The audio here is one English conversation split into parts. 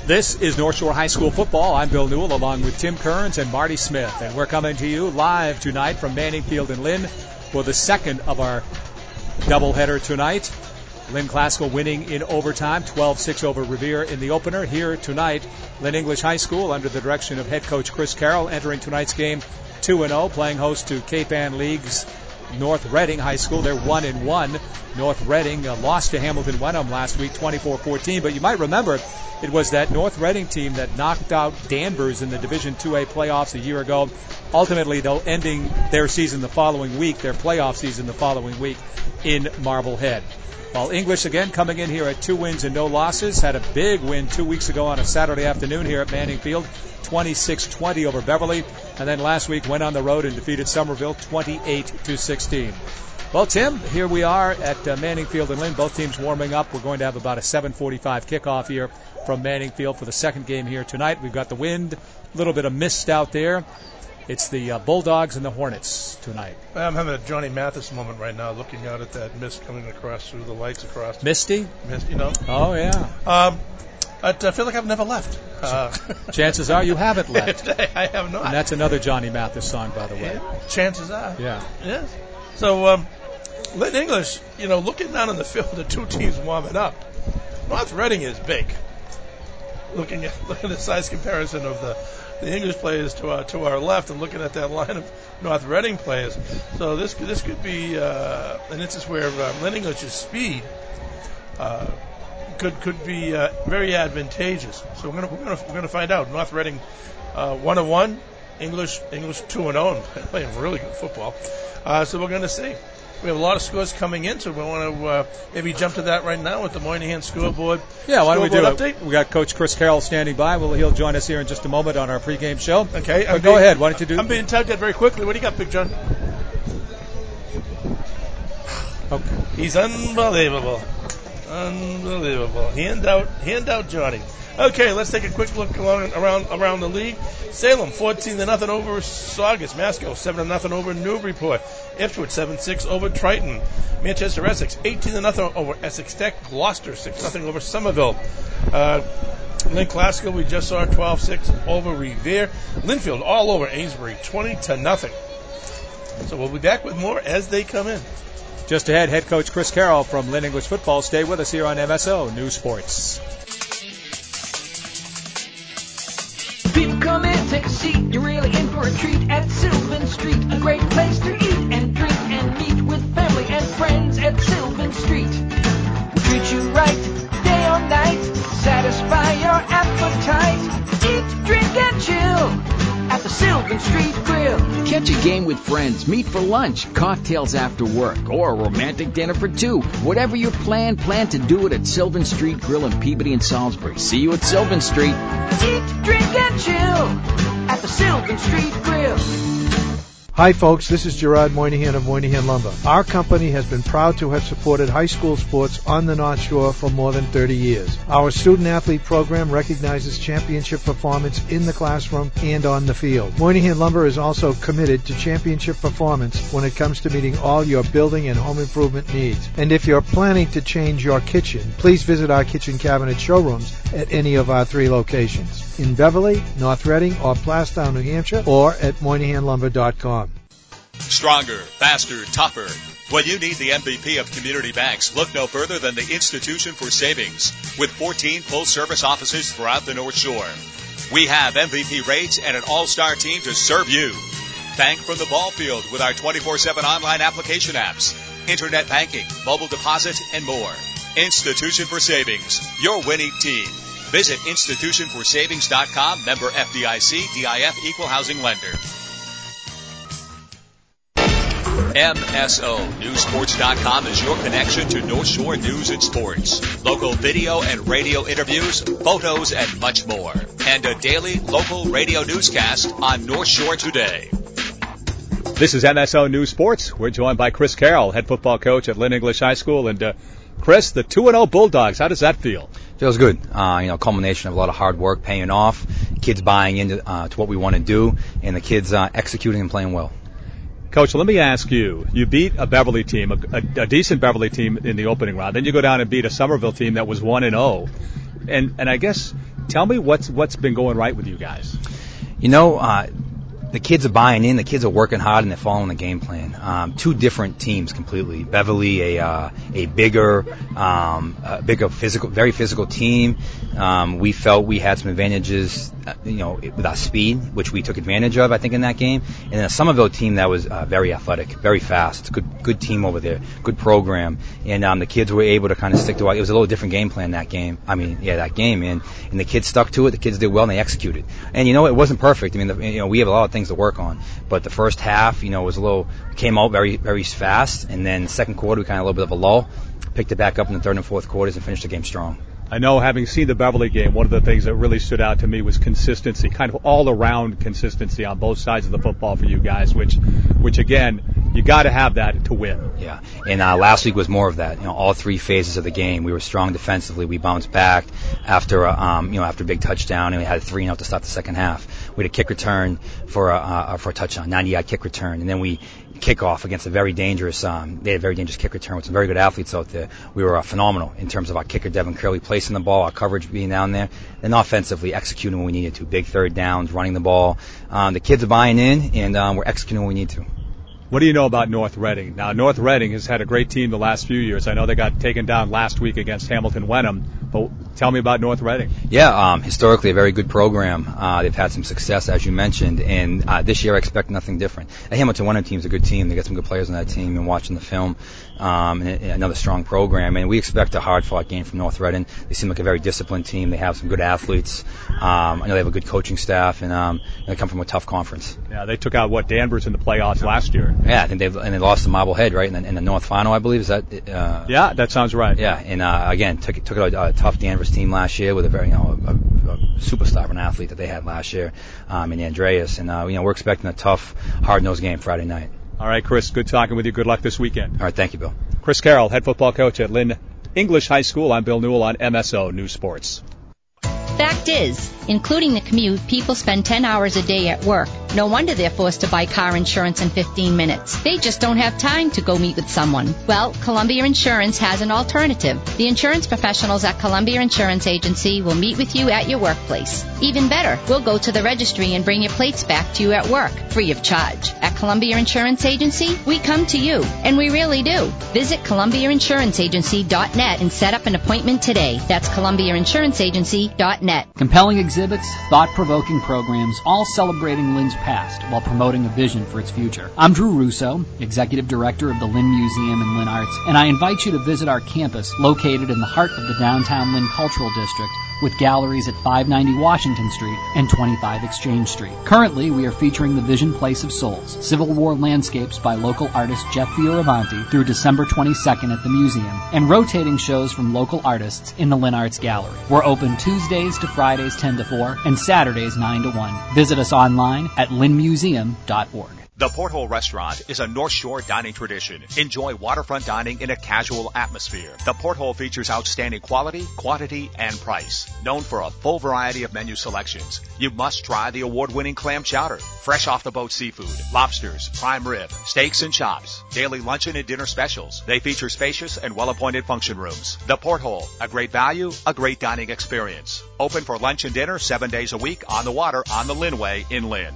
This is North Shore High School football. I'm Bill Newell along with Tim Kearns and Marty Smith. And we're coming to you live tonight from Manning Field in Lynn for the second of our doubleheader tonight. Lynn Classical winning in overtime, 12-6 over Revere in the opener. Here tonight, Lynn English High School under the direction of head coach Chris Carroll entering tonight's game 2-0, playing host to Cape Ann League's North Reading High School. They're 1-1. North Reading lost to Hamilton Wenham last week, 24-14. But you might remember it was that North Reading team that knocked out Danvers in the Division IIA playoffs a year ago. Ultimately, though, ending their season the following week, their playoff season the following week in Marblehead. While English, again, coming in here at 2 wins and no losses, had a big win 2 weeks ago on a Saturday afternoon here at Manning Field, 26-20 over Beverly, and then last week went on the road and defeated Somerville 28-16. Well, Tim, here we are at Manning Field in Lynn. Both teams warming up. We're going to have about a 7:45 kickoff here from Manning Field for the second game here tonight. We've got the wind, a little bit of mist out there. It's the Bulldogs and the Hornets tonight. I'm having a Johnny Mathis moment right now, looking out at that mist coming across through the lights across. Misty? Mist, you know. Oh, yeah. I feel like I've never left. Chances are you haven't left. I have not. And that's another Johnny Mathis song, by the way. Yeah, chances are. Yeah. Yes. So, Lynn English, looking down on the field, the two teams warming up. North Reading is big. Looking at the size comparison of the English players to our left, and looking at that line of North Reading players. So this could be, and this is where Lynn English's speed could be very advantageous. So we're gonna find out. North Reading 1-1, English 2-0, and playing really good football. So we're gonna see. We have a lot of scores coming in, so we want to maybe jump to that right now with the Moynihan scoreboard. Yeah, why don't we do update? We got Coach Chris Carroll standing by. He'll join us here in just a moment on our pregame show. Okay. But go ahead. Why don't you do? I'm being tugged at very quickly. What do you got, Big John? Okay. He's unbelievable. Unbelievable. Hand out, Johnny. Okay, let's take a quick look around the league. Salem 14-0 over Saugus. Masco 7-0 over Newburyport. Ipswich 7-6 over Triton. Manchester Essex 18-0 over Essex Tech. Gloucester 6-0 over Somerville. Lynn Classical, we just saw 12-6 over Revere. Linfield all over Amesbury 20-0. So we'll be back with more as they come in. Just ahead, head coach Chris Carroll from Lynn English Football. Stay with us here on MSO News Sports. People come in, take a seat, you're really in for a treat at Sylvan Street. A great place to eat and drink and meet with family and friends at Sylvan Street. We'll treat you right, day or night, satisfy your appetite. Eat, drink, and chill at the Sylvan Street Grill. Catch a game with friends, meet for lunch, cocktails after work, or a romantic dinner for two. Whatever your plan to do it at Sylvan Street Grill in Peabody and Salisbury. See you at Sylvan Street. Eat, drink, and chill at the Sylvan Street Grill. Hi folks, this is Gerard Moynihan of Moynihan Lumber. Our company has been proud to have supported high school sports on the North Shore for more than 30 years. Our student-athlete program recognizes championship performance in the classroom and on the field. Moynihan Lumber is also committed to championship performance when it comes to meeting all your building and home improvement needs. And if you're planning to change your kitchen, please visit our kitchen cabinet showrooms at any of our 3 locations. In Beverly, North Reading, or Plastown, New Hampshire, or at MoynihanLumber.com. Stronger, faster, tougher. When you need the MVP of community banks, look no further than the Institution for Savings. With 14 full-service offices throughout the North Shore, we have MVP rates and an all-star team to serve you. Bank from the ball field with our 24/7 online application apps, internet banking, mobile deposit, and more. Institution for Savings, your winning team. Visit institutionforsavings.com, member FDIC, DIF, equal housing lender. MSONewsports.com is your connection to North Shore news and sports. Local video and radio interviews, photos, and much more. And a daily local radio newscast on North Shore Today. This is MSO News Sports. We're joined by Chris Carroll, head football coach at Lynn English High School. And Chris, the 2-0 Bulldogs, how does that feel? Feels good. Culmination of a lot of hard work paying off, kids buying into to what we want to do, and the kids executing and playing well. Coach, let me ask you. You beat a Beverly team, a decent Beverly team in the opening round. Then you go down and beat a Somerville team that was 1-0. And I guess Tell me what's been going right with you guys. The kids are buying in. The kids are working hard, and they're following the game plan. Two different teams completely. Beverly, a bigger, physical, very physical team. We felt we had some advantages, with our speed, which we took advantage of, I think, in that game. And then a Somerville team that was very athletic, very fast. It's a good team over there, good program. And the kids were able to kind of stick to it. It was a little different game plan that game. That game. And the kids stuck to it. The kids did well, and they executed. And, it wasn't perfect. We have a lot of things to work on. But the first half, came out very, very fast. And then second quarter, we kind of a little bit of a lull. Picked it back up in the third and fourth quarters and finished the game strong. I know, having seen the Beverly game, one of the things that really stood out to me was consistency, kind of all-around consistency on both sides of the football for you guys, which again, you got to have that to win. Yeah, and last week was more of that. All three phases of the game, we were strong defensively. We bounced back after a big touchdown, and we had 3-0 to start the second half. We had a kick return for a touchdown, 90-yard kick return, and then we kick off against a very dangerous. They had a very dangerous kick return with some very good athletes out there. We were phenomenal in terms of our kicker, Devin Curley, placing the ball, our coverage being down there, and offensively executing when we needed to. Big third downs, running the ball. The kids are buying in, and we're executing when we need to. What do you know about North Reading? Now, North Reading has had a great team the last few years. I know they got taken down last week against Hamilton Wenham, but tell me about North Reading. Yeah, historically a very good program. They've had some success, as you mentioned, and this year I expect nothing different. The Hamilton Wenham team is a good team. They got some good players on that team, and watching the film, and another strong program. And we expect a hard-fought game from North Reading. They seem like a very disciplined team. They have some good athletes. I know they have a good coaching staff, and they come from a tough conference. Yeah, they took out Danvers in the playoffs last year. Yeah, I think they lost to Marblehead, right, in the North Final, I believe. Is that? Yeah, that sounds right. Yeah, and again, took out a tough Danvers team last year with a very, a superstar of an athlete that they had last year, in Andreas, and we're expecting a tough, hard-nosed game Friday night. All right, Chris, good talking with you. Good luck this weekend. All right, thank you, Bill. Chris Carroll, head football coach at Lynn English High School. I'm Bill Newell on MSO News Sports. Fact is, including the commute, people spend 10 hours a day at work. No wonder they're forced to buy car insurance in 15 minutes. They just don't have time to go meet with someone. Well, Columbia Insurance has an alternative. The insurance professionals at Columbia Insurance Agency will meet with you at your workplace. Even better, we'll go to the registry and bring your plates back to you at work, free of charge. At Columbia Insurance Agency, we come to you, and we really do. Visit ColumbiaInsuranceAgency.net and set up an appointment today. That's ColumbiaInsuranceAgency.net. Compelling exhibits, thought-provoking programs, all celebrating Lynn's past while promoting a vision for its future. I'm Drew Russo, Executive Director of the Lynn Museum and Lynn Arts, and I invite you to visit our campus located in the heart of the downtown Lynn Cultural District with galleries at 590 Washington Street and 25 Exchange Street. Currently, we are featuring the Vision Place of Souls, Civil War landscapes by local artist Jeff Fioravanti through December 22nd at the museum, and rotating shows from local artists in the Lynn Arts Gallery. We're open Tuesdays to Fridays 10 to 4 and Saturdays 9 to 1. Visit us online at lynnmuseum.org. The Porthole Restaurant is a North Shore dining tradition. Enjoy waterfront dining in a casual atmosphere. The Porthole features outstanding quality, quantity, and price. Known for a full variety of menu selections, you must try the award-winning clam chowder, fresh off-the-boat seafood, lobsters, prime rib, steaks and chops, daily luncheon and dinner specials. They feature spacious and well-appointed function rooms. The Porthole, a great value, a great dining experience. Open for lunch and dinner 7 days a week on the water on the Lynnway in Lynn.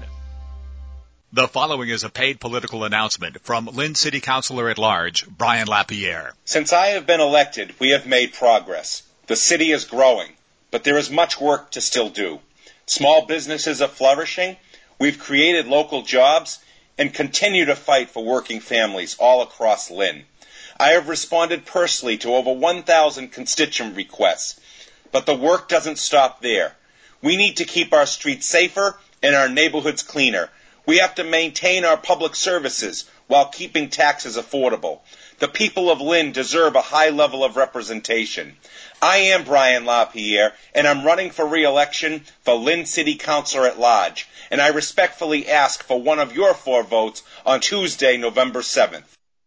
The following is a paid political announcement from Lynn City Councilor at Large, Brian Lapierre. Since I have been elected, we have made progress. The city is growing, but there is much work to still do. Small businesses are flourishing, we've created local jobs, and continue to fight for working families all across Lynn. I have responded personally to over 1,000 constituent requests, but the work doesn't stop there. We need to keep our streets safer and our neighborhoods cleaner. We have to maintain our public services while keeping taxes affordable. The people of Lynn deserve a high level of representation. I am Brian LaPierre, and I'm running for re-election for Lynn City Councilor at Large, and I respectfully ask for one of your 4 votes on Tuesday, November 7th.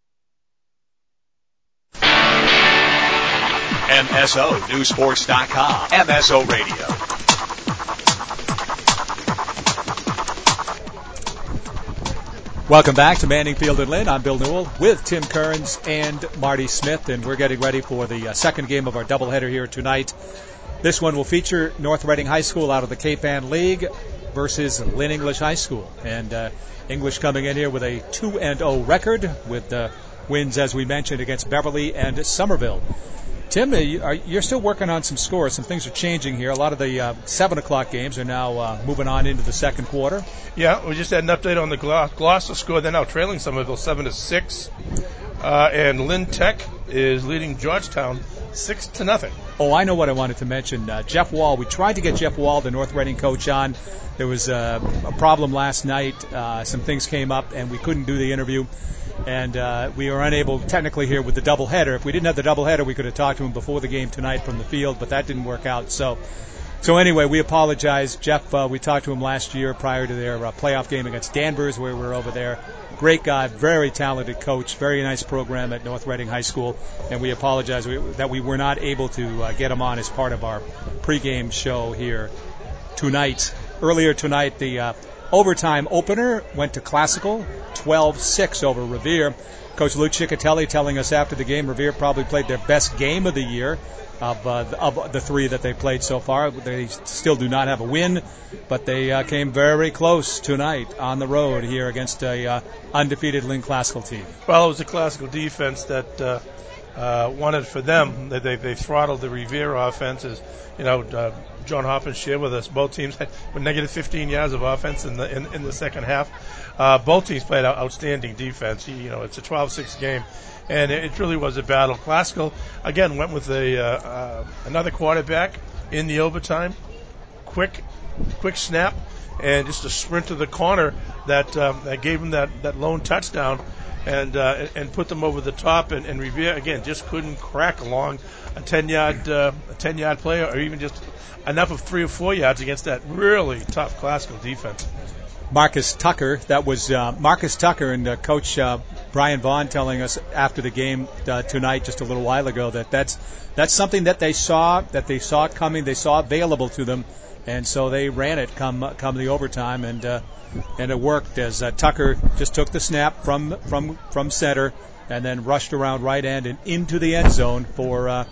MSONewsports.com, MSO Radio. Welcome back to Manning Field and Lynn. I'm Bill Newell with Tim Kearns and Marty Smith, and we're getting ready for the second game of our doubleheader here tonight. This one will feature North Reading High School out of the Cape Ann League versus Lynn English High School. And English coming in here with a 2-0 record with wins, as we mentioned, against Beverly and Somerville. Tim, you're still working on some scores. Some things are changing here. A lot of the 7 o'clock games are now moving on into the second quarter. Yeah, we just had an update on the Gloucester score. They're now trailing Somerville 7-6. And Lynn Tech is leading Georgetown 6-0. Oh, I know what I wanted to mention. Jeff Wall. We tried to get Jeff Wall, the North Reading coach, on. There was a problem last night. Some things came up, and we couldn't do the interview. And we were unable, technically, here with the doubleheader. If we didn't have the doubleheader, we could have talked to him before the game tonight from the field, but that didn't work out. So anyway, we apologize. Jeff, we talked to him last year prior to their playoff game against Danvers, where we were over there. Great guy, very talented coach, very nice program at North Reading High School, and we apologize that we were not able to get him on as part of our pregame show here tonight. Earlier tonight, the overtime opener went to Classical, 12-6 over Revere. Coach Luke Ciccatelli telling us after the game, Revere probably played their best game of the year of the 3 that they played so far. They still do not have a win, but they came very close tonight on the road here against a undefeated Lynn Classical team. Well, it was a Classical defense that wanted for them. They throttled the Revere offenses. John Hoffman shared with us both teams had negative 15 yards of offense in the second half. Both teams played outstanding defense. It's a 12-6 game, and it really was a battle. Classical again went with another quarterback in the overtime. Quick snap, and just a sprint to the corner that gave them that lone touchdown. And put them over the top, and Revere again just couldn't crack along a 10-yard play, or even just enough of 3 or 4 yards against that really tough Classical defense. Marcus Tucker, that was Marcus Tucker and Coach Brian Vaughn telling us after the game tonight, just a little while ago, that's something that they saw coming, they saw available to them, and so they ran it come the overtime, and it worked as Tucker just took the snap from center and then rushed around right end and into the end zone for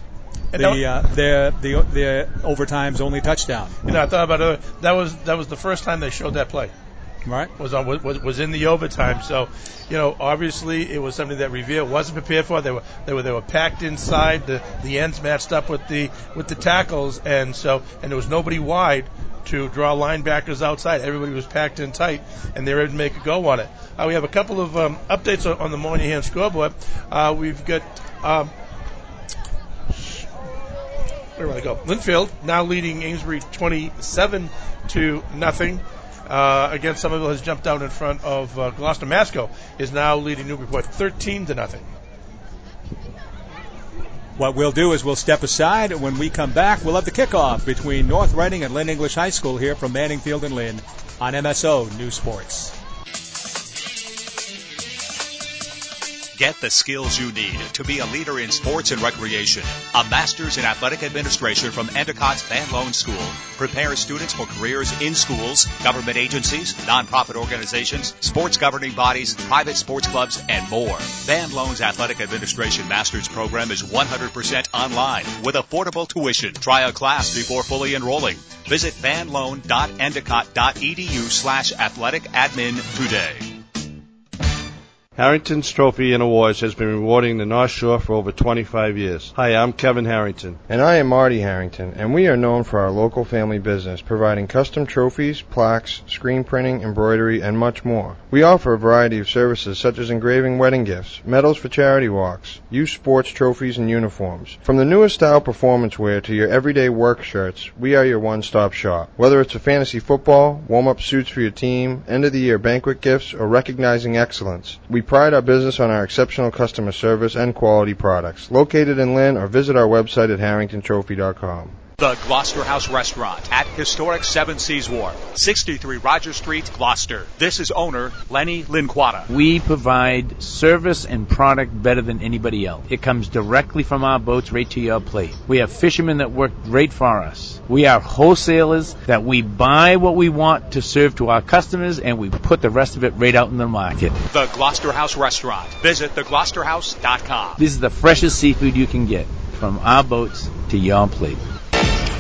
the overtime's only touchdown. I thought about it. That was the first time they showed that play. Right. Was in the overtime. So, obviously it was something that Revere wasn't prepared for. They were packed inside. The ends matched up with the tackles, and there was nobody wide to draw linebackers outside. Everybody was packed in tight, and they were able to make a go on it. We have a couple of updates on the Moynihan scoreboard. We've got where do I go? Linfield now leading Amesbury 27-0. Again, Somerville has jumped out in front of Gloucester. Masco is now leading Newburyport 13-0. What we'll do is we'll step aside. When we come back, we'll have the kickoff between North Reading and Lynn English High School here from Manning Field and Lynn on MSO News Sports. Get the skills you need to be a leader in sports and recreation. A master's in athletic administration from Endicott's Van Loan School prepares students for careers in schools, government agencies, nonprofit organizations, sports governing bodies, private sports clubs, and more. Van Loan's athletic administration master's program is 100% online with affordable tuition. Try a class before fully enrolling. Visit vanloan.endicott.edu/athletic-admin today. Harrington's Trophy and Awards has been rewarding the North Shore for over 25 years. Hi, I'm Kevin Harrington. And I am Marty Harrington, and we are known for our local family business, providing custom trophies, plaques, screen printing, embroidery, and much more. We offer a variety of services such as engraving wedding gifts, medals for charity walks, youth sports trophies, and uniforms. From the newest style performance wear to your everyday work shirts, we are your one-stop shop. Whether it's a fantasy football, warm-up suits for your team, end-of-the-year banquet gifts, or recognizing excellence, we pride our business on our exceptional customer service and quality products. Located in Lynn, or visit our website at harringtontrophy.com. The Gloucester House Restaurant at historic Seven Seas Wharf, 63 Roger Street, Gloucester. This is owner Lenny Linquata. We provide service and product better than anybody else. It comes directly from our boats right to your plate. We have fishermen that work great for us. We are wholesalers that we buy what we want to serve to our customers, and we put the rest of it right out in the market. The Gloucester House Restaurant. Visit thegloucesterhouse.com. This is the freshest seafood you can get from our boats to your plate.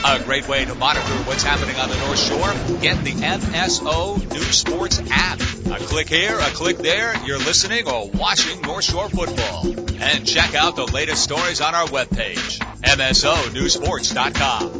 A great way to monitor what's happening on the North Shore? Get the MSO News Sports app. A click here, a click there, you're listening or watching North Shore football. And check out the latest stories on our webpage, MSONewsSports.com.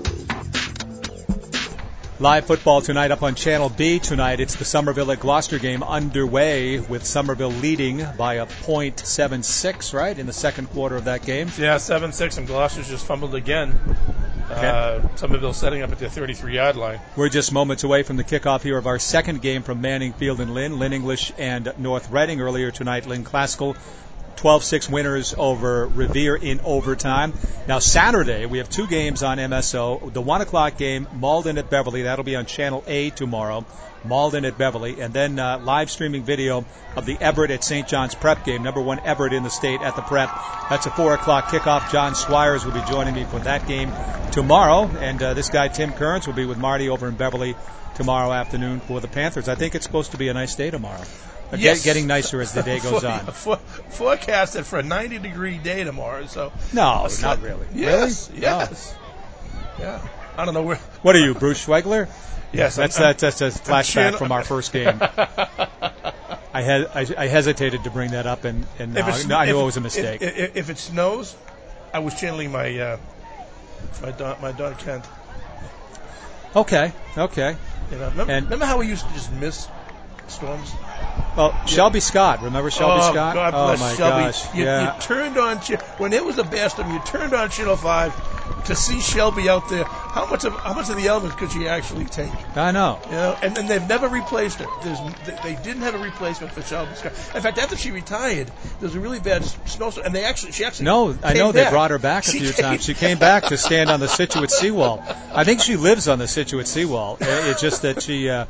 Live football tonight up on Channel B tonight. It's the Somerville at Gloucester game underway with Somerville leading by a .76, right, in the second quarter of that game. Yeah, 7-6, and Gloucester's just fumbled again. Somerville setting up at the 33-yard line. We're just moments away from the kickoff here of our second game from Manning Field and Lynn English and North Reading. Earlier tonight, Lynn Classical 12-6 winners over Revere in overtime. Now, Saturday, we have two games on MSO. The 1 o'clock game, Malden at Beverly. That'll be on Channel A tomorrow. Malden at Beverly. And then live streaming video of the Everett at St. John's Prep game. Number 1 Everett in the state at the Prep. That's a 4 o'clock kickoff. John Squires will be joining me for that game tomorrow. And this guy, Tim Kearns, will be with Marty over in Beverly tomorrow afternoon for the Panthers. I think it's supposed to be a nice day tomorrow. Yes. Getting nicer as the day goes on. Forecasted for a 90-degree day tomorrow. So no, not really. Yes, really? Yes. No. Yeah. I don't know where. What are you, Bruce Schwegler? Yes. That's a flashback from our first game. I hesitated to bring that up, and I knew it was a mistake. If it snows, I was channeling my dog Kent. Okay. You know, remember how we used to just miss storms? Well, Shelby Scott. Remember Shelby Scott? God bless my Shelby. Gosh. You turned on, when it was a bad storm, you turned on Channel 5 to see Shelby out there. How much of the elements could she actually take? I know. You know, and they've never replaced her. They didn't have a replacement for Shelby Scott. In fact, after she retired, there was a really bad snowstorm, and she actually No, I know back. They brought her back a few times. She came back to stand on the Scituate seawall. I think she lives on the Scituate seawall. It's just that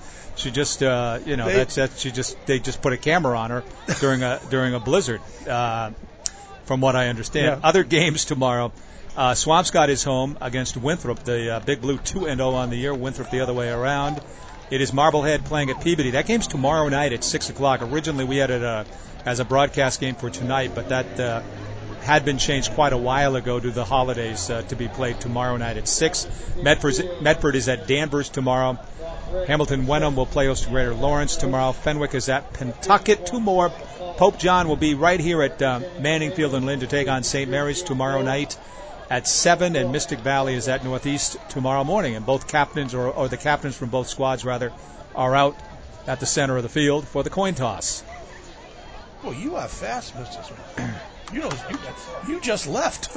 they just put a camera on her during a blizzard, from what I understand. Yeah. Other games tomorrow. Swampscott is home against Winthrop, the Big Blue 2-0 on the year. Winthrop the other way around. It is Marblehead playing at Peabody. That game's tomorrow night at 6 o'clock. Originally we had it as a broadcast game for tonight, but that had been changed quite a while ago due to the holidays to be played tomorrow night at 6. Medford is at Danvers tomorrow. Hamilton Wenham will play host to Greater Lawrence tomorrow. Fenwick is at Pentucket. Two more. Pope John will be right here at Manning Field and Lynn to take on St. Mary's tomorrow night at 7, and Mystic Valley is at Northeast tomorrow morning. And both captains, or the captains from both squads rather, are out at the center of the field for the coin toss. Well, you are fast, Mr. Smith. You just left.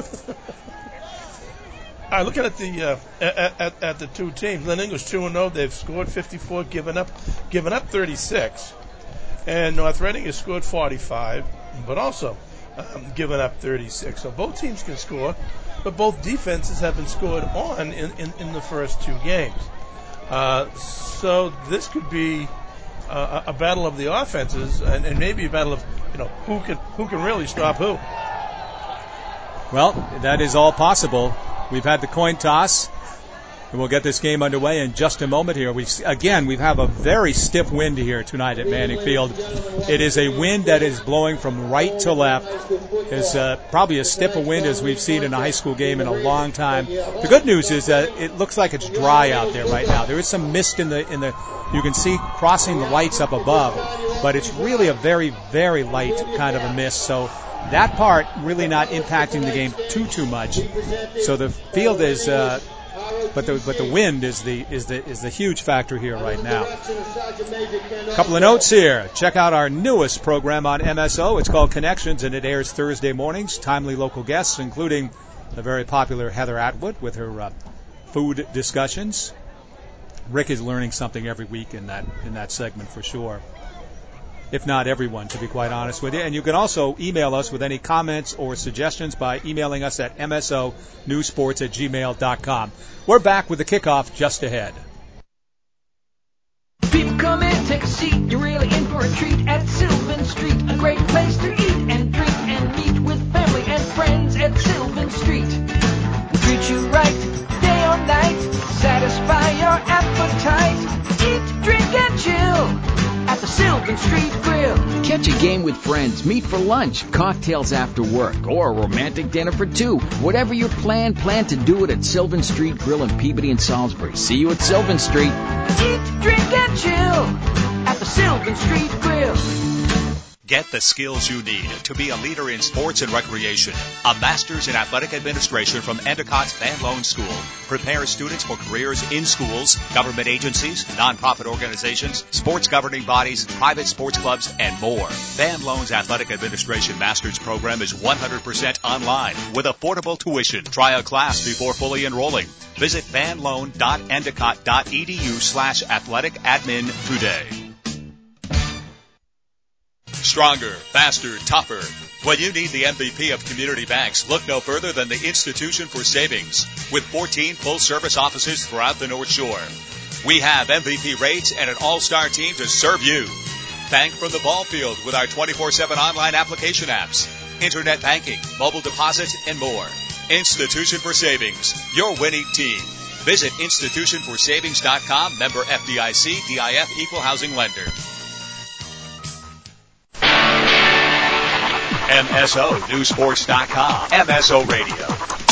All right, looking at the two teams, Lynn English 2-0. They've scored 54, given up 36, and North Reading has scored 45, but also given up 36. So both teams can score, but both defenses have been scored on in the first two games. So this could be a battle of the offenses, and maybe a battle of who can really stop who. Well, that is all possible. We've had the coin toss, and we'll get this game underway in just a moment here. We have a very stiff wind here tonight at Manning Field. It is a wind that is blowing from right to left. It's probably as stiff a wind as we've seen in a high school game in a long time. The good news is that it looks like it's dry out there right now. There is some mist in the you can see crossing the lights up above, but it's really a very, very light kind of a mist. So that part really not impacting the game too much. So the field is, but the wind is the huge factor here right now. A couple of notes here. Check out our newest program on MSO. It's called Connections, and it airs Thursday mornings. Timely local guests, including the very popular Heather Atwood with her food discussions. Rick is learning something every week in that segment for sure. If not everyone, to be quite honest with you. And you can also email us with any comments or suggestions by emailing us at msonewsports@gmail.com. We're back with the kickoff just ahead. People come in, take a seat, you're really in for a treat at Sylvan Street. A great place to eat and drink and meet with family and friends at Sylvan Street. We'll treat you right, day or night, satisfy your appetite. Eat, drink, and chill at the Sylvan Street Grill. Catch a game with friends, meet for lunch, cocktails after work, or a romantic dinner for two. Whatever your plan to do it at Sylvan Street Grill in Peabody and Salisbury. See you at Sylvan Street. Eat, drink, and chill at the Sylvan Street Grill. Get the skills you need to be a leader in sports and recreation. A master's in athletic administration from Endicott's Van Loan School prepares students for careers in schools, government agencies, nonprofit organizations, sports governing bodies, private sports clubs, and more. Van Loan's athletic administration master's program is 100% online with affordable tuition. Try a class before fully enrolling. Visit vanloan.endicott.edu/athletic admin today. Stronger, faster, tougher. When you need the MVP of community banks, look no further than the Institution for Savings. With 14 full-service offices throughout the North Shore, we have MVP rates and an all-star team to serve you. Bank from the ball field with our 24/7 online application apps, internet banking, mobile deposit, and more. Institution for Savings, your winning team. Visit institutionforsavings.com, member FDIC, DIF, equal housing lender. MSONewsports.com, MSO Radio.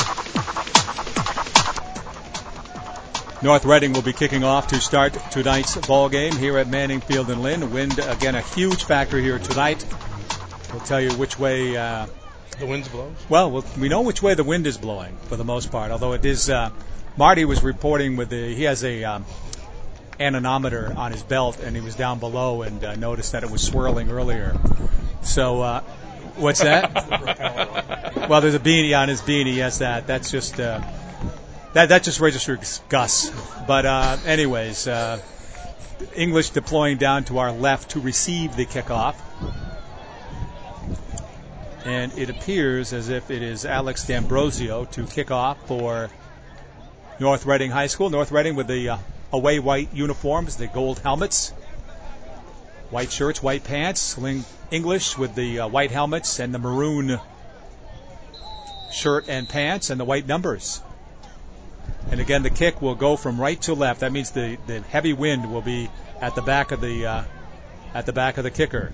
North Reading will be kicking off to start tonight's ball game here at Manning Field in Lynn. Wind, again, a huge factor here tonight. We'll tell you which way the wind's blowing. Well, we know which way the wind is blowing for the most part, although it is Marty was reporting he has a anemometer on his belt, and he was down below and noticed that it was swirling earlier. So, what's that? Well, there's a beanie on his beanie. Yes, that's just that just registers Gus. But anyways, English deploying down to our left to receive the kickoff, and it appears as if it is Alex D'Ambrosio to kick off for North Reading High School. North Reading with the away white uniforms, the gold helmets, white shirts, white pants. English with the white helmets and the maroon shirt and pants and the white numbers. And again, the kick will go from right to left. That means the heavy wind will be at the back of the kicker.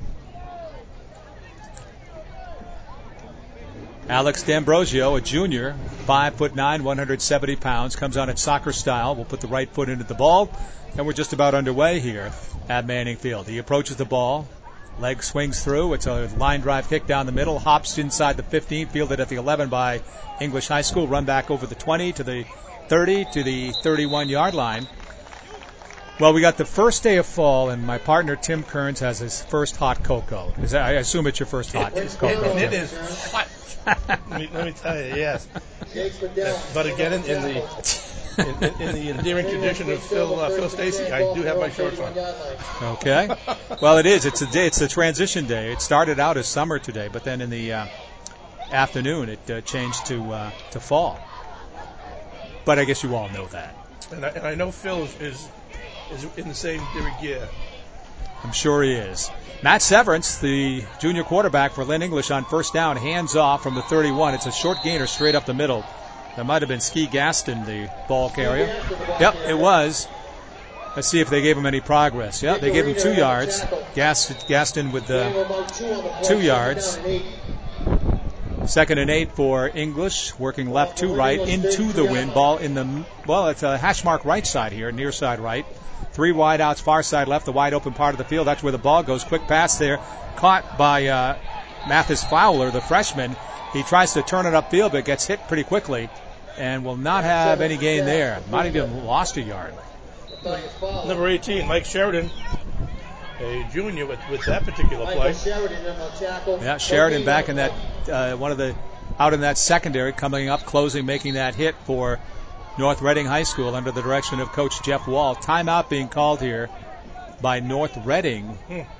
Alex D'Ambrosio, a junior, 5'9", 170 pounds, comes on at soccer style. Will put the right foot into the ball, and we're just about underway here at Manning Field. He approaches the ball, leg swings through. It's a line drive kick down the middle, hops inside the 15, fielded at the 11 by English High School, run back over the 20 to the 30 to the 31-yard line. Well, we got the first day of fall, and my partner Tim Kearns has his first hot cocoa. I assume it's your first hot cocoa. It is hot. let me tell you, yes. But again, in the endearing tradition of Phil Stacey, I do have my shorts on. Okay. Well, it is. It's a transition day. It started out as summer today, but then in the afternoon it changed to fall. But I guess you all know that. And I know Phil is in the same gear. I'm sure he is. Matt Severance, the junior quarterback for Lynn English, on first down, hands off from the 31. It's a short gainer straight up the middle. That might have been Ski Gaston, the ball carrier. Yep, it was. Let's see if they gave him any progress. Yep, they gave him 2 yards. Gaston with 2 yards. 2nd and 8 for English, working left to right into the wind. Ball in the, it's a hash mark right side here, near side right. 3 wide outs, far side left, the wide open part of the field. That's where the ball goes. Quick pass there, caught by Mathis Fowler, the freshman. He tries to turn it upfield, but gets hit pretty quickly and will not have any gain there. Might have even lost a yard. Number 18, Mike Sheridan, a junior with that particular play. Yeah, Sheridan back in that out in that secondary, coming up, closing, making that hit for North Reading High School under the direction of Coach Jeff Wall. Timeout being called here by North Reading.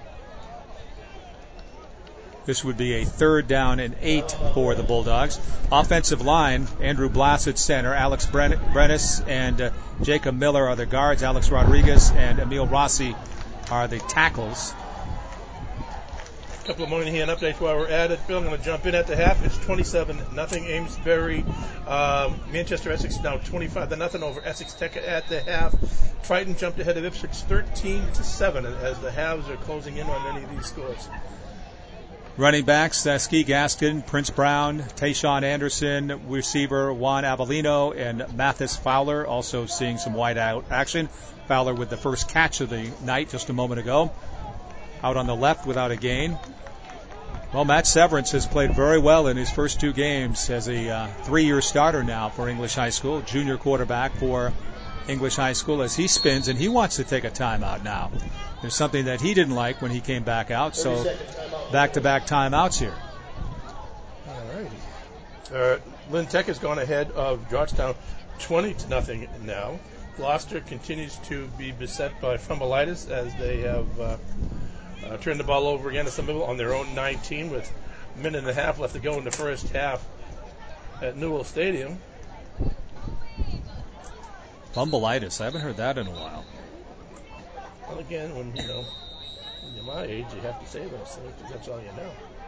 This would be a 3rd down and 8 for the Bulldogs. Offensive line, Andrew Blass at center, Alex Brennis and Jacob Miller are the guards. Alex Rodriguez and Emil Rossi are the tackles. A couple of Moynihan updates while we're at it. Phil, I'm going to jump in at the half. It's 27-0 Amesbury. Manchester Essex now 25-0 over Essex Tech at the half. Triton jumped ahead of Ipswich 13-7 as the halves are closing in on many of these scores. Running backs, Ski Gaskin, Prince Brown, Tayshawn Anderson, receiver Juan Avellino, and Mathis Fowler also seeing some wide out action. Fowler with the first catch of the night just a moment ago. Out on the left without a gain. Well, Matt Severance has played very well in his first 2 games as a 3-year starter now for English High School, junior quarterback for English High School as he spins, and he wants to take a timeout now. There's something that he didn't like when he came back out, so back-to-back timeouts here. All right. Lynn Tech has gone ahead of Georgetown 20-0 now. Gloucester continues to be beset by fumbleitis as they have turned the ball over again to some people on their own 19 with a minute and a half left to go in the first half at Newell Stadium. Fumbleitis, I haven't heard that in a while. Well, again, when you're my age, you have to say those things because that's all you know.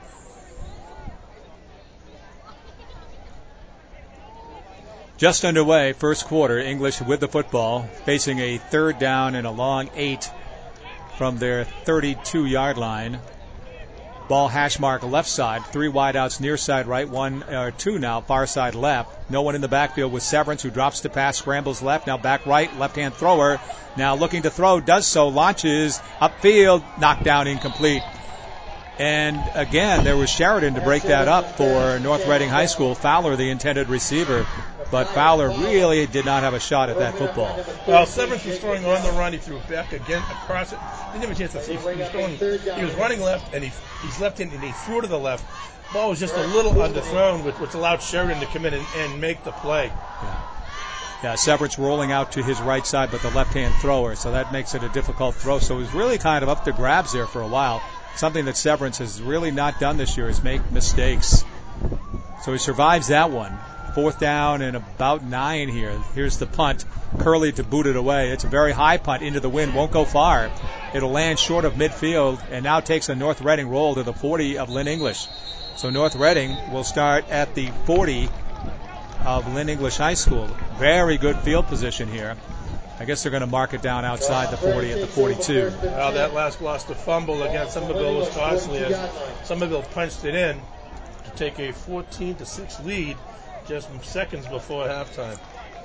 Just underway, first quarter, English with the football, facing a 3rd down and a long 8 from their 32-yard line. Ball hash mark left side, 3 wideouts near side right, 1 or 2 now far side left. No one in the backfield with Severance, who drops the pass, scrambles left, now back right, left-hand thrower. Now looking to throw, does so, launches upfield, knocked down, incomplete. And again, there was Sheridan to break that up for North Reading High School. Fowler, the intended receiver, but Fowler really did not have a shot at that football. Well, Severance was throwing on the run. He threw back again across it. Didn't have a chance to see. He was running left, and he's left-handed, and he threw to the left. Ball was just a little underthrown, which allowed Sheridan to come in and make the play. Yeah, Severance rolling out to his right side, but the left-hand thrower, so that makes it a difficult throw. So it was really kind of up to grabs there for a while. Something that Severance has really not done this year is make mistakes. So he survives that one. 4th down and about 9 here. Here's the punt. Curley to boot it away. It's a very high punt into the wind. Won't go far. It'll land short of midfield and now takes a North Reading roll to the 40 of Lynn English. So North Reading will start at the 40 of Lynn English High School. Very good field position here. I guess they're going to mark it down outside the 40 at the 42. Well, that last Gloucester fumble against Somerville was costly as Somerville punched it in to take a 14-6 lead just seconds before halftime.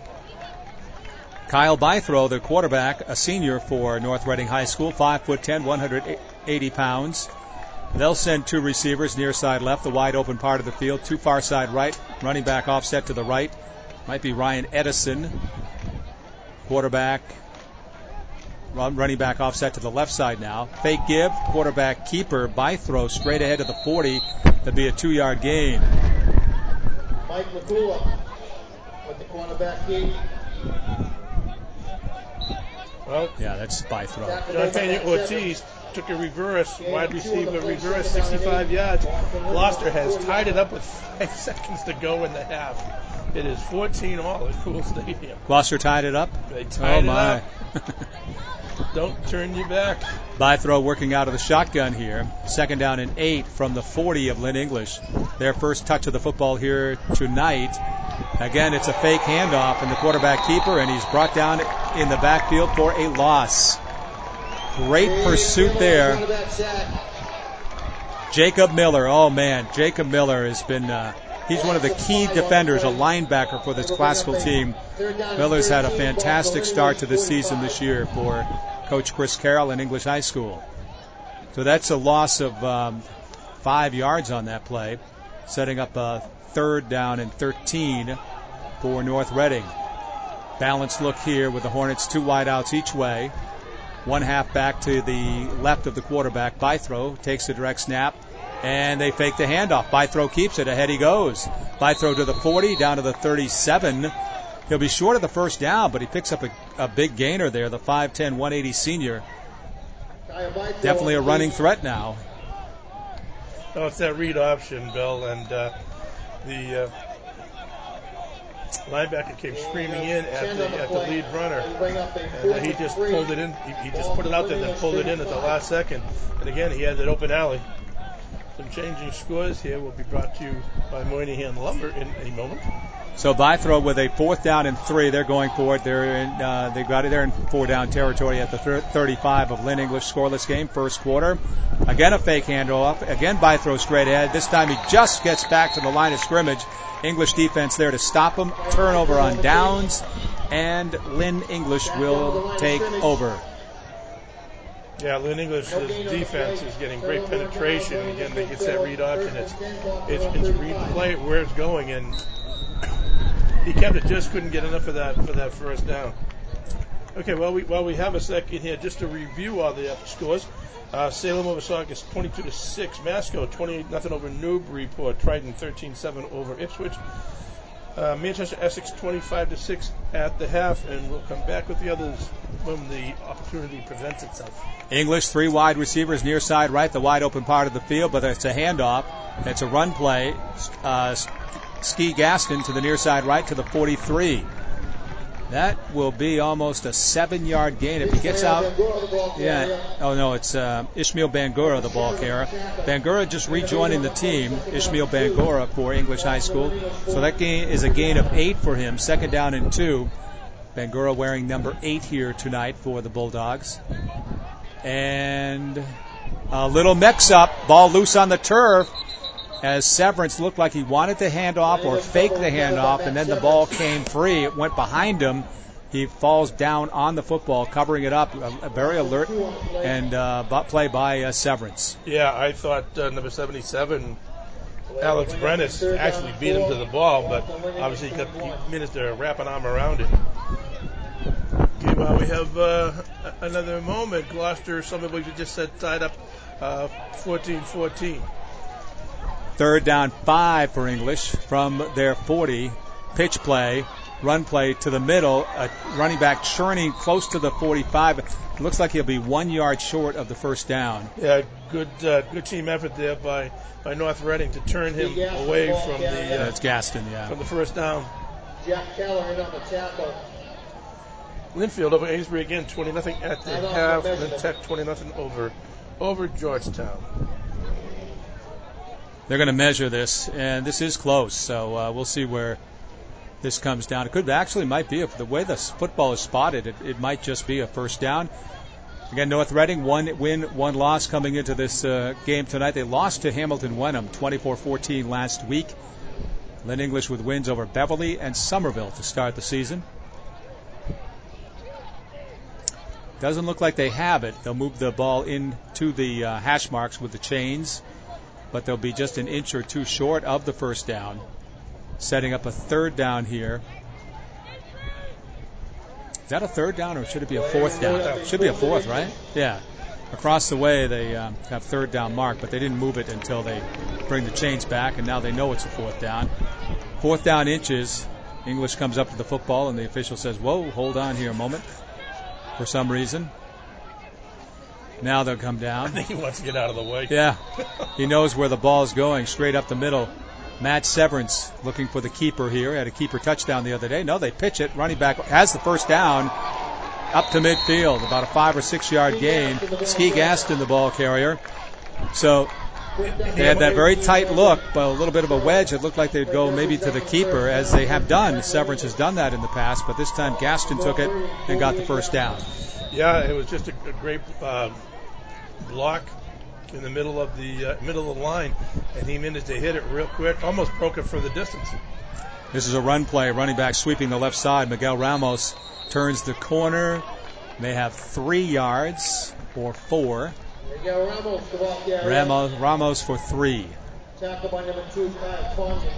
Kyle Bythrow, the quarterback, a senior for North Reading High School, 5'10", 180 pounds. They'll send 2 receivers near side left, the wide open part of the field, 2 far side right, running back offset to the right. Might be Ryan Edison. Quarterback, running back offset to the left side now. Fake give, quarterback keeper, Bythrow straight ahead to the 40 to be a 2-yard gain. Mike McCullough with the cornerback keep. Well, yeah, that's Bythrow. Jonathan Ortiz took a reverse, wide receiver reverse, 65 yards. Gloucester has tied it up with 5 seconds to go in the half. It is 14-all at Cool Stadium. Gloucester tied it up? They tied it up. Don't turn your back. Bythrow working out of the shotgun here. 2nd down and 8 from the 40 of Lynn English. Their first touch of the football here tonight. Again, it's a fake handoff, and the quarterback keeper, and he's brought down in the backfield for a loss. Great pursuit there. Jacob Miller. Oh, man. Jacob Miller has been... he's one of the key defenders, a linebacker for this classical team. Miller's had a fantastic start to the season this year for Coach Chris Carroll in English High School. So that's a loss of 5 yards on that play, setting up a 3rd down and 13 for North Reading. Balanced look here with the Hornets, 2 wideouts each way. 1 half back to the left of the quarterback. Bythrow takes the direct snap. And they fake the handoff. Bythrow keeps it. Ahead he goes. Bythrow to the 40, down to the 37. He'll be short of the first down, but he picks up a big gainer there, the 5'10", 180 senior. Definitely a running threat now. Oh, it's that read option, Bill, and the linebacker came screaming in at the lead runner, and he just pulled it in. He just put it out there and then pulled it in at the last second. And again, he had that open alley. Some changing scores here will be brought to you by Moynihan Lumber in a moment. So Bythro with a 4th down and 3. They're going for it. They got it there in 4-down territory at the 35 of Lynn English. Scoreless game, first quarter. Again a fake handoff. Again Bythro straight ahead. This time he just gets back to the line of scrimmage. English defense there to stop him. Turnover on downs, and Lynn English will take over. Yeah, Lynn English's defense is getting great penetration, and again they get that read option. It's read the play where it's going, and he kept it, just couldn't get enough of that for that first down. Okay, while we have a second here, just to review all the scores. Salem over Saugus 22-6. Masco 28-0 over Newburyport. Triton 13-7 over Ipswich. Manchester Essex 25-6 at the half, and we'll come back with the others when the opportunity presents itself. English, 3 wide receivers near side right, the wide open part of the field, but it's a handoff. It's a run play. Ski Gaston to the near side right to the 43. That will be almost a 7-yard gain if he gets out. Yeah. Oh, no, it's Ishmael Bangura, the ball carrier. Bangura just rejoining the team, Ishmael Bangura for English High School. So that gain is a gain of 8 for him, 2nd down and 2. Bangura wearing number 8 here tonight for the Bulldogs. And a little mix-up, ball loose on the turf, as Severance looked like he wanted to hand off or fake the handoff, and then the ball came free. It went behind him. He falls down on the football, covering it up. A very alert and play by Severance. Yeah, I thought number 77, Alex Brennis, actually beat him to the ball, but obviously he managed to wrap an arm around it. Okay, well, we have another moment. Gloucester, something we just said, tied up 14-14. 3rd down 5 for English from their 40. Pitch play, run play to the middle. Running back churning close to the 45. It looks like he'll be 1 yard short of the first down. Yeah, good team effort there by North Reading to turn him away from the. It's Gaston, yeah. From the first down. Jack Keller in on the tackle. Linfield over Amesbury again, 20-0 at the half. Lynn Tech 20-0 over Georgetown. They're going to measure this, and this is close, so we'll see where this comes down. It might be, the way the football is spotted, it might just be a first down. Again, North Reading, 1 win, 1 loss coming into this game tonight. They lost to Hamilton Wenham 24-14 last week. Lynn English with wins over Beverly and Somerville to start the season. Doesn't look like they have it. They'll move the ball into the hash marks with the chains, but they'll be just an inch or 2 short of the first down. Setting up a 3rd down here. Is that a 3rd down, or should it be a 4th down? It should be a 4th, right? Yeah. Across the way, they have 3rd down mark, but they didn't move it until they bring the chains back, and now they know it's a 4th down. 4th down inches. English comes up to the football, and the official says, whoa, hold on here a moment, for some reason. Now they'll come down. I think he wants to get out of the way. Yeah. He knows where the ball's going, straight up the middle. Matt Severance looking for the keeper here. Had a keeper touchdown the other day. No, they pitch it. Running back has the first down up to midfield. About a 5 or 6 yard gain. Ski Gaston, the ball carrier. So they had that very tight look, but a little bit of a wedge. It looked like they'd go maybe to the keeper, as they have done. Severance has done that in the past, but this time Gaston took it and got the first down. Yeah, it was just a great block in the middle of the line, and he managed to hit it real quick, almost broke it for the distance. This is a run play. Running back sweeping the left side. Miguel Ramos turns the corner. They have 3 yards or 4. Miguel Ramos, the ball carrier. Ramos for 3. Tackle by number 2, Kyle Fonzie.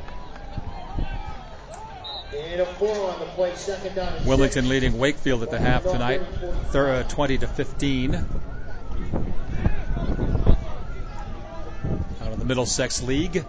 And a 4 on the play, 2nd down and Willington 6. leading Wakefield at the half tonight, 20-15. Out of the Middlesex League.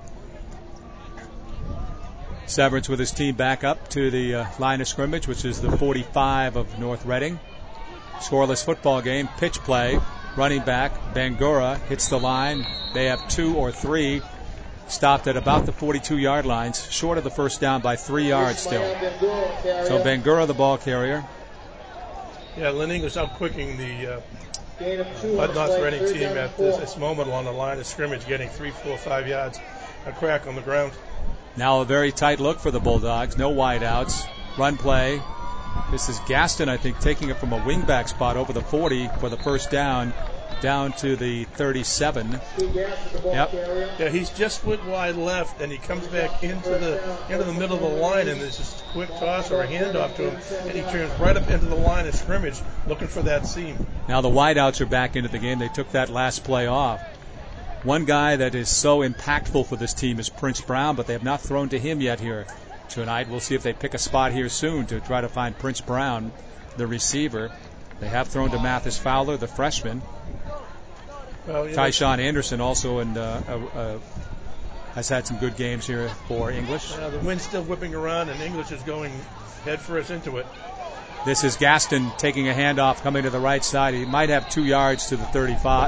Severance with his team back up to the line of scrimmage, which is the 45 of North Reading. Scoreless football game. Pitch play. Running back Bangura hits the line. They have 2 or 3. Stopped at about the 42-yard lines, short of the first down by 3 yards still. So Bangura, the ball carrier. Yeah, Lynn English outquicking the North Reading team at this moment along the line of scrimmage, getting 3, 4, 5 yards, a crack on the ground. Now a very tight look for the Bulldogs. No wideouts. Run play. This is Gaston, I think, taking it from a wingback spot over the 40 for the first down to the 37. Yep. Yeah, he's just split wide left, and he comes back into the middle of the line, and there's just a quick toss or a handoff to him, and he turns right up into the line of scrimmage looking for that seam. Now the wideouts are back into the game. They took that last play off. One guy that is so impactful for this team is Prince Brown, but they have not thrown to him yet here tonight. We'll see if they pick a spot here soon to try to find Prince Brown, the receiver. They have thrown to Mathis Fowler, the freshman. Well, Tyshawn Anderson also has had some good games here for English. The wind's still whipping around, and English is going head first into it. This is Gaston taking a handoff, coming to the right side. He might have 2 yards to the 35.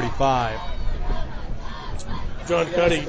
John Cuddy,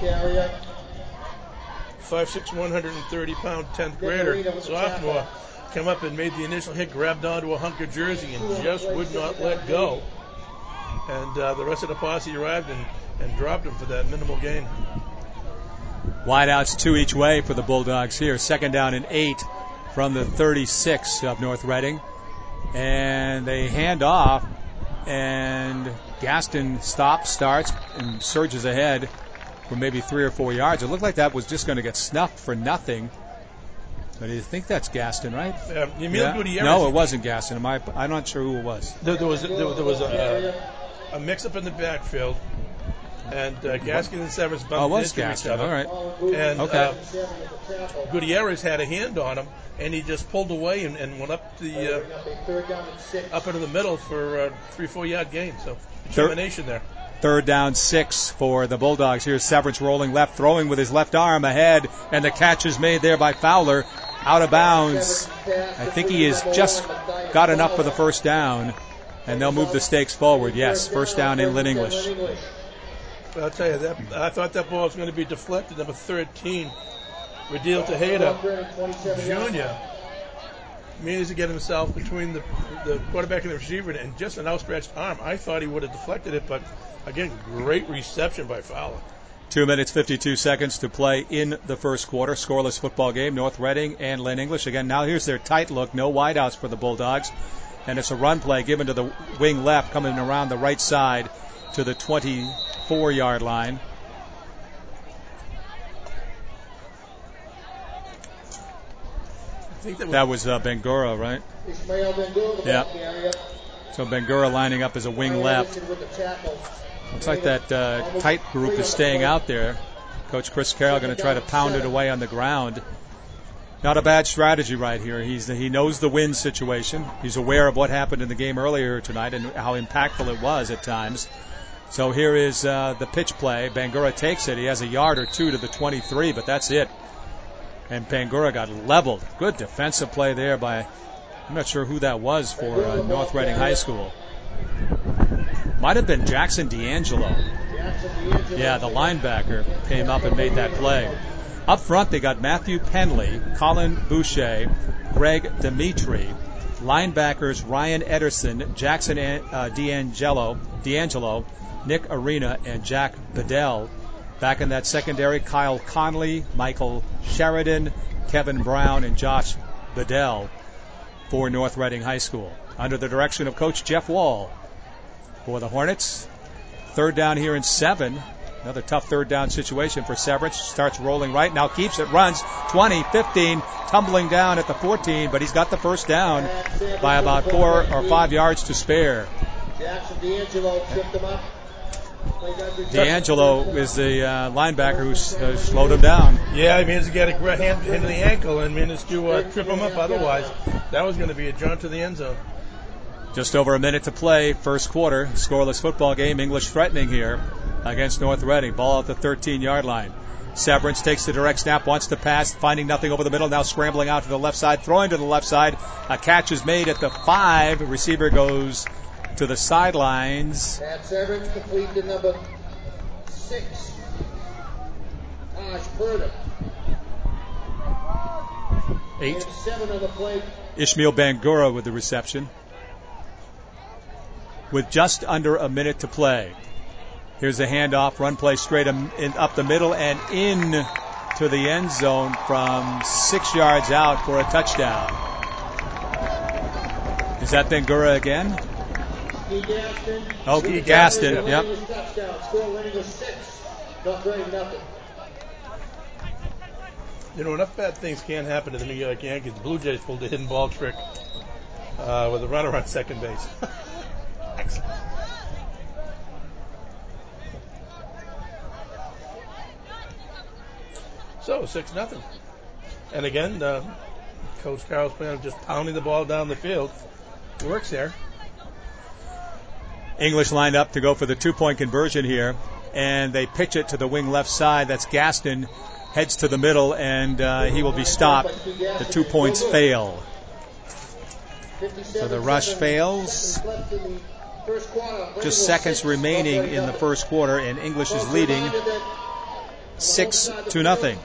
5'6", 130-pound 10th grader, sophomore, came up and made the initial hit, grabbed onto a hunk of jersey, and just would not let go. And the rest of the posse arrived and dropped him for that minimal gain. Wideouts 2 each way for the Bulldogs here. 2nd down and 8 from the 36 of North Reading. And they hand off, and Gaston starts, and surges ahead for maybe 3 or 4 yards. It looked like that was just going to get snuffed for nothing. But I think that's Gaston, right? Gutierrez. No, it wasn't Gaston. I'm not sure who it was. There was a mix-up in the backfield, and Gaston and Severance bumped into Gaston. each other. All right. And Gutierrez had a hand on him, and he just pulled away and went up up into the middle for a 3-4 yard gain. So determination there. 3rd down 6 for the Bulldogs. Here's Severance rolling left, throwing with his left arm ahead, and the catch is made there by Fowler. Out of bounds. I think he has just got enough for the first down, and they'll move the stakes forward. Yes, first down in Lynn English. I'll tell you, I thought that ball was going to be deflected. Number 13, Radil Tejeda, Jr., managed to get himself between the quarterback and the receiver and just an outstretched arm. I thought he would have deflected it, but again, great reception by Fowler. 2 minutes, 52 seconds to play in the first quarter. Scoreless football game, North Reading and Lynn English. Again, now here's their tight look. No wideouts for the Bulldogs. And it's a run play given to the wing left, coming around the right side to the 24-yard line. I think that was Bangura, right? Yeah. So Bangura lining up as a wing left. Looks like that tight group is staying out there. Coach Chris Carroll going to try to pound it away on the ground. Not a bad strategy right here. He knows the wind situation. He's aware of what happened in the game earlier tonight and how impactful it was at times. So here is the pitch play. Bangura takes it. He has a yard or two to the 23, but that's it. And Bangura got leveled. Good defensive play there by, I'm not sure who that was for North Reading High School. Might have been Jackson D'Angelo. Yeah, the linebacker came up and made that play. Up front, they got Matthew Penley, Colin Boucher, Greg Dimitri, linebackers Ryan Ederson, Jackson D'Angelo, Nick Arena, and Jack Bedell. Back in that secondary, Kyle Conley, Michael Sheridan, Kevin Brown, and Josh Bedell for North Reading High School. Under the direction of Coach Jeff Wall for the Hornets. 3rd down here and 7. Another tough 3rd down situation for Severance. Starts rolling right, now keeps it, runs 20, 15, tumbling down at the 14, but he's got the first down by about 4 or 5 yards to spare. Jackson D'Angelo tripped him up. D'Angelo is the linebacker who slowed him down. Yeah, he managed to get a hand into the ankle and managed to trip him up. Otherwise, that was going to be a jaunt to the end zone. Just over a minute to play, first quarter. Scoreless football game. English threatening here against North Reading. Ball at the 13-yard line. Severance takes the direct snap, wants to pass, finding nothing over the middle, now scrambling out to the left side, throwing to the left side. A catch is made at the 5. Receiver goes to the sidelines. Pat Severance complete to number 6. Taj Purda. 8. 7 on the plate. Ishmael Bangura with the reception. With just under a minute to play. Here's a handoff, run play straight up the middle and in to the end zone from 6 yards out for a touchdown. Is that Bangura again? Oh, Gaston. Yep. You know, enough bad things can't happen to the New York Yankees. The Blue Jays pulled a hidden ball trick with a runner on second base. Excellent. So, 6-0. And again, Coach Carroll's plan of just pounding the ball down the field works there. English lined up to go for the 2-point conversion here, and they pitch it to the wing left side. That's Gaston. Heads to the middle, and he will be stopped. The 2 points fail. So the rush fails. Just seconds remaining in the first quarter, and English is leading 6-0.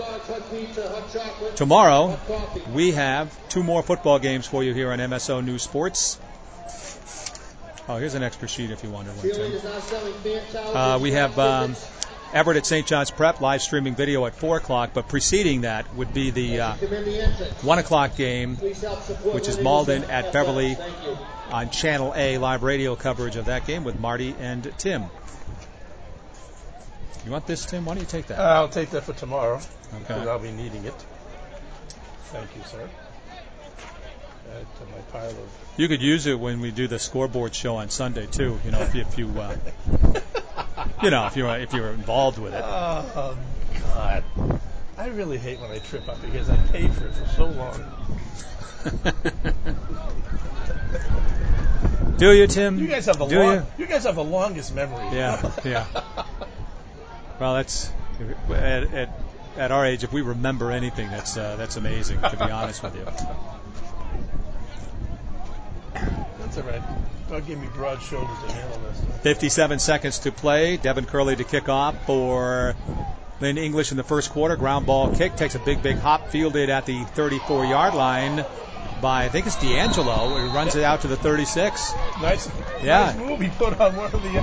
Tomorrow, we have 2 more football games for you here on MSO News Sports. Oh, here's an extra sheet if you wanted one, Tim. We have Everett at St. John's Prep, live streaming video at 4 o'clock, but preceding that would be the 1 o'clock game, which is Malden at Beverly on Channel A, live radio coverage of that game with Marty and Tim. You want this, Tim? Why don't you take that? I'll take that for tomorrow. Okay. Because I'll be needing it. Thank you, sir. Add to my pile of... You could use it when we do the scoreboard show on Sunday too. You know, if you if you're involved with it. Oh God, I really hate when I trip up because I paid for it for so long. Do you, Tim? You guys have the You guys have the longest memory. Yeah. Well, that's at our age. If we remember anything, that's amazing. To be honest with you. That's all right. Don't give me broad shoulders to handle this. 57 seconds to play. Devin Curley to kick off for Lynn English in the first quarter. Ground ball kick. Takes a big hop. Fielded at the 34-yard line by, I think it's D'Angelo. He runs it out to the 36. Nice move he put on one of the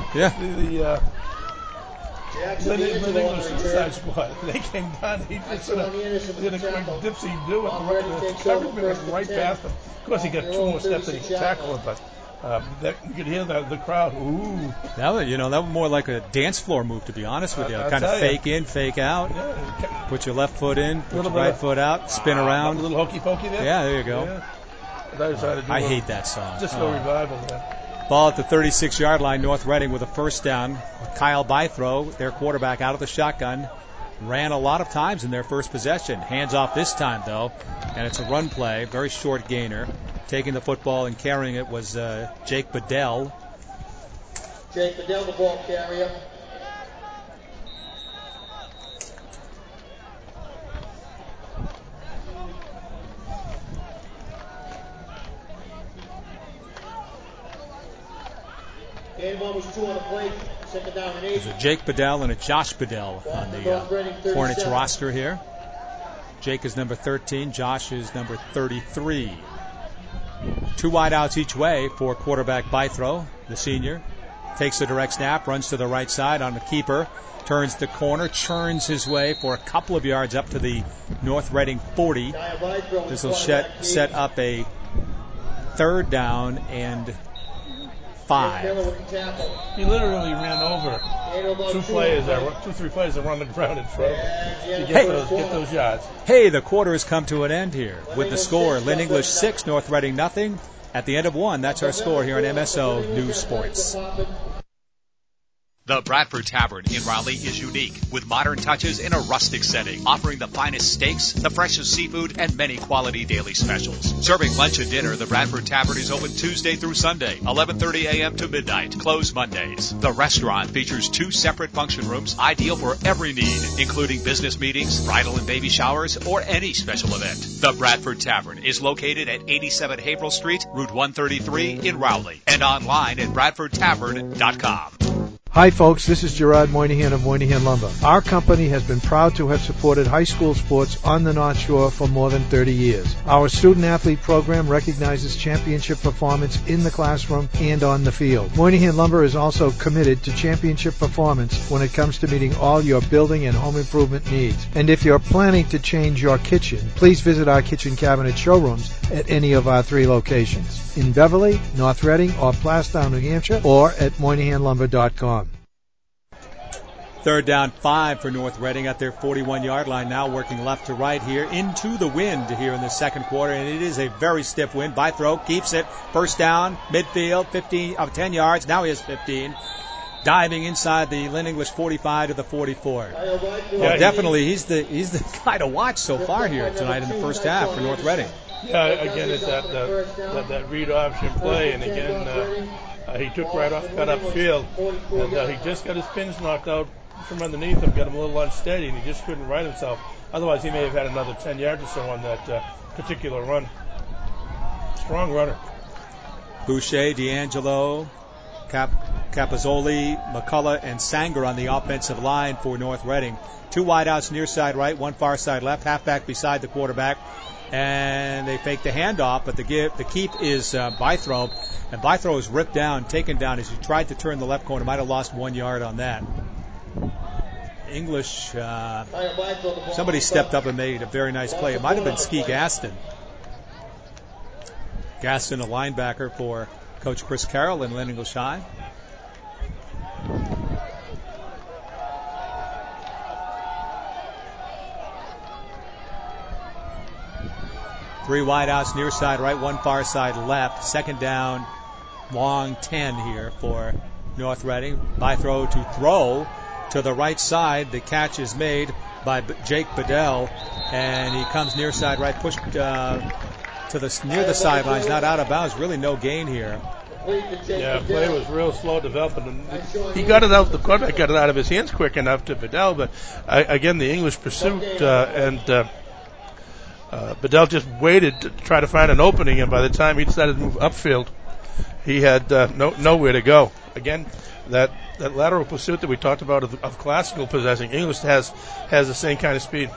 Lynn English suicide squad. They came down. He just sort of did a quick dipsy do it. The coverage went right past him. Of course, he got 2 more steps and he could tackle it, but you could hear the crowd. Ooh. That was more like a dance floor move, to be honest with you. Kind of fake in, fake out. Yeah. Put your left foot in, put your right foot out, spin around. A little hokey pokey there. Yeah, there you go. Yeah. I hate that song. Just a revival there. Ball at the 36-yard line, North Reading with a first down. Kyle Bythrow, their quarterback, out of the shotgun. Ran a lot of times in their first possession. Hands off this time, though, and it's a run play, very short gainer. Taking the football and carrying it was Jake Bedell. Jake Bedell, the ball carrier. Game almost 2 on the plate. Second down and 8. There's a Jake Bedell and a Josh Bedell on the Hornets roster here. Jake is number 13. Josh is number 33. 2 wideouts each way for quarterback Bythrow, the senior. Takes a direct snap, runs to the right side on the keeper, turns the corner, churns his way for a couple of yards up to the North Reading 40. This will set up a 3rd down and 5. He literally ran over 3 players that were on the ground in front of him to get those yards. Hey, the quarter has come to an end here with the score. Lynn English 6, North Reading nothing. At the end of 1, that's our score here on MSO News Sports. The Bradford Tavern in Raleigh is unique, with modern touches in a rustic setting, offering the finest steaks, the freshest seafood, and many quality daily specials. Serving lunch and dinner, the Bradford Tavern is open Tuesday through Sunday, 11:30 a.m. to midnight, closed Mondays. The restaurant features 2 separate function rooms, ideal for every need, including business meetings, bridal and baby showers, or any special event. The Bradford Tavern is located at 87 Haverhill Street, Route 133 in Raleigh, and online at bradfordtavern.com. Hi folks, this is Gerard Moynihan of Moynihan Lumber. Our company has been proud to have supported high school sports on the North Shore for more than 30 years. Our student-athlete program recognizes championship performance in the classroom and on the field. Moynihan Lumber is also committed to championship performance when it comes to meeting all your building and home improvement needs. And if you're planning to change your kitchen, please visit our kitchen cabinet showrooms at any of our 3 locations, in Beverly, North Reading, or Plastown, New Hampshire, or at MoynihanLumber.com. Third down 5 for North Reading at their 41-yard line, now working left to right here into the wind here in the second quarter, and it is a very stiff wind. Bythrow keeps it. First down, midfield, 10 yards. Now he has 15. Diving inside the Lynn English 45 to the 44. Well, definitely he's the guy to watch so far here tonight in the first half for North Reading. Yeah, again, it's that read option play, and again, he took right off, cut upfield, and he just got his pins knocked out from underneath him, got him a little unsteady, and he just couldn't right himself. Otherwise, he may have had another 10 yards or so on that particular run. Strong runner. Boucher, D'Angelo, Capozzoli, McCullough, and Sanger on the offensive line for North Reading. 2 wideouts near side right, 1 far side left, halfback beside the quarterback. And they fake the handoff, but the keep is Bythrow. And Bythrow is ripped down, taken down as he tried to turn the left corner. Might have lost 1 yard on that. English, somebody stepped up and made a very nice play. It might have been Ski Gaston. Gaston, a linebacker for Coach Chris Carroll in Lynn English High. Three wideouts near side right, 1 far side left. Second down, long 10 here for North Reading. Bythrow to throw to the right side. The catch is made by Jake Bedell, and he comes near side right, pushed near the sidelines, not out of bounds. Really no gain here. Yeah, play was real slow developing. He got it out. The quarterback got it out of his hands quick enough to Bedell, but again the English pursuit and Bedell just waited to try to find an opening, and by the time he decided to move upfield, he had nowhere to go. Again, that lateral pursuit that we talked about of classical possessing, English has the same kind of speed.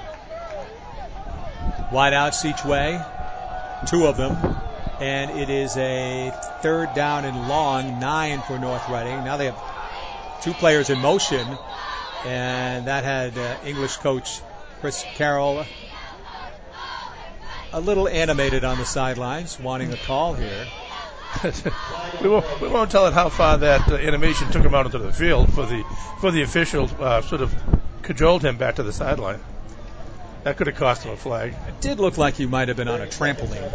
Wideouts each way, 2 of them, and it is a third down and long, 9 for North Reading. Now they have 2 players in motion, and that had English coach Chris Carroll a little animated on the sidelines, wanting a call here. we won't tell it how far that animation took him out into the field for the official sort of cajoled him back to the sideline. That could have cost him a flag. It did look like he might have been on a trampoline,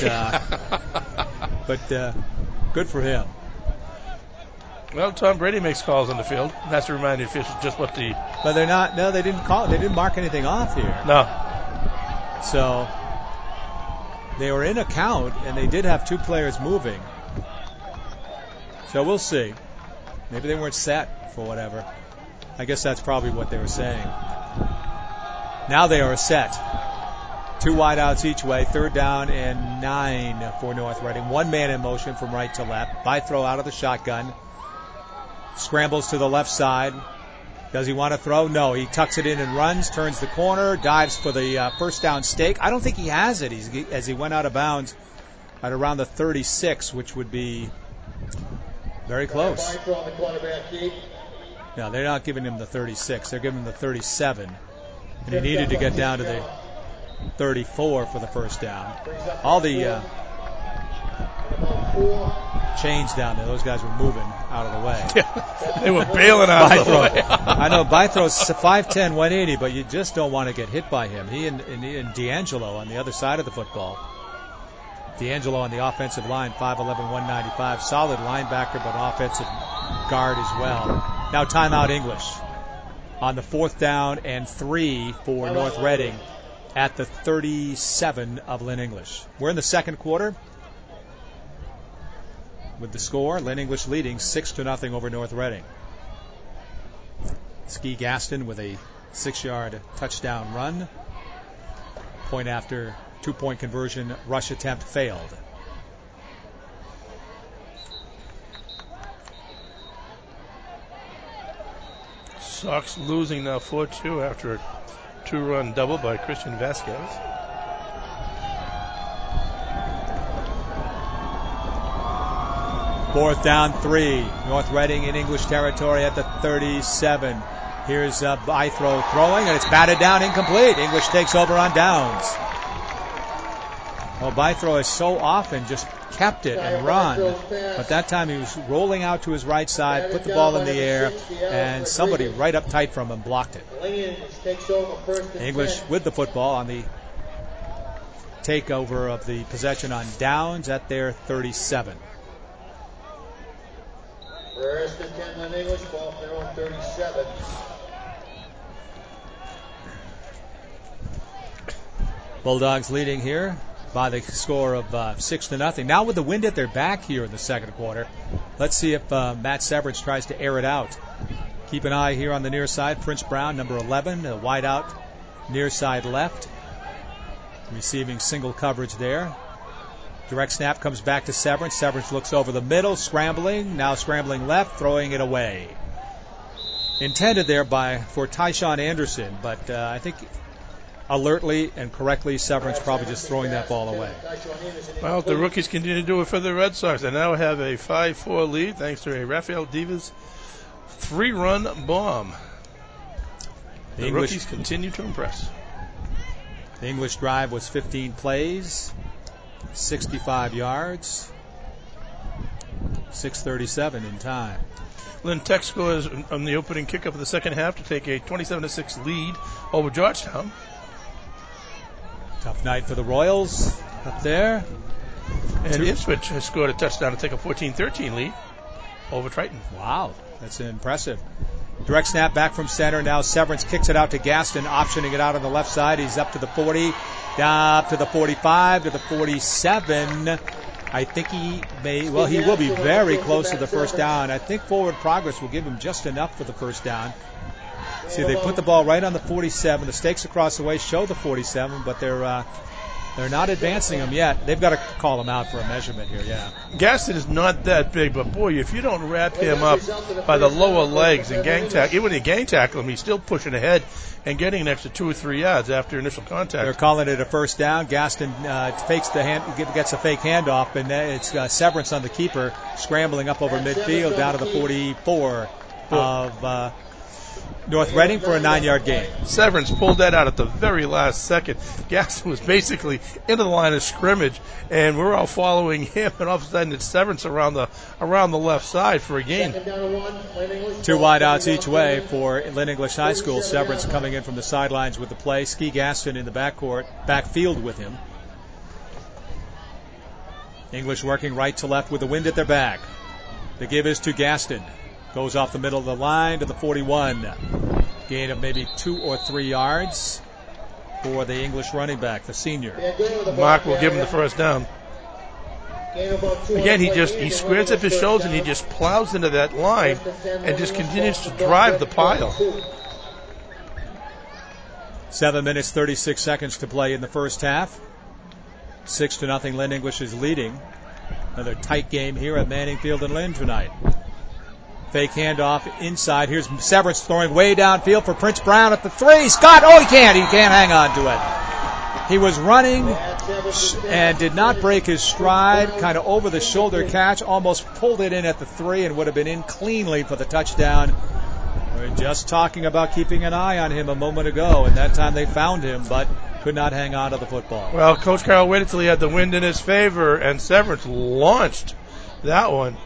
but good for him. Well, Tom Brady makes calls on the field. Has to remind the officials just what the. But they're not. No, they didn't call. They didn't mark anything off here. No. So they were in a count, and they did have 2 players moving. So we'll see. Maybe they weren't set for whatever. I guess that's probably what they were saying. Now they are set. 2 wideouts each way. Third down and 9 for North Reading. 1 man in motion from right to left. Bythrow out of the shotgun. Scrambles to the left side. Does he want to throw? No. He tucks it in and runs, turns the corner, dives for the first down stake. I don't think he has it as he went out of bounds at around the 36, which would be very close. No, they're not giving him the 36. They're giving him the 37. And he needed to get down to the 34 for the first down. All the chains down there, those guys were moving out of the way. Yeah, they were bailing out of the way. I know Bythrow's 5'10", 180, but you just don't want to get hit by him. He and D'Angelo on the other side of the football. D'Angelo on the offensive line, 5'11", 195. Solid linebacker, but offensive guard as well. Now timeout English on the 4th down and 3 for North Reading at the 37 of Lynn English. We're in the second quarter with the score, Lynn English leading 6-0 over North Reading. Ski Gaston with a 6-yard touchdown run. Point after 2-point conversion rush attempt failed. Sox losing now 4-2 after a 2-run double by Christian Vasquez. Fourth down, 3. North Reading in English territory at the 37. Here's Bythrow throwing, and it's batted down, incomplete. English takes over on downs. Well, Bythrow has so often just kept it and run, but that time he was rolling out to his right side, put the ball in the air, and somebody right up tight from him blocked it. English with the football on the takeover of the possession on downs at their 37. First and 10 on English, ball from their own 37. Bulldogs leading here by the score of 6-0. Now with the wind at their back here in the second quarter, let's see if Matt Severance tries to air it out. Keep an eye here on the near side. Prince Brown, number 11, a wide out near side left, receiving single coverage there. Direct snap comes back to Severance. Severance looks over the middle, scrambling, now scrambling left, throwing it away. Intended there for Tyshawn Anderson, but I think alertly and correctly, Severance probably just throwing that ball away. Well, the rookies continue to do it for the Red Sox. They now have a 5-4 lead thanks to a Rafael Divas 3-run bomb. The rookies continue to impress. The English drive was 15 plays, 65 yards, 6:37 in time. Lynn Tech scores on the opening kickoff of the second half to take a 27-6 lead over Georgetown. Tough night for the Royals up there. And Ipswich has scored a touchdown to take a 14-13 lead over Triton. Wow, that's impressive. Direct snap back from center. Now Severance kicks it out to Gaston, optioning it out on the left side. He's up to the 40, down up to the 45, to the 47. I think he will be very close to the first down. I think forward progress will give him just enough for the first down. See, they put the ball right on the 47. The stakes across the way show the 47, but they're not advancing him yet. They've got to call him out for a measurement here, yeah. Gaston is not that big, but boy, if you don't wrap him up by the lower legs and gang tackle, even when you gang tackle him, he's still pushing ahead and getting an extra 2 or 3 yards after initial contact. They're calling it a first down. Gaston gets a fake handoff, and it's Severance on the keeper, scrambling up over midfield down to the 44 of North Reading for a 9-yard gain. Severance pulled that out at the very last second. Gaston was basically into the line of scrimmage, and we're all following him, and all of a sudden it's Severance around the left side for a gain. 2 wide outs each way for Lynn English High School. Severance coming in from the sidelines with the play. Ski Gaston in the backfield with him. English working right to left with the wind at their back. The give is to Gaston. Goes off the middle of the line to the 41. Gain of maybe 2 or 3 yards for the English running back, the senior. Mark will give him the first down. Again, he squares up his shoulders and he just plows into that line and just continues to drive the pile. 7 minutes, 36 seconds to play in the first half. 6-0, Lynn English is leading. Another tight game here at Manning Field in Lynn tonight. Fake handoff inside. Here's Severance throwing way downfield for Prince Brown at the 3. Scott, he can't hang on to it. He was running and did not break his stride. Kind of over the shoulder catch, almost pulled it in at the 3 and would have been in cleanly for the touchdown. We were just talking about keeping an eye on him a moment ago, and that time they found him, but could not hang on to the football. Well, Coach Carroll waited till he had the wind in his favor, and Severance launched that one.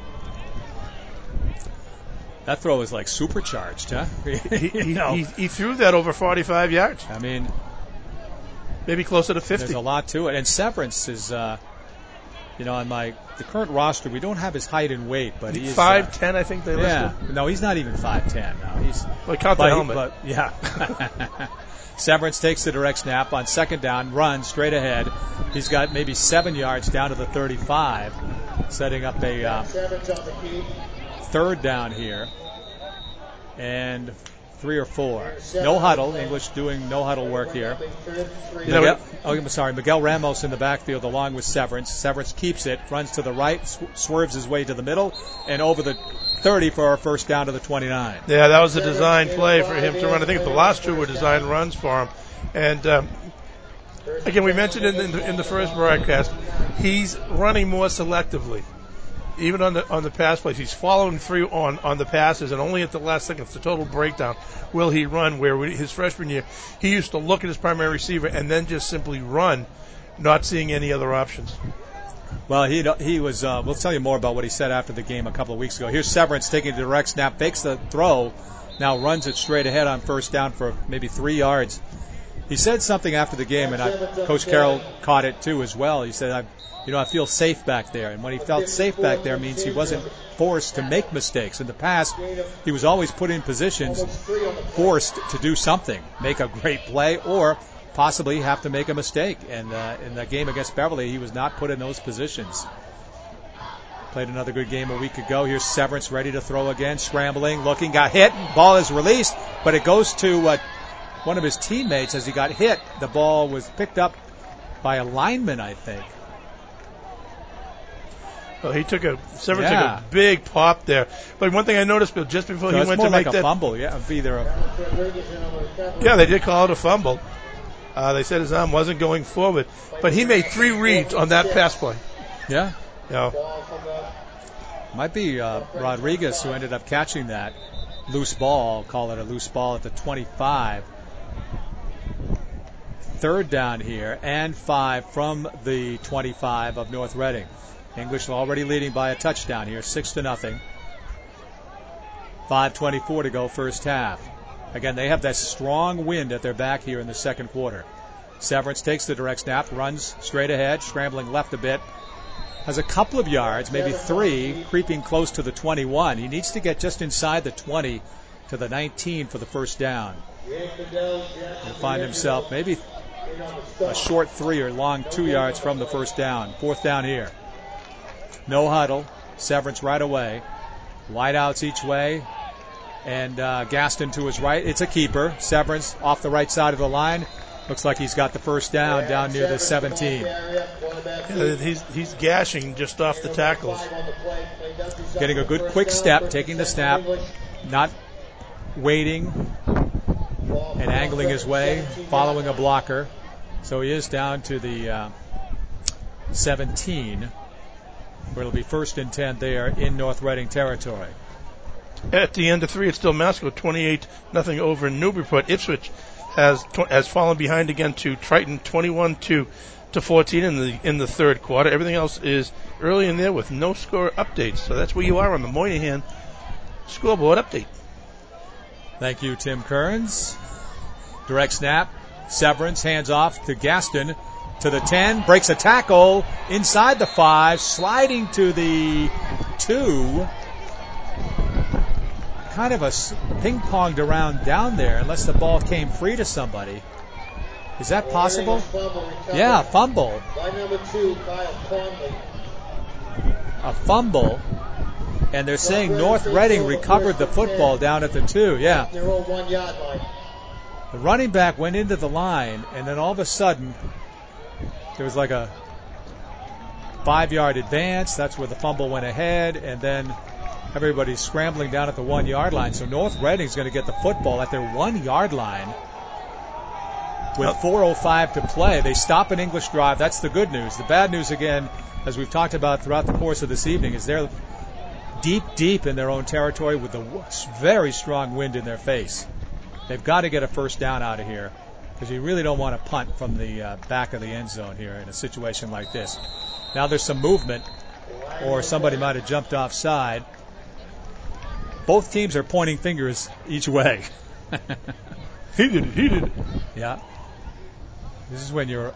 That throw was like supercharged, huh? He threw that over 45 yards. I mean, maybe closer to 50. There's a lot to it. And Severance is, on the current roster, we don't have his height and weight, but he's 5'10", I think they listed. Yeah, no, he's not even 5'10". No, he's. Well, count the helmet. But yeah. Severance takes the direct snap on second down, runs straight ahead. He's got maybe 7 yards down to the 35, setting up a third down here and 3 or 4. No huddle. English doing no huddle work here. Miguel Ramos in the backfield along with Severance. Severance keeps it, runs to the right, swerves his way to the middle, and over the 30 for our first down to the 29. Yeah, that was a design play for him to run. I think the last two were design runs for him. And again, we mentioned in the first broadcast, he's running more selectively. Even on the pass plays, he's following through on the passes, and only at the last second, it's the total breakdown, will he run. Where his freshman year, he used to look at his primary receiver and then just simply run, not seeing any other options. Well, he was. We'll tell you more about what he said after the game a couple of weeks ago. Here's Severance taking the direct snap, fakes the throw, now runs it straight ahead on first down for maybe 3 yards. He said something after the game, and Coach Carroll caught it too as well. He said, I feel safe back there. And when he felt safe back there means he wasn't forced to make mistakes. In the past, he was always put in positions forced to do something, make a great play, or possibly have to make a mistake. And in that game against Beverly, he was not put in those positions. Played another good game a week ago. Here's Severance ready to throw again, scrambling, looking, got hit. Ball is released, but it goes to one of his teammates as he got hit. The ball was picked up by a lineman, I think. Well, Severance took a big pop there. But one thing I noticed, Bill, just before he went to make that, a fumble. Yeah, they did call it a fumble. They said his arm wasn't going forward, but he made 3 reads on that pass play. Yeah. Might be Rodriguez who ended up catching that loose ball. Call it a loose ball at the 25. Third down here and 5 from the 25 of North Reading. English already leading by a touchdown here, 6-0. 5:24 to go first half. Again, they have that strong wind at their back here in the second quarter. Severance takes the direct snap, runs straight ahead, scrambling left a bit. Has a couple of yards, maybe 3, creeping close to the 21. He needs to get just inside the 20 to the 19 for the first down. He'll find himself maybe a short 3 or long 2 yards from the first down. Fourth down here. No huddle. Severance right away. Wideouts each way. And Gaston to his right. It's a keeper. Severance off the right side of the line. Looks like he's got the first down near the 17. Yeah, he's gashing just off the tackles. Getting a good quick step, taking the snap, not waiting and angling his way, following a blocker. So he is down to the 17. Where it'll be 1st and 10 there in North Reading territory. At the end of 3, it's still Masco 28-0 over Newburyport. Ipswich has fallen behind again to Triton 21-14 in the third quarter. Everything else is early in there with no score updates. So that's where you are on the Moynihan scoreboard update. Thank you, Tim Kearns. Direct snap. Severance hands off to Gaston. To the 10, breaks a tackle inside the 5, sliding to the 2. Kind of a ping-ponged around down there, unless the ball came free to somebody. Is that possible? Yeah, fumble. By number 2, Kyle Conley. A fumble, and they're saying North Reading recovered the football down at the 2. Yeah. Their own 1-yard line. The running back went into the line, and then all of a sudden, there was like a 5-yard advance. That's where the fumble went ahead. And then everybody's scrambling down at the 1-yard line. So North Reading's going to get the football at their 1-yard line with 4:05 to play. They stop an English drive. That's the good news. The bad news, again, as we've talked about throughout the course of this evening, is they're deep in their own territory with a very strong wind in their face. They've got to get a first down out of here, because you really don't want to punt from the back of the end zone here in a situation like this. Now there's some movement, or somebody might have jumped offside. Both teams are pointing fingers each way. He did it. Yeah. This is when your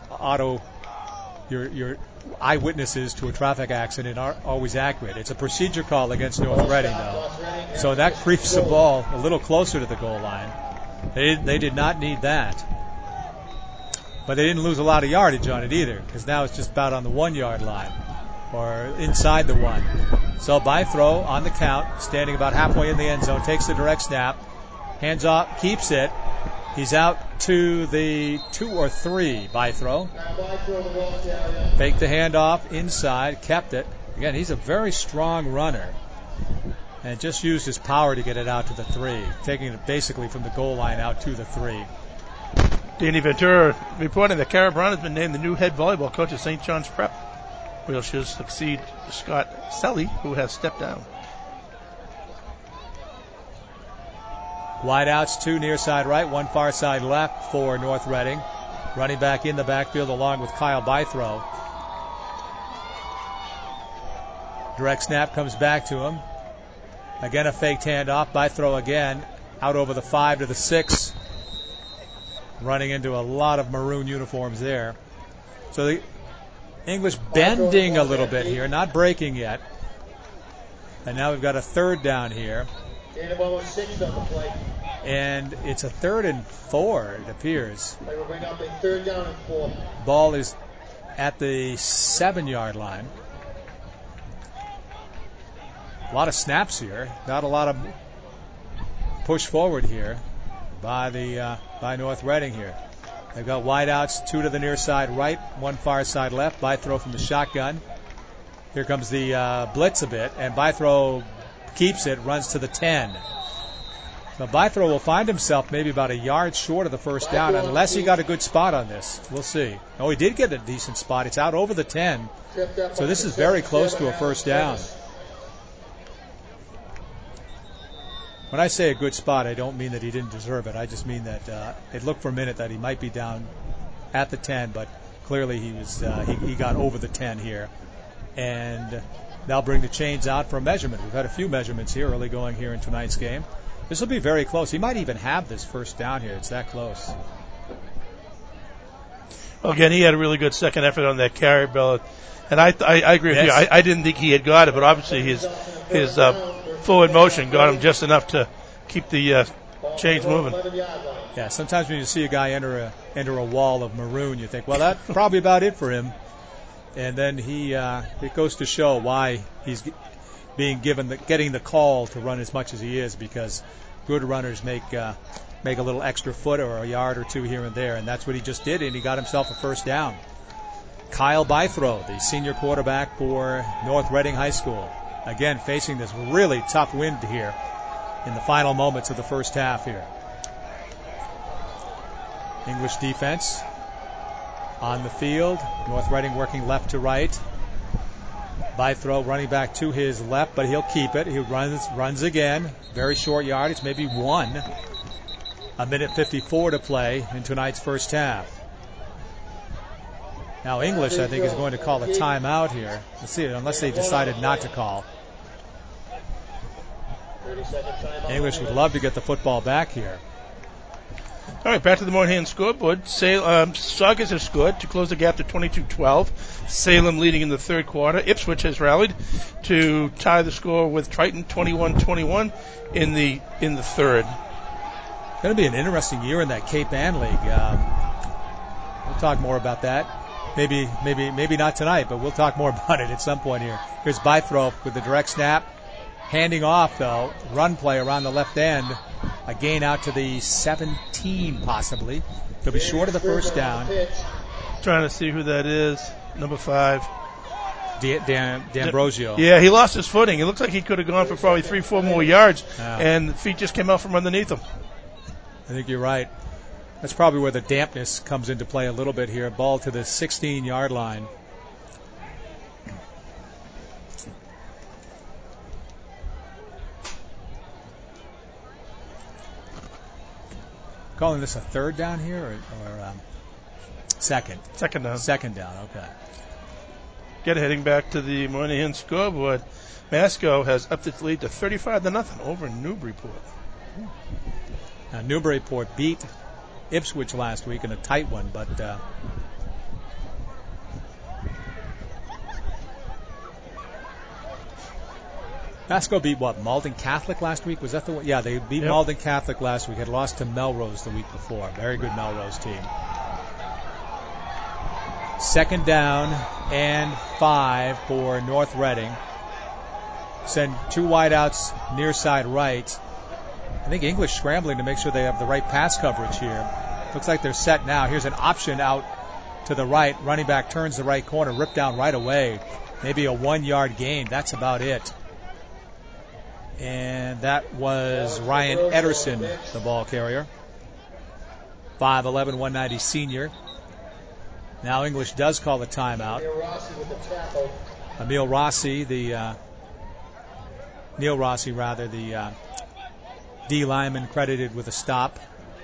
eyewitnesses to a traffic accident are always accurate. It's a procedure call against North Reading, though. So that creeps the ball a little closer to the goal line. They did not need that. But they didn't lose a lot of yardage on it either, because now it's just about on the 1-yard line or inside the 1. So by throw on the count, standing about halfway in the end zone, takes the direct snap, Hands off, keeps it. He's out to the 2 or 3 by throw. Fake the handoff inside, kept it. Again, he's a very strong runner. And just used his power to get it out to the 3, taking it basically from the goal line out to the 3. Danny Ventura reporting that Kara Brown has been named the new head volleyball coach at St. John's Prep, where she'll succeed Scott Selly, who has stepped down. Wide outs, 2 near side right, 1 far side left for North Reading. Running back in the backfield along with Kyle Bythrow. Direct snap comes back to him. Again, a faked handoff. Bythrow again. Out over the 5 to the 6. Running into a lot of maroon uniforms there. So the English bending a little bit here. Not breaking yet. And now we've got a 3rd down here. And it's a 3rd and 4, it appears. They will bring up a 3rd down and 4. Ball is at the 7-yard line. A lot of snaps here. Not a lot of push forward here by North Reading here. They've got wide outs, 2 to the near side right, 1 far side left. Bythrow from the shotgun. Here comes the blitz a bit, and Bythrow keeps it, runs to the 10. So Bythrow will find himself maybe about a yard short of the first down unless he got a good spot on this. We'll see. Oh, he did get a decent spot. It's out over the 10. So this is very close to a first down. When I say a good spot, I don't mean that he didn't deserve it. I just mean that it looked for a minute that he might be down at the 10, but clearly he got over the 10 here. And they'll bring the chains out for a measurement. We've had a few measurements here early going here in tonight's game. This will be very close. He might even have this first down here. It's that close. Well, again, he had a really good second effort on that carry, Bill. And I agree with you. I didn't think he had got it, but obviously his forward motion got him just enough to keep the chains moving. Yeah, sometimes when you see a guy enter a wall of maroon, you think, well, that's probably about it for him. And then it goes to show why he's being getting the call to run as much as he is, because good runners make a little extra foot or a yard or 2 here and there, and that's what he just did, and he got himself a first down. Kyle Bythrow, the senior quarterback for North Reading High School, again facing this really tough wind here in the final moments of the first half here. English defense on the field. North Reading working left to right. Bythrow running back to his left, but he'll keep it. He runs again. Very short yardage, maybe 1. 1:54 to play in tonight's first half. Now English, I think, is going to call a timeout here. Let's see, unless they decided not to call. English would love to get the football back here. All right, back to the Moynihan scoreboard. Saugus has scored to close the gap to 22-12. Salem leading in the 3rd quarter. Ipswich has rallied to tie the score with Triton 21-21 in the 3rd. It's going to be an interesting year in that Cape Ann League. We'll talk more about that. Maybe not tonight, but we'll talk more about it at some point here. Here's Bythrow with the direct snap. Handing off, though. Run play around the left end. A gain out to the 17, possibly. He'll be short of the first down. Trying to see who that is. Number 5. D'Ambrosio. Yeah, he lost his footing. It looks like he could have gone for probably 3-4 more yards, and the feet just came out from underneath him. I think you're right. That's probably where the dampness comes into play a little bit here. Ball to the 16-yard line. Calling this a 3rd down here or second? Second down. Second down, okay. Heading back to the Moynihan scoreboard. Masco has upped its lead to 35-0 over Newburyport. Now, Newburyport beat Ipswich last week in a tight one, but Masco beat what? Malden Catholic last week? Was that the one? Yeah, they beat Malden Catholic last week. Had lost to Melrose the week before. Very good Melrose team. 2nd down and 5 for North Reading. Send 2 wideouts near side right. I think English scrambling to make sure they have the right pass coverage here. Looks like they're set now. Here's an option out to the right. Running back turns the right corner, ripped down right away. Maybe a 1-yard gain. That's about it. And that was Ryan Ederson, the ball carrier. 5'11", 190 senior. Now English does call a timeout. Neil Rossi, the D lineman, credited with a stop.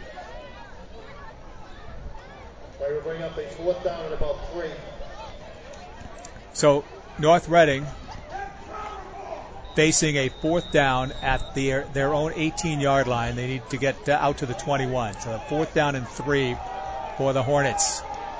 They will bring up a 4th down at about 3. So North Reading facing a 4th down at their own 18-yard line. They need to get out to the 21. So 4th down and 3 for the Hornets.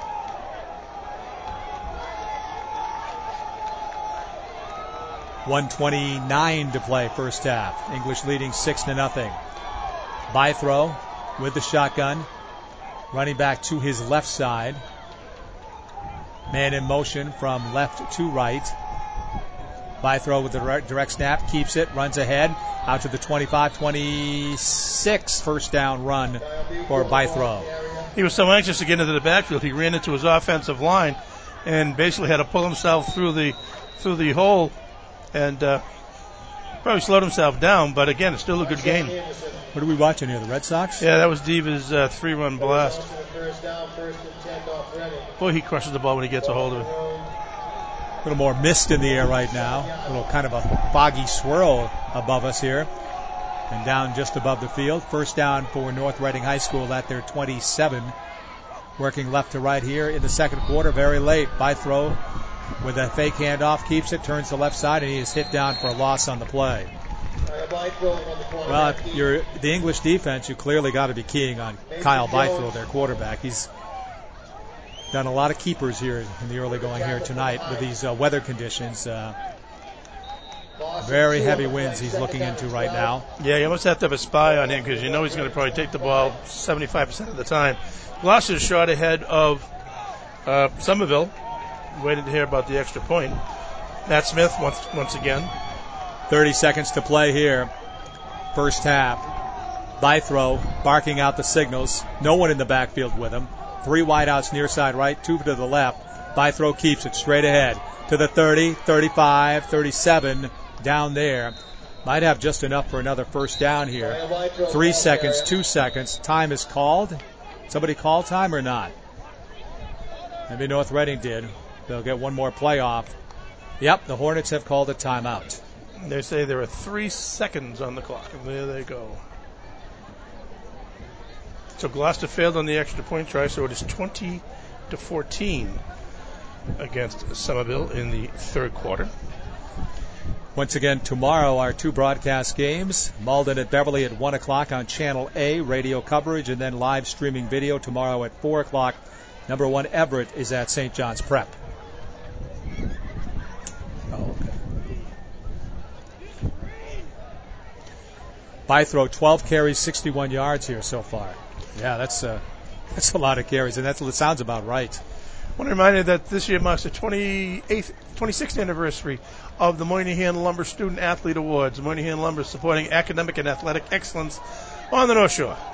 .129 to play first half. English leading 6-0. Bythrow with the shotgun. Running back to his left side. Man in motion from left to right. Bythrow with the direct snap, keeps it, runs ahead, out to the 25, 26, first down run for Bythrow. He was so anxious to get into the backfield, he ran into his offensive line and basically had to pull himself through the hole and probably slowed himself down, but again, it's still a good game. What are we watching here, the Red Sox? Yeah, that was Diva's 3-run blast. Boy, he crushes the ball when he gets a hold of it. A little more mist in the air right now. A little kind of a foggy swirl above us here. And down just above the field. First down for North Reading High School at their 27. Working left to right here in the second quarter. Very late. Bythrow with a fake handoff. Keeps it. Turns to left side. And he is hit down for a loss on the play. Well, if you're the English defense, you clearly got to be keying on Kyle Bythrow, their quarterback. He's done a lot of keepers here in the early going here tonight with these weather conditions. Very heavy winds he's looking into right now. Yeah, you almost have to have a spy on him because you know he's going to probably take the ball 75% of the time. Gloucester shot ahead of Somerville. Waited to hear about the extra point. Matt Smith once again. 30 seconds to play here. First half. Bythrow barking out the signals. No one in the backfield with him. 3 wideouts near side right, 2 to the left. Bythrow keeps it straight ahead to the 30, 35, 37, down there. Might have just enough for another first down here. 3 seconds, 2 seconds. Time is called. Somebody call time or not? Maybe North Reading did. They'll get one more play off. Yep, the Hornets have called a timeout. They say there are 3 seconds on the clock, and there they go. So Gloucester failed on the extra point try, so it is 20-14 against Somerville in the third quarter. Once again, tomorrow our 2 broadcast games. Malden at Beverly at 1 o'clock on Channel A, radio coverage, and then live streaming video tomorrow at 4 o'clock. Number 1 Everett is at St. John's Prep. Bythrow, 12 carries, 61 yards here so far. Yeah, that's a lot of carries, and that sounds about right. I want to remind you that this year marks the 26th anniversary of the Moynihan Lumber Student Athlete Awards. Moynihan Lumber supporting academic and athletic excellence on the North Shore.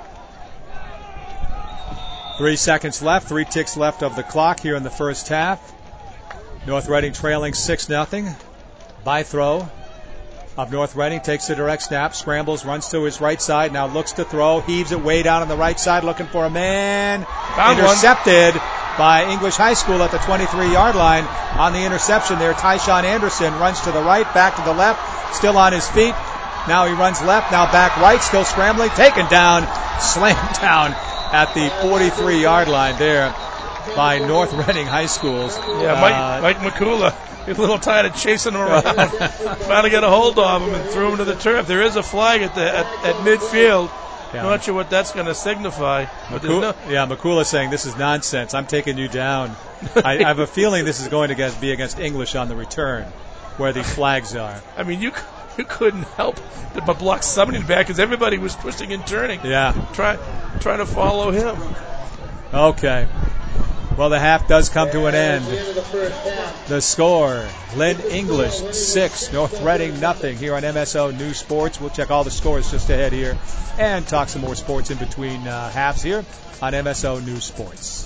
3 seconds left, 3 ticks left of the clock here in the first half. North Reading trailing 6-0. Bythrow of North Reading takes a direct snap, scrambles, runs to his right side, now looks to throw, heaves it way down on the right side, looking for a man. Intercepted by English High School at the 23-yard line. On the interception there, Tyshawn Anderson runs to the right, back to the left, still on his feet. Now he runs left, now back right, still scrambling, taken down, slammed down at the 43-yard line there by North Reading High School's. Yeah, Mike McCullough. He's a little tired of chasing him around. Finally got a hold of him and threw him to the turf. There is a flag at midfield. Yeah. Not sure what that's going to signify. McCullough saying this is nonsense. I'm taking you down. I have a feeling this is going to be against English on the return, where these flags are. I mean, you couldn't help but block somebody back because everybody was twisting and turning. Yeah, trying to follow him. Okay. Well, the half does come to an At the end. end of the first half. The score, Lynn English 6, North Reading nothing here on MSO News Sports. We'll check all the scores just ahead here and talk some more sports in between halves here on MSO News Sports.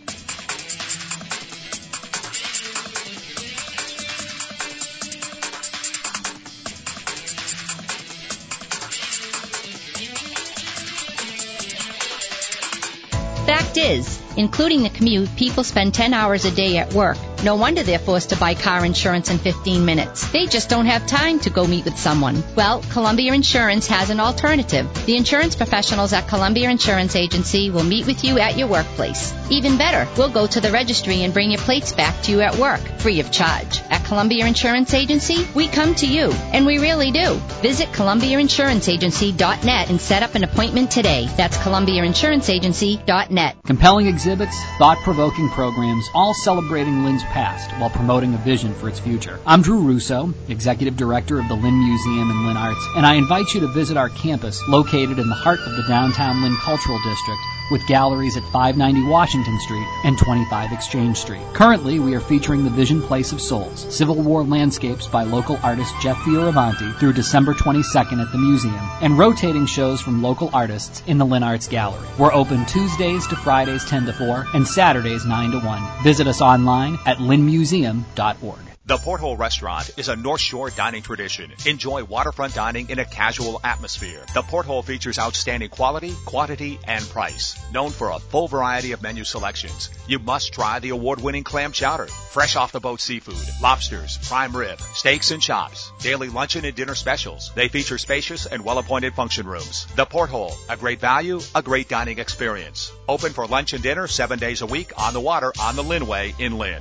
Fact is, including the commute, people spend 10 hours a day at work. No wonder they're forced to buy car insurance in 15 minutes. They just don't have time to go meet with someone. Well, Columbia Insurance has an alternative. The insurance professionals at Columbia Insurance Agency will meet with you at your workplace. Even better, we'll go to the registry and bring your plates back to you at work, free of charge. At Columbia Insurance Agency, we come to you, and we really do. Visit ColumbiaInsuranceAgency.net and set up an appointment today. That's ColumbiaInsuranceAgency.net. Compelling exhibits, thought-provoking programs, all celebrating Lynn's past while promoting a vision for its future. I'm Drew Russo, Executive Director of the Lynn Museum and Lynn Arts, and I invite you to visit our campus located in the heart of the downtown Lynn Cultural District with galleries at 590 Washington Street and 25 Exchange Street. Currently, we are featuring the Vision Place of Souls, Civil War landscapes by local artist Jeff Fioravanti through December 22nd at the museum, and rotating shows from local artists in the Lynn Arts Gallery. We're open Tuesdays to Fridays 10 to 4 and Saturdays 9 to 1. Visit us online at lynnmuseum.org. The Porthole Restaurant is a North Shore dining tradition. Enjoy waterfront dining in a casual atmosphere. The Porthole features outstanding quality, quantity, and price. Known for a full variety of menu selections, you must try the award-winning clam chowder, fresh off-the-boat seafood, lobsters, prime rib, steaks and chops, daily luncheon and dinner specials. They feature spacious and well-appointed function rooms. The Porthole, a great value, a great dining experience. Open for lunch and dinner 7 days a week on the water on the Lynnway in Lynn.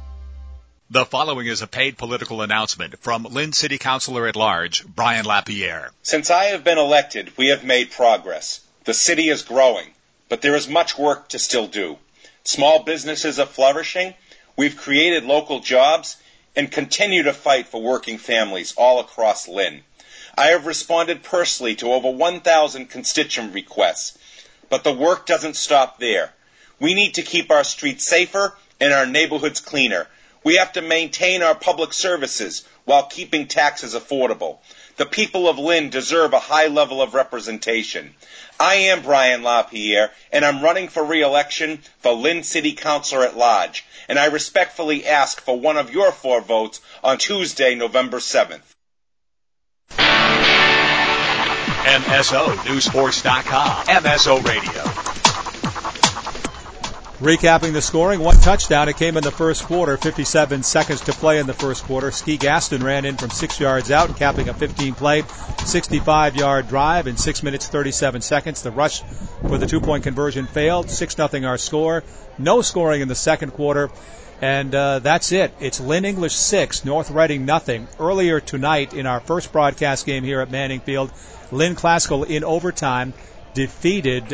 The following is a paid political announcement from Lynn City Councilor at Large, Brian Lapierre. Since I have been elected, we have made progress. The city is growing, but there is much work to still do. Small businesses are flourishing. We've created local jobs and continue to fight for working families all across Lynn. I have responded personally to over 1,000 constituent requests, but the work doesn't stop there. We need to keep our streets safer and our neighborhoods cleaner. We have to maintain our public services while keeping taxes affordable. The people of Lynn deserve a high level of representation. I am Brian LaPierre, and I'm running for re-election for Lynn City Councilor at Large, and I respectfully ask for one of your 4 votes on Tuesday, November 7th. MSONewsports.com, MSO Radio. Recapping the scoring, 1 touchdown. It came in the first quarter, 57 seconds to play in the first quarter. Ski Gaston ran in from 6 yards out, capping a 15-play, 65-yard drive in 6 minutes, 37 seconds. The rush for the 2-point conversion failed. 6-0 our score. No scoring in the second quarter. And that's it. It's Lynn English 6, North Reading nothing. Earlier tonight in our first broadcast game here at Manning Field, Lynn Classical in overtime defeated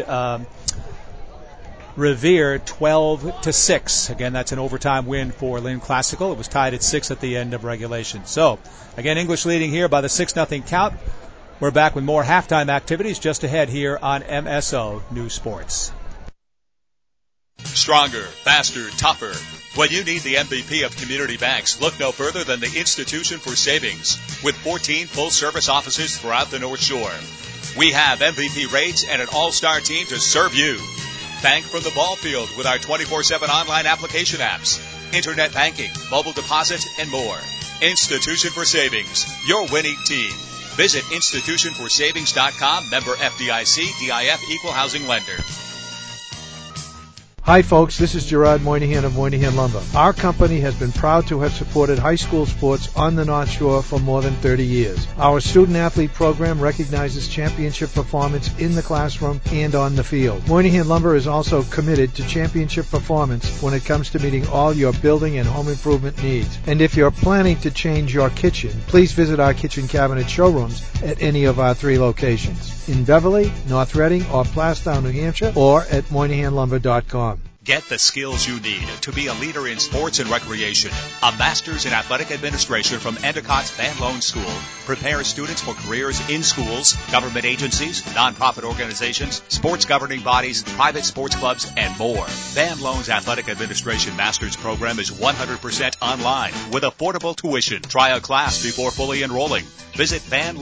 Revere 12-6. Again, that's an overtime win for Lynn Classical. It was tied at 6 at the end of regulation. So, again, English leading here by the 6-0 count. We're back with more halftime activities just ahead here on MSO News Sports. Stronger, faster, tougher. When you need the MVP of community banks, look no further than the Institution for Savings. With 14 full-service offices throughout the North Shore, we have MVP rates and an all-star team to serve you. Bank from the ball field with our 24/7 online application apps, internet banking, mobile deposit, and more. Institution for Savings, your winning team. Visit institutionforsavings.com, member FDIC, DIF, equal housing lender. Hi folks, this is Gerard Moynihan of Moynihan Lumber. Our company has been proud to have supported high school sports on the North Shore for more than 30 years. Our student-athlete program recognizes championship performance in the classroom and on the field. Moynihan Lumber is also committed to championship performance when it comes to meeting all your building and home improvement needs. And if you're planning to change your kitchen, please visit our kitchen cabinet showrooms at any of our 3 locations. In Beverly, North Reading, or Plastown, New Hampshire, or at MoynihanLumber.com. Get the skills you need to be a leader in sports and recreation. A master's in athletic administration from Endicott's Van Loan School prepares students for careers in schools, government agencies, nonprofit organizations, sports governing bodies, private sports clubs, and more. Van Loan's athletic administration master's program is 100% online with affordable tuition. Try a class before fully enrolling. Visit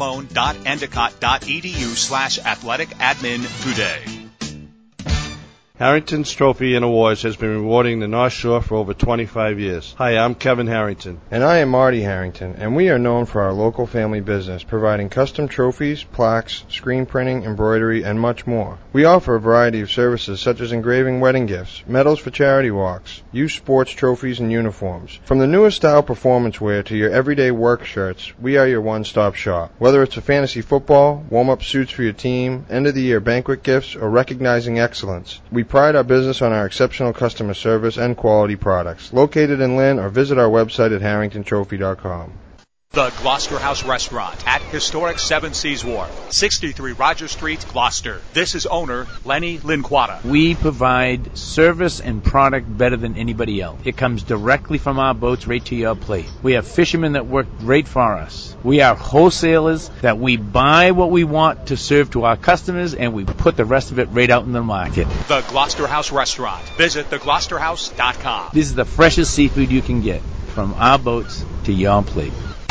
vanloan.endicott.edu/athletic admin today. Harrington's Trophy and Awards has been rewarding the North Shore for over 25 years. Hi, I'm Kevin Harrington. And I am Marty Harrington, and we are known for our local family business, providing custom trophies, plaques, screen printing, embroidery, and much more. We offer a variety of services such as engraving wedding gifts, medals for charity walks, youth sports trophies, and uniforms. From the newest style performance wear to your everyday work shirts, we are your one-stop shop. Whether it's for fantasy football, warm-up suits for your team, end-of-the-year banquet gifts, or recognizing excellence, we pride our business on our exceptional customer service and quality products. Located in Lynn, or visit our website at harringtontrophy.com. The Gloucester House Restaurant at historic Seven Seas Wharf, 63 Roger Street, Gloucester. This is owner Lenny Linquata. We provide service and product better than anybody else. It comes directly from our boats right to your plate. We have fishermen that work great for us. We are wholesalers that we buy what we want to serve to our customers, and we put the rest of it right out in the market. The Gloucester House Restaurant. Visit thegloucesterhouse.com. This is the freshest seafood you can get from our boats to your plate.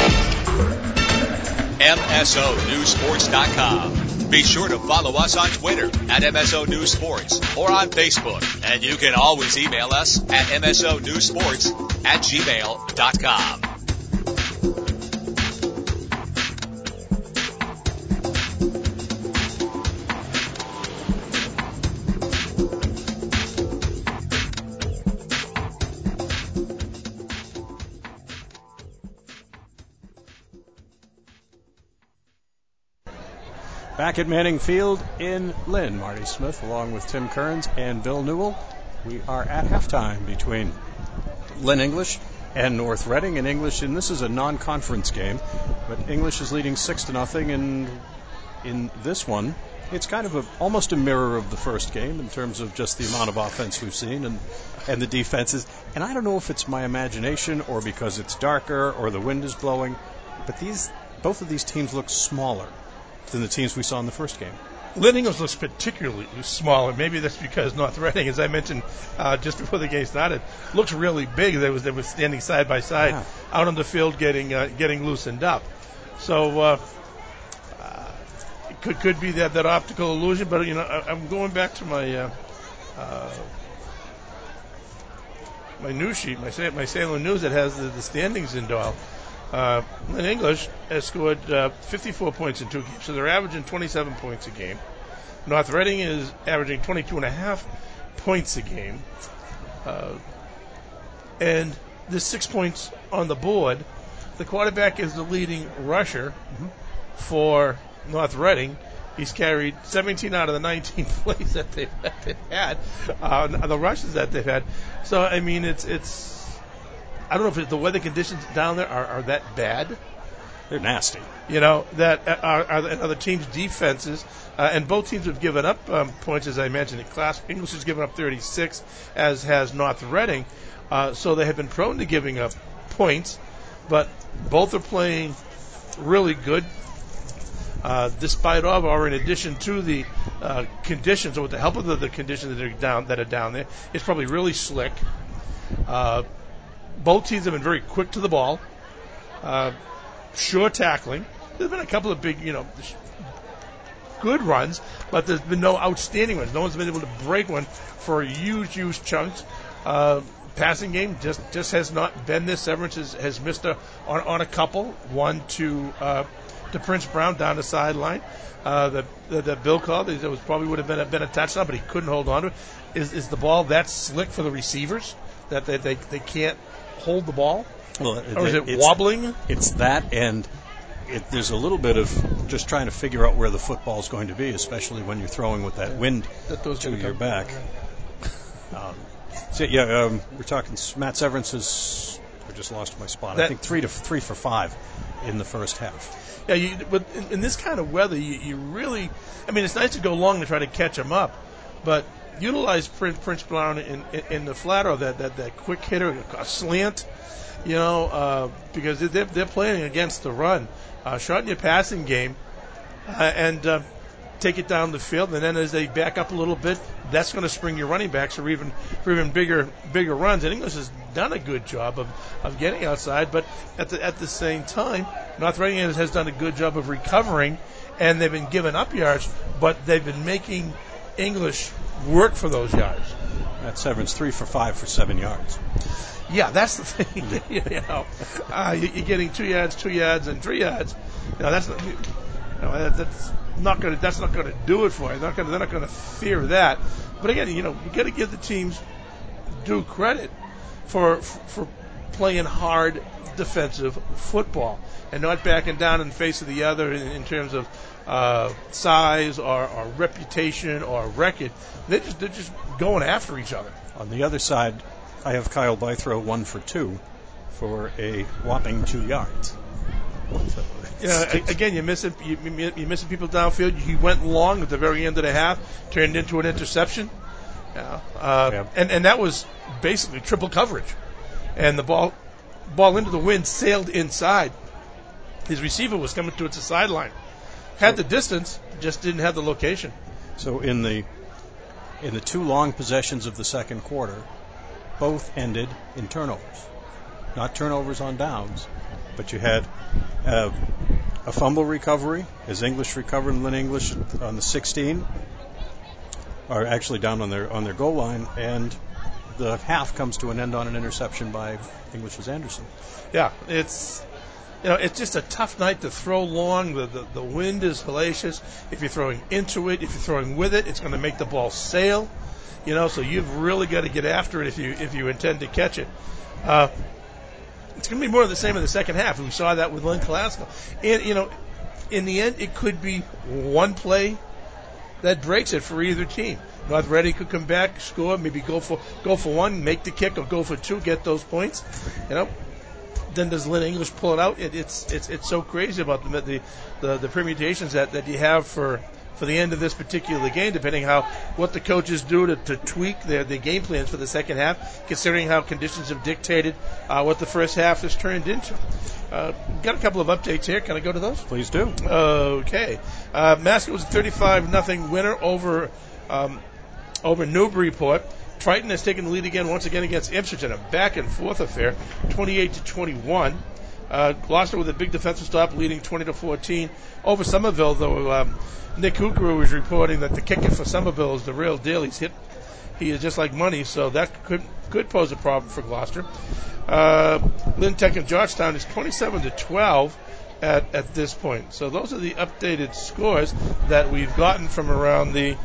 MSONewsSports.com. Be sure to follow us on Twitter at MSO News Sports or on Facebook. And you can always email us at MSONewsSports@gmail.com. Back at Manning Field in Lynn, Marty Smith along with Tim Kearns and Bill Newell. We are at halftime between Lynn English and North Reading. And English, and this is a non-conference game, but English is leading 6-0, and in this one, it's kind of almost a mirror of the first game in terms of just the amount of offense we've seen and the defenses. And I don't know if it's my imagination or because it's darker or the wind is blowing, but both of these teams look smaller than the teams we saw in the first game. Lynn English looks particularly smaller. Maybe that's because North Reading, as I mentioned just before the game started, looks really big. They were standing side by side out on the field getting loosened up. So it could be that optical illusion. But I'm going back to my my news sheet, my Salem News that has the standings in Doyle. Lynn English has scored 54 points in 2 games, so they're averaging 27 points a game. North Reading is averaging 22.5 points a game. And there's 6 points on the board. The quarterback is the leading rusher for North Reading. He's carried 17 out of the 19 plays that they've had, the rushes that they've had. So, I mean, it's I don't know if the weather conditions down there are that bad. They're nasty. That are the team's defenses. And both teams have given up points, as I mentioned. English has given up 36, as has North Reading. So they have been prone to giving up points. But both are playing really good, despite of or in addition to the conditions, or with the help of the conditions that are down there. It's probably really slick. Both teams have been very quick to the ball, sure tackling. There's been a couple of big, good runs, but there's been no outstanding ones. No one's been able to break one for huge chunks. Passing game just has not been there. Severance has missed on a couple. One to Prince Brown down the sideline. That Bill called, it probably would have been a touchdown, but he couldn't hold on to it. Is the ball that slick for the receivers that they can't hold the ball? Well, or is it wobbling? It's that, and there's a little bit of just trying to figure out where the football's going to be, especially when you're throwing with that wind to your back. We're talking Matt Severance is. I just lost my spot. I think 3 for 5 in the first half. Yeah, but in this kind of weather, you really. I mean, it's nice to go long to try to catch them up, but utilize Prince Brown in the flat or that quick hitter, a slant, because they're playing against the run. Shorten your passing game and take it down the field, and then as they back up a little bit, that's going to spring your running backs for even bigger runs. And English has done a good job of getting outside, but at the same time, North Reading has done a good job of recovering, and they've been giving up yards, but they've been making English work for those yards. That Severn's 3 for 5 for 7 yards. Yeah, that's the thing. You're getting 2 yards, and 3 yards. That's not going to do it for you. They're not going to fear that. But again, you got to give the teams due credit for playing hard defensive football and not backing down in the face of the other in terms of size or reputation or record. They're just going after each other. On the other side, I have Kyle Bythrow 1 for 2 for a whopping 2 yards. Again, you're missing people downfield. He went long at the very end of the half, turned into an interception. And that was basically triple coverage. And the ball into the wind sailed inside. His receiver was coming towards the sideline. Had the distance, just didn't have the location. So in the 2 long possessions of the second quarter, both ended in turnovers. Not turnovers on downs, but you had a fumble recovery as English recovered, and Lynn English on the 16 are actually down on their goal line, and the half comes to an end on an interception by English's Anderson. Yeah, it's just a tough night to throw long. The wind is hellacious. If you're throwing into it, if you're throwing with it, it's going to make the ball sail. So you've really got to get after it if you intend to catch it. It's going to be more of the same in the second half. We saw that with Lynn Classical. And, in the end, it could be one play that breaks it for either team. North Reading could come back, score, maybe go for one, make the kick, or go for 2, get those points. Then does Lynn English pull it out? It's so crazy about the permutations that you have for the end of this particular game, depending what the coaches do to tweak their game plans for the second half, considering how conditions have dictated what the first half has turned into. Got a couple of updates here. Can I go to those? Please do. Okay. Mascot was a 35-0 winner over Newburyport. Triton has taken the lead once again against Ipswich in a back-and-forth affair, 28-21. Gloucester with a big defensive stop, leading 20-14 over Somerville, though Nick Hooker was reporting that the kicker for Somerville is the real deal. He is just like money, so that could pose a problem for Gloucester. Lynn Tech and Georgetown is 27-12 at this point. So those are the updated scores that we've gotten from around the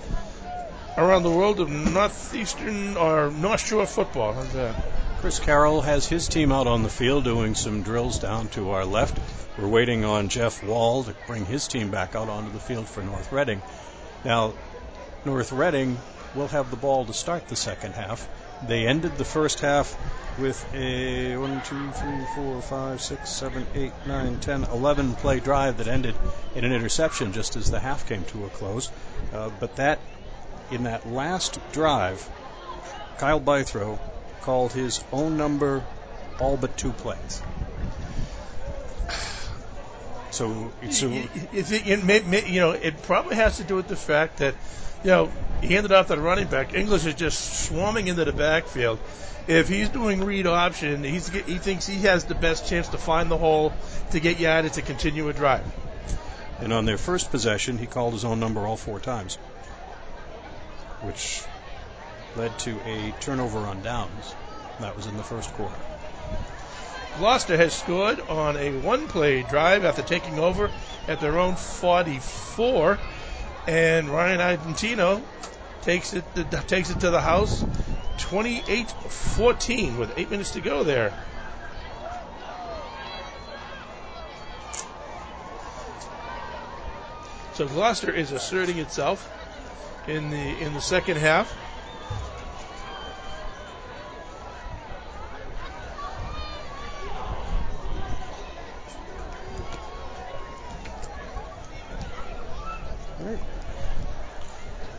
world of Northeastern or North Shore football. How's that? Chris Carroll has his team out on the field doing some drills down to our left. We're waiting on Jeff Wall to bring his team back out onto the field for North Reading. Now, North Reading will have the ball to start the second half. They ended the first half with a 11 play drive that ended in an interception just as the half came to a close. But in that last drive, Kyle Bythrow called his own number all but 2 plays. So it probably has to do with the fact that he handed off to the running back. English is just swarming into the backfield. If he's doing read option, he thinks he has the best chance to find the hole, to get yardage, to continue a drive. And on their first possession, he called his own number all 4 times, which led to a turnover on downs. That was in the first quarter. Gloucester has scored on a 1-play drive after taking over at their own 44, and Ryan Argentino takes it to the house, 28-14 with 8 minutes to go there. So Gloucester is asserting itself in the second half.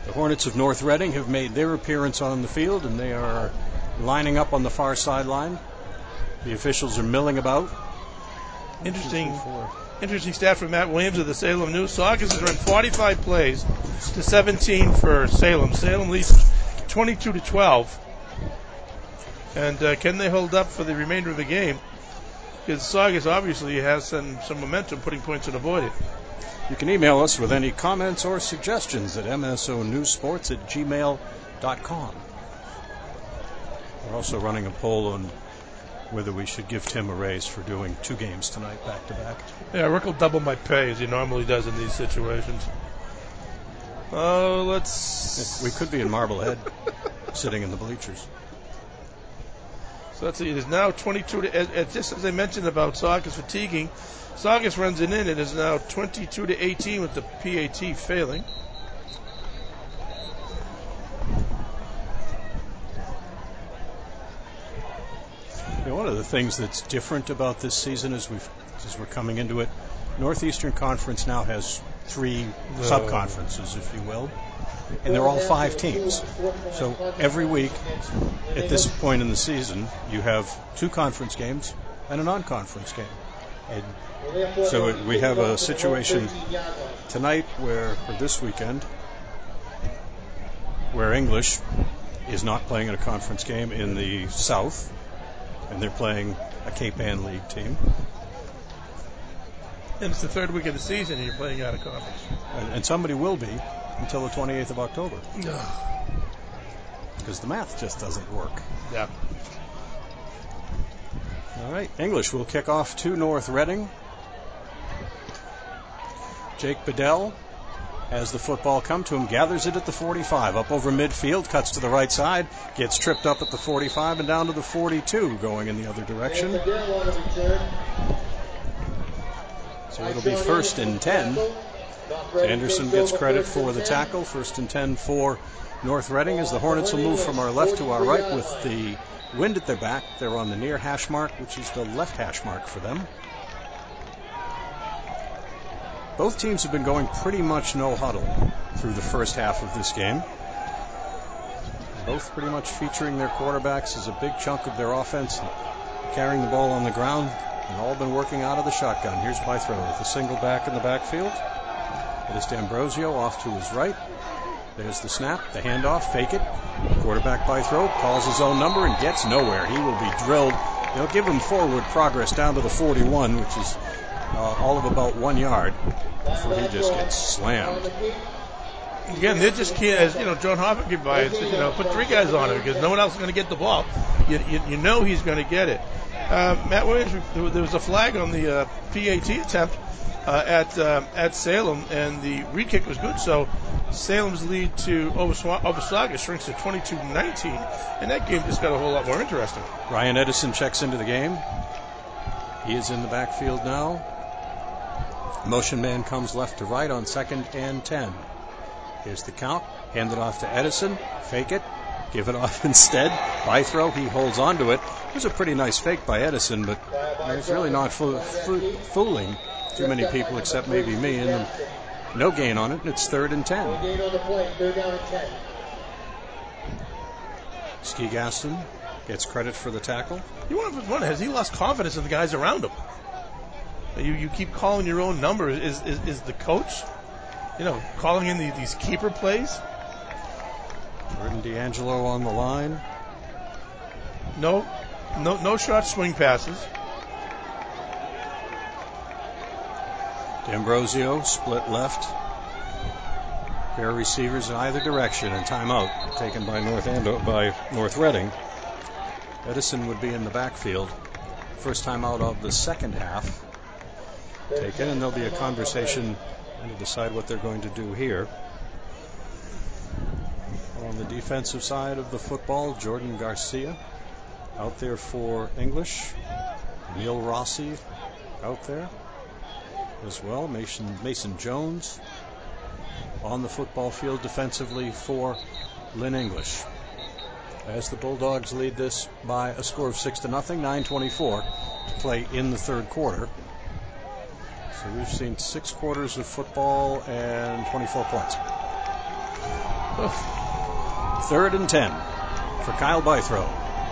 The Hornets of North Reading have made their appearance on the field, and they are lining up on the far sideline. The officials are milling about. Interesting stat from Matt Williams of the Salem News. Saugus has run 45 plays to 17 for Salem. Salem leads 22-12. And can they hold up for the remainder of the game? Because Saugus obviously has some momentum, putting points on the board. You can email us with any comments or suggestions at msonewsports@gmail.com. We're also running a poll on whether we should give Tim a raise for doing 2 games tonight back-to-back. Yeah, Rick will double my pay as he normally does in these situations. We could be in Marblehead, sitting in the bleachers. So let's see, it is now 22 just as I mentioned about Saugus fatiguing, Saugus runs it in. It is now 22-18 with the PAT failing. One of the things that's different about this season as we're coming into it, Northeastern Conference now has 3 sub-conferences, if you will, and they're all 5 teams. So every week at this point in the season, you have 2 conference games and a non-conference game. And so we have a situation tonight or this weekend, where English is not playing in a conference game in the South, and they're playing a Cape Ann League team. And it's the 3rd week of the season and you're playing out of conference. And somebody will be until the 28th of October. Because the math just doesn't work. Yeah. All right, English will kick off to North Reading. Jake Bedell has the football come to him, gathers it at the 45, up over midfield, cuts to the right side, gets tripped up at the 45 and down to the 42, going in the other direction. So it'll be 1st and 10. Anderson gets credit for the tackle. 1st and 10 for North Reading as the Hornets will move from our left to our right with the wind at their back. They're on the near hash mark, which is the left hash mark for them. Both teams have been going pretty much no huddle through the first half of this game. Both pretty much featuring their quarterbacks as a big chunk of their offense, carrying the ball on the ground, and all been working out of the shotgun. Here's Bythrow with a single back in the backfield. It is D'Ambrosio off to his right. There's the snap, the handoff, fake it. Quarterback Bythrow calls his own number and gets nowhere. He will be drilled. They'll give him forward progress down to the 41, which is all of about 1 yard, before he just gets slammed. Again, they just can't, as John Hoffman came by and said, put 3 guys on him because no one else is going to get the ball. You know he's going to get it. Matt Williams, there was a flag on the PAT attempt at Salem, and the re-kick was good. So Salem's lead over Saugus shrinks to 22-19, and that game just got a whole lot more interesting. Ryan Edison checks into the game. He is in the backfield now. Motion man comes left to right on 2nd and 10. Here's the count. Hand it off to Edison. Fake it. Give it off instead. Bythrow. He holds on to it. It was a pretty nice fake by Edison, but it's really not fooling too many people except maybe me. And no gain on it. It's 3rd and 10. Gain on the play, 3rd down and 10. Ski Gaston gets credit for the tackle. You want to wonder, has he lost confidence in the guys around him? You keep calling your own number. Is the coach, calling in these keeper plays? Jordan D'Angelo on the line. No short swing passes. D'Ambrosio split left. Pair of receivers in either direction, and timeout taken by North Reading. Edison would be in the backfield. First timeout of the second half taken, and there'll be a conversation to decide what they're going to do here. On the defensive side of the football, Jordan Garcia out there for English. Neil Rossi out there as well. Mason Jones on the football field defensively for Lynn English. As the Bulldogs lead this by a score of 6-0, 9:24 to play in the 3rd quarter. So we've seen 6 quarters of football and 24 points. 3rd and 10 for Kyle Bythrow.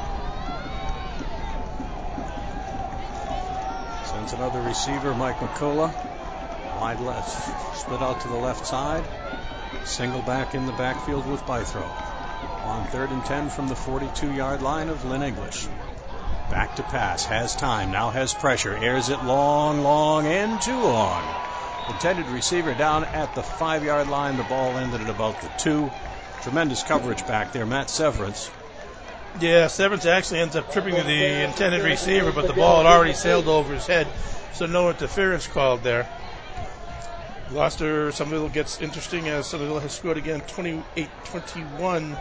Sends another receiver, Mike McCullough. Wide left, split out to the left side. Single back in the backfield with Bythrow. On 3rd and 10 from the 42-yard line of Lynn English. Back to pass, has time, now has pressure, airs it long, and too long. Intended receiver down at the 5-yard line. The ball ended at about the 2. Tremendous coverage back there. Matt Severance. Yeah, Severance actually ends up tripping the intended receiver, but the ball had already sailed over his head, so no interference called there. Gloucester, Somerville gets interesting as Somerville has scored again 28-21,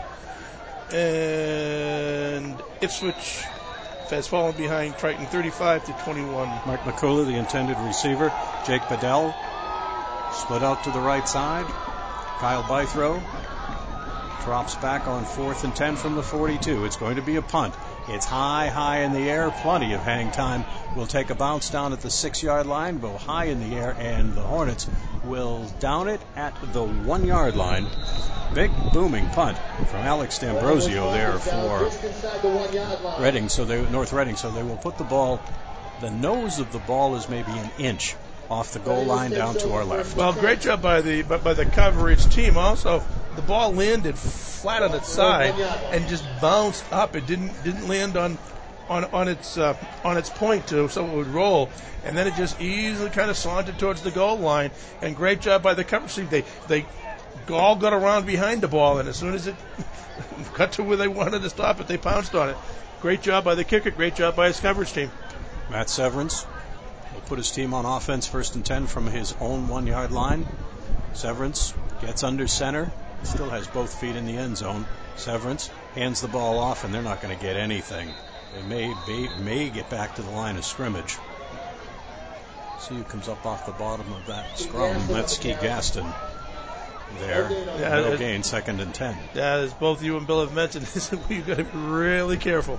and Ipswich has fallen behind Triton 35-21. Mike McCullough, the intended receiver. Jake Bedell split out to the right side. Kyle Bythrow drops back on 4th and 10 from the 42. It's going to be a punt. It's high in the air. Plenty of hang time. Will take a bounce down at the 6-yard line, go high in the air, and the Hornets will down it at the 1-yard line. Big booming punt from Alex D'Ambrosio there for Reading, North Reading. So they will put the ball, the nose of the ball is maybe an inch off the goal line down to our left. Well, great job by the coverage team. Also, the ball landed flat on its side and just bounced up. It didn't land on its point so it would roll, and then it just easily kind of sauntered towards the goal line. And great job by the coverage team. They all got around behind the ball, and as soon as it got to where they wanted to stop it, they pounced on it. Great job by the kicker. Great job by his coverage team. Matt Severance will put his team on offense 1st and 10 from his own 1-yard line. Severance gets under center. Still has both feet in the end zone. Severance hands the ball off, and they're not going to get anything. They may get back to the line of scrimmage. See who comes up off the bottom of that scrum. That's Ski Gaston there. No gain, 2nd and 10. Yeah, as both you and Bill have mentioned, we've got to be really careful.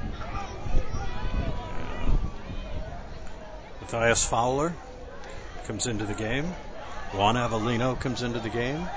Matthias Fowler comes into the game. Juan Avellino comes into the game.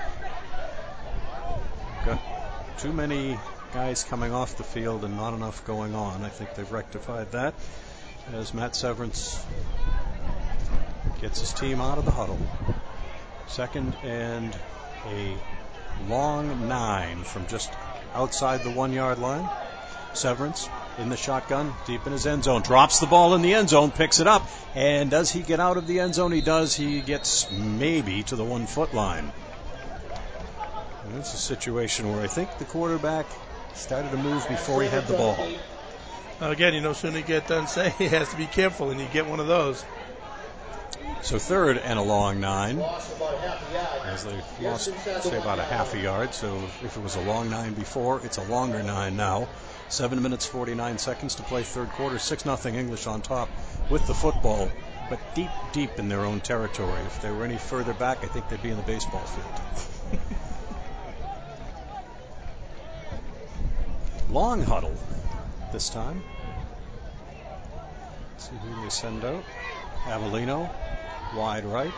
Got too many guys coming off the field and not enough going on. I think they've rectified that as Matt Severance gets his team out of the huddle. 2nd and a long 9 from just outside the 1-yard line. Severance in the shotgun, deep in his end zone, drops the ball in the end zone, picks it up, and does he get out of the end zone? He does. He gets maybe to the 1-foot line. And it's a situation where I think the quarterback started to move before he had the ball. Again, soon you get done saying he has to be careful, and you get one of those. So 3rd and a long 9. As they lost, say, about a half a yard. So if it was a long 9 before, it's a longer 9 now. 7 minutes, 49 seconds to play 3rd quarter. 6-0 English on top with the football, but deep in their own territory. If they were any further back, I think they'd be in the baseball field. Long huddle this time. Let's see who they send out. Avellino, wide right.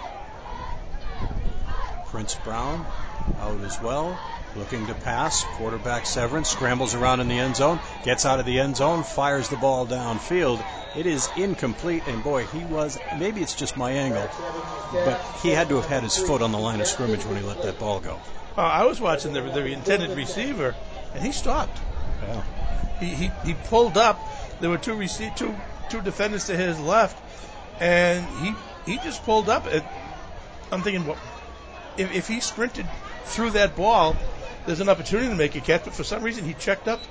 Prince Brown out as well. Looking to pass. Quarterback Severance scrambles around in the end zone, gets out of the end zone, fires the ball downfield. It is incomplete, and boy, maybe it's just my angle, but he had to have had his foot on the line of scrimmage when he let that ball go. I was watching the intended receiver, and he stopped. Yeah. He pulled up. There were two defenders to his left, and he just pulled up. I'm thinking, if he sprinted through that ball, there's an opportunity to make a catch, but for some reason he checked up.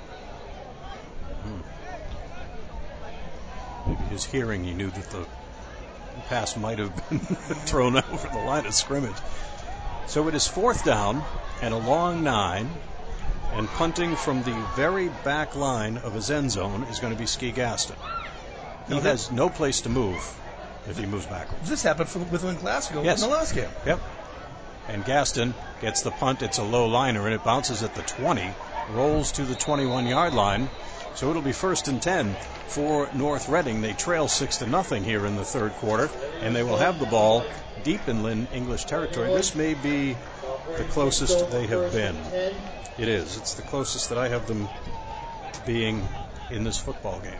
Maybe his hearing, he knew that the pass might have been thrown over the line of scrimmage. So it is 4th down and a long 9, and punting from the very back line of his end zone is going to be Ski Gaston. He has no place to move if he moves backwards. This happened with Lynn Glasgow in the last game. Yep. And Gaston gets the punt. It's a low liner, and it bounces at the 20, rolls to the 21-yard line. So it'll be 1st and 10 for North Reading. They trail 6-0 here in the 3rd quarter, and they will have the ball deep in Lynn English territory. This may be the closest they have been. It is. It's the closest that I have them being in this football game.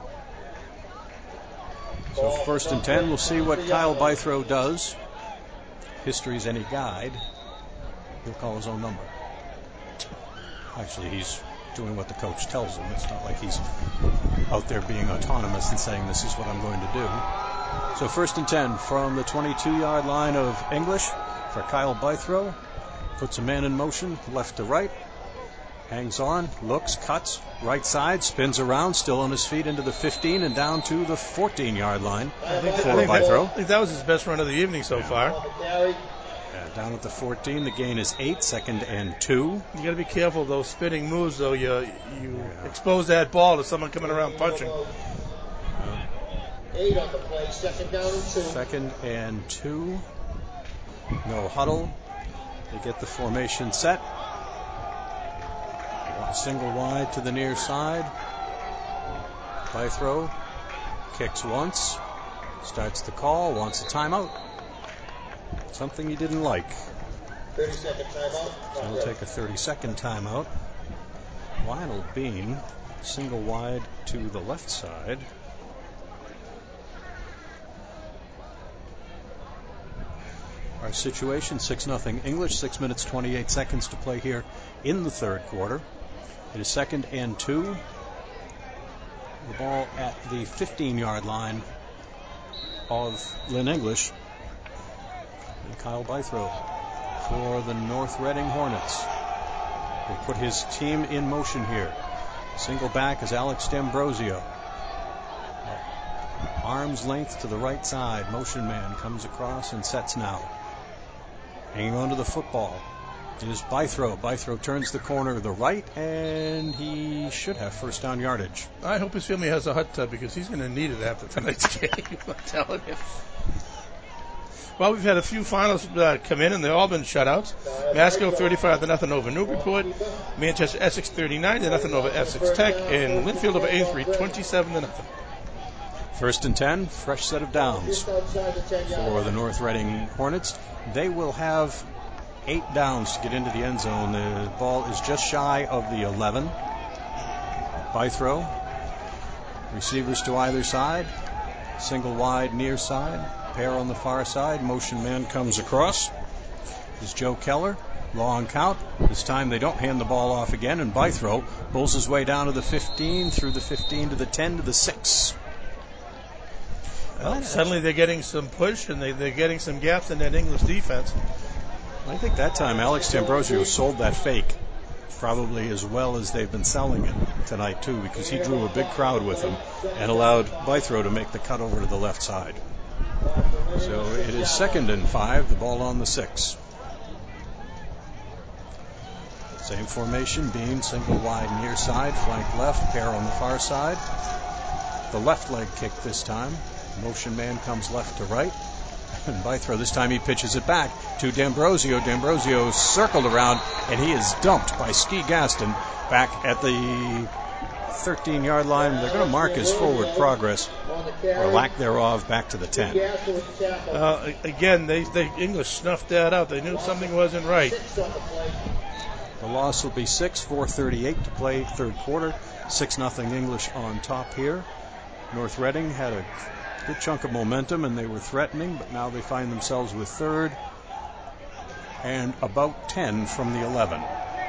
So 1st and 10, we'll see what Kyle Bythrow does. History's any guide. He'll call his own number. Actually, he's doing what the coach tells him. It's not like he's out there being autonomous and saying, this is what I'm going to do. So 1st and 10 from the 22-yard line of English for Kyle Bythrow. Puts a man in motion, left to right. Hangs on, looks, cuts, right side, spins around, still on his feet into the 15 and down to the 14-yard line for Bythrow. I think that was his best run of the evening so far. Down at the 14, the gain is 8, 2nd and 2. You got to be careful of those spinning moves, though. You expose that ball to someone coming around punching. 8 on the play, 2nd down and 2. 2nd and 2. No huddle. They get the formation set. Single wide to the near side. Bythrow kicks once. Starts the call, wants a timeout. Something he didn't like. 30-second timeout. So he'll take a 30-second timeout. Lionel Bean, single wide to the left side. Our situation, 6-0 English, 6 minutes, 28 seconds to play here in the third quarter. It is 2nd and 2. The ball at the 15-yard line of Lynn English. And Kyle Bythrow for the North Reading Hornets. Will put his team in motion here. Single back is Alex D'Ambrosio. Arm's length to the right side. Motion man comes across and sets now. Hanging on to the football is Bythrow. Bythrow turns the corner to the right, and he should have first down yardage. I hope his family has a hot tub because he's going to need it after tonight's game. I'm telling you. Well, we've had a few finals come in, and they've all been shutouts. Masco 35-0 over Newburyport. Manchester Essex 39-0 over Essex Tech, and Linfield over Aintree 27-0. 1st and 10, fresh set of downs for the North Reading Hornets. They will have 8 downs to get into the end zone. The ball is just shy of the 11. Bythrow. Receivers to either side. Single wide near side. Pair on the far side. Motion man comes across. Is Joe Keller. Long count. This time they don't hand the ball off again, and Bythrow pulls his way down to the 15, through the 15 to the 10 to the 6. Suddenly they're getting some push, and they're getting some gaps in that English defense. I think that time Alex D'Ambrosio sold that fake probably as well as they've been selling it tonight, too, because he drew a big crowd with him and allowed Bythrow to make the cut over to the left side. So it is 2nd and 5, the ball on the 6. Same formation, Bean, single wide near side, flank left, pair on the far side. The left leg kick this time. Motion man comes left to right. And Bythrow, this time he pitches it back to D'Ambrosio. D'Ambrosio circled around, and he is dumped by Ski Gaston back at the 13-yard line. They're going to mark his forward progress, or lack thereof, back to the 10. Again, the English snuffed that out. They knew something wasn't right. The loss will be 6, 4:38 to play third quarter. 6-0 English on top here. North Reading had a good chunk of momentum, and they were threatening, but now they find themselves with third and about 10 from the 11.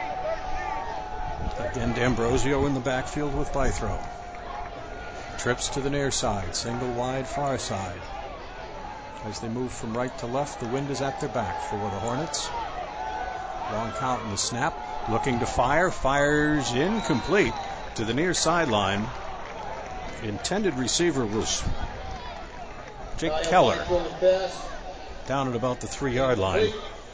Again, D'Ambrosio in the backfield with Bythrow. Trips to the near side, single wide far side. As they move from right to left, the wind is at their back for the Hornets. Long count in the snap, looking to fire, fires incomplete to the near sideline. Intended receiver was Jake Keller, down at about the 3-yard line.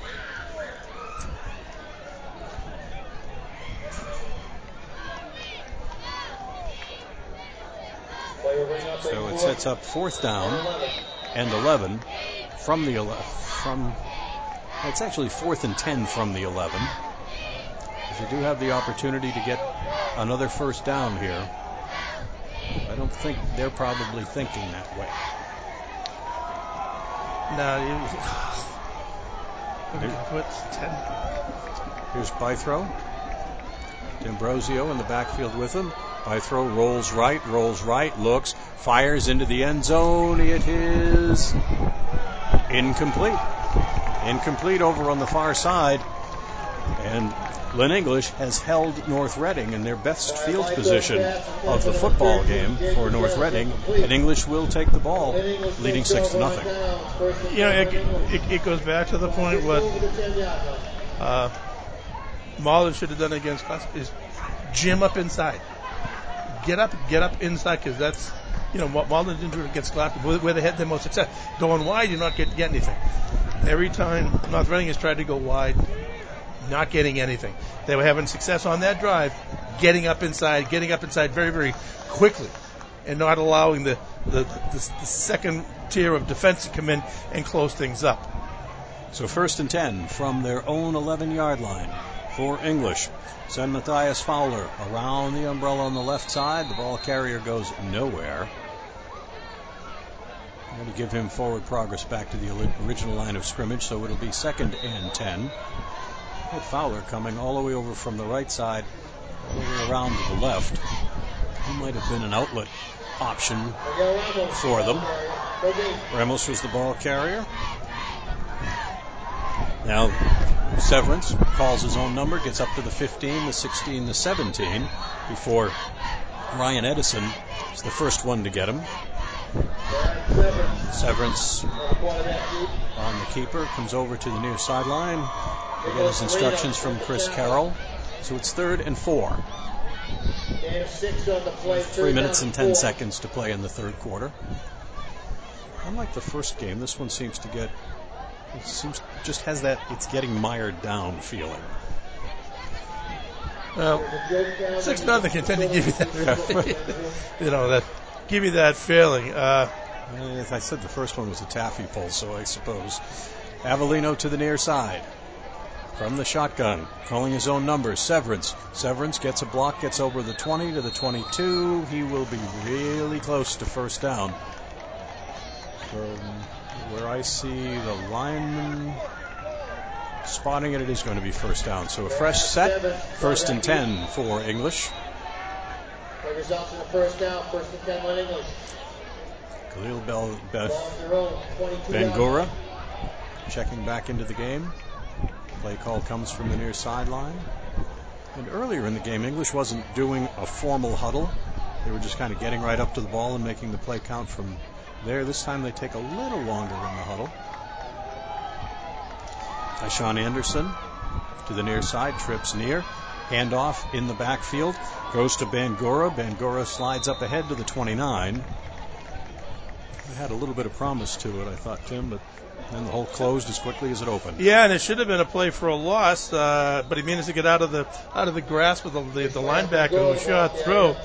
So it sets up 4th down and 11 from the 11. It's actually 4th and 10 from the 11. They do have the opportunity to get another first down here. I don't think they're probably thinking that way. No, Here's Bythrow. D'Ambrosio in the backfield with him. Bythrow rolls right, looks, fires into the end zone. It is incomplete. Incomplete over on the far side. And Lynn English has held North Reading in their best field position of the football game for North Reading, and English will take the ball, leading 6-0. You know, it goes back to the point what Marlin should have done against us is jam up inside. Get up inside, because that's, you know, what Marlin didn't do against Glasgow, where they had their most success. Going wide, you're not get anything. Every time North Reading has tried to go wide, not getting anything. They were having success on that drive, getting up inside very, very quickly, and not allowing the second tier of defense to come in and close things up. So 1st and 10 from their own 11-yard line for English. Send Matthias Fowler around the umbrella on the left side. The ball carrier goes nowhere. Going to give him forward progress back to the original line of scrimmage, so it'll be 2nd and 10. With Fowler coming all the way over from the right side, all the way around to the left. He might have been an outlet option for them. Ramos was the ball carrier. Now Severance calls his own number, gets up to the 15, the 16, the 17, before Ryan Edison is the first one to get him. Severance on the keeper, comes over to the near sideline. We get his instructions from Chris Carroll. So it's 3rd and 4. 3 minutes and 10 seconds to play in the third quarter. Unlike the first game, this one seems just has that it's getting mired down feeling. Well, 6-0 can tend to give you that, give you that feeling. As I said, the first one was a taffy pull, so I suppose. Avellino to the near side. From the shotgun, calling his own numbers, Severance. Severance gets a block, gets over the 20 to the 22. He will be really close to first down. From where I see the lineman spotting it, it is going to be first down. So a fresh set, 1st and 10 for English. The results in the first down, 1st and 10 on English. Khalil Bangura checking back into the game. Play call comes from the near sideline. And earlier in the game, English wasn't doing a formal huddle. They were just kind of getting right up to the ball and making the play count from there. This time they take a little longer in the huddle. Tyshawn Anderson to the near side, trips near. Handoff in the backfield. Goes to Bangura. Bangura slides up ahead to the 29. It had a little bit of promise to it, I thought, Tim, but then the hole closed as quickly as it opened. Yeah, and it should have been a play for a loss, but he managed to get out of the grasp of the linebacker who was shot through.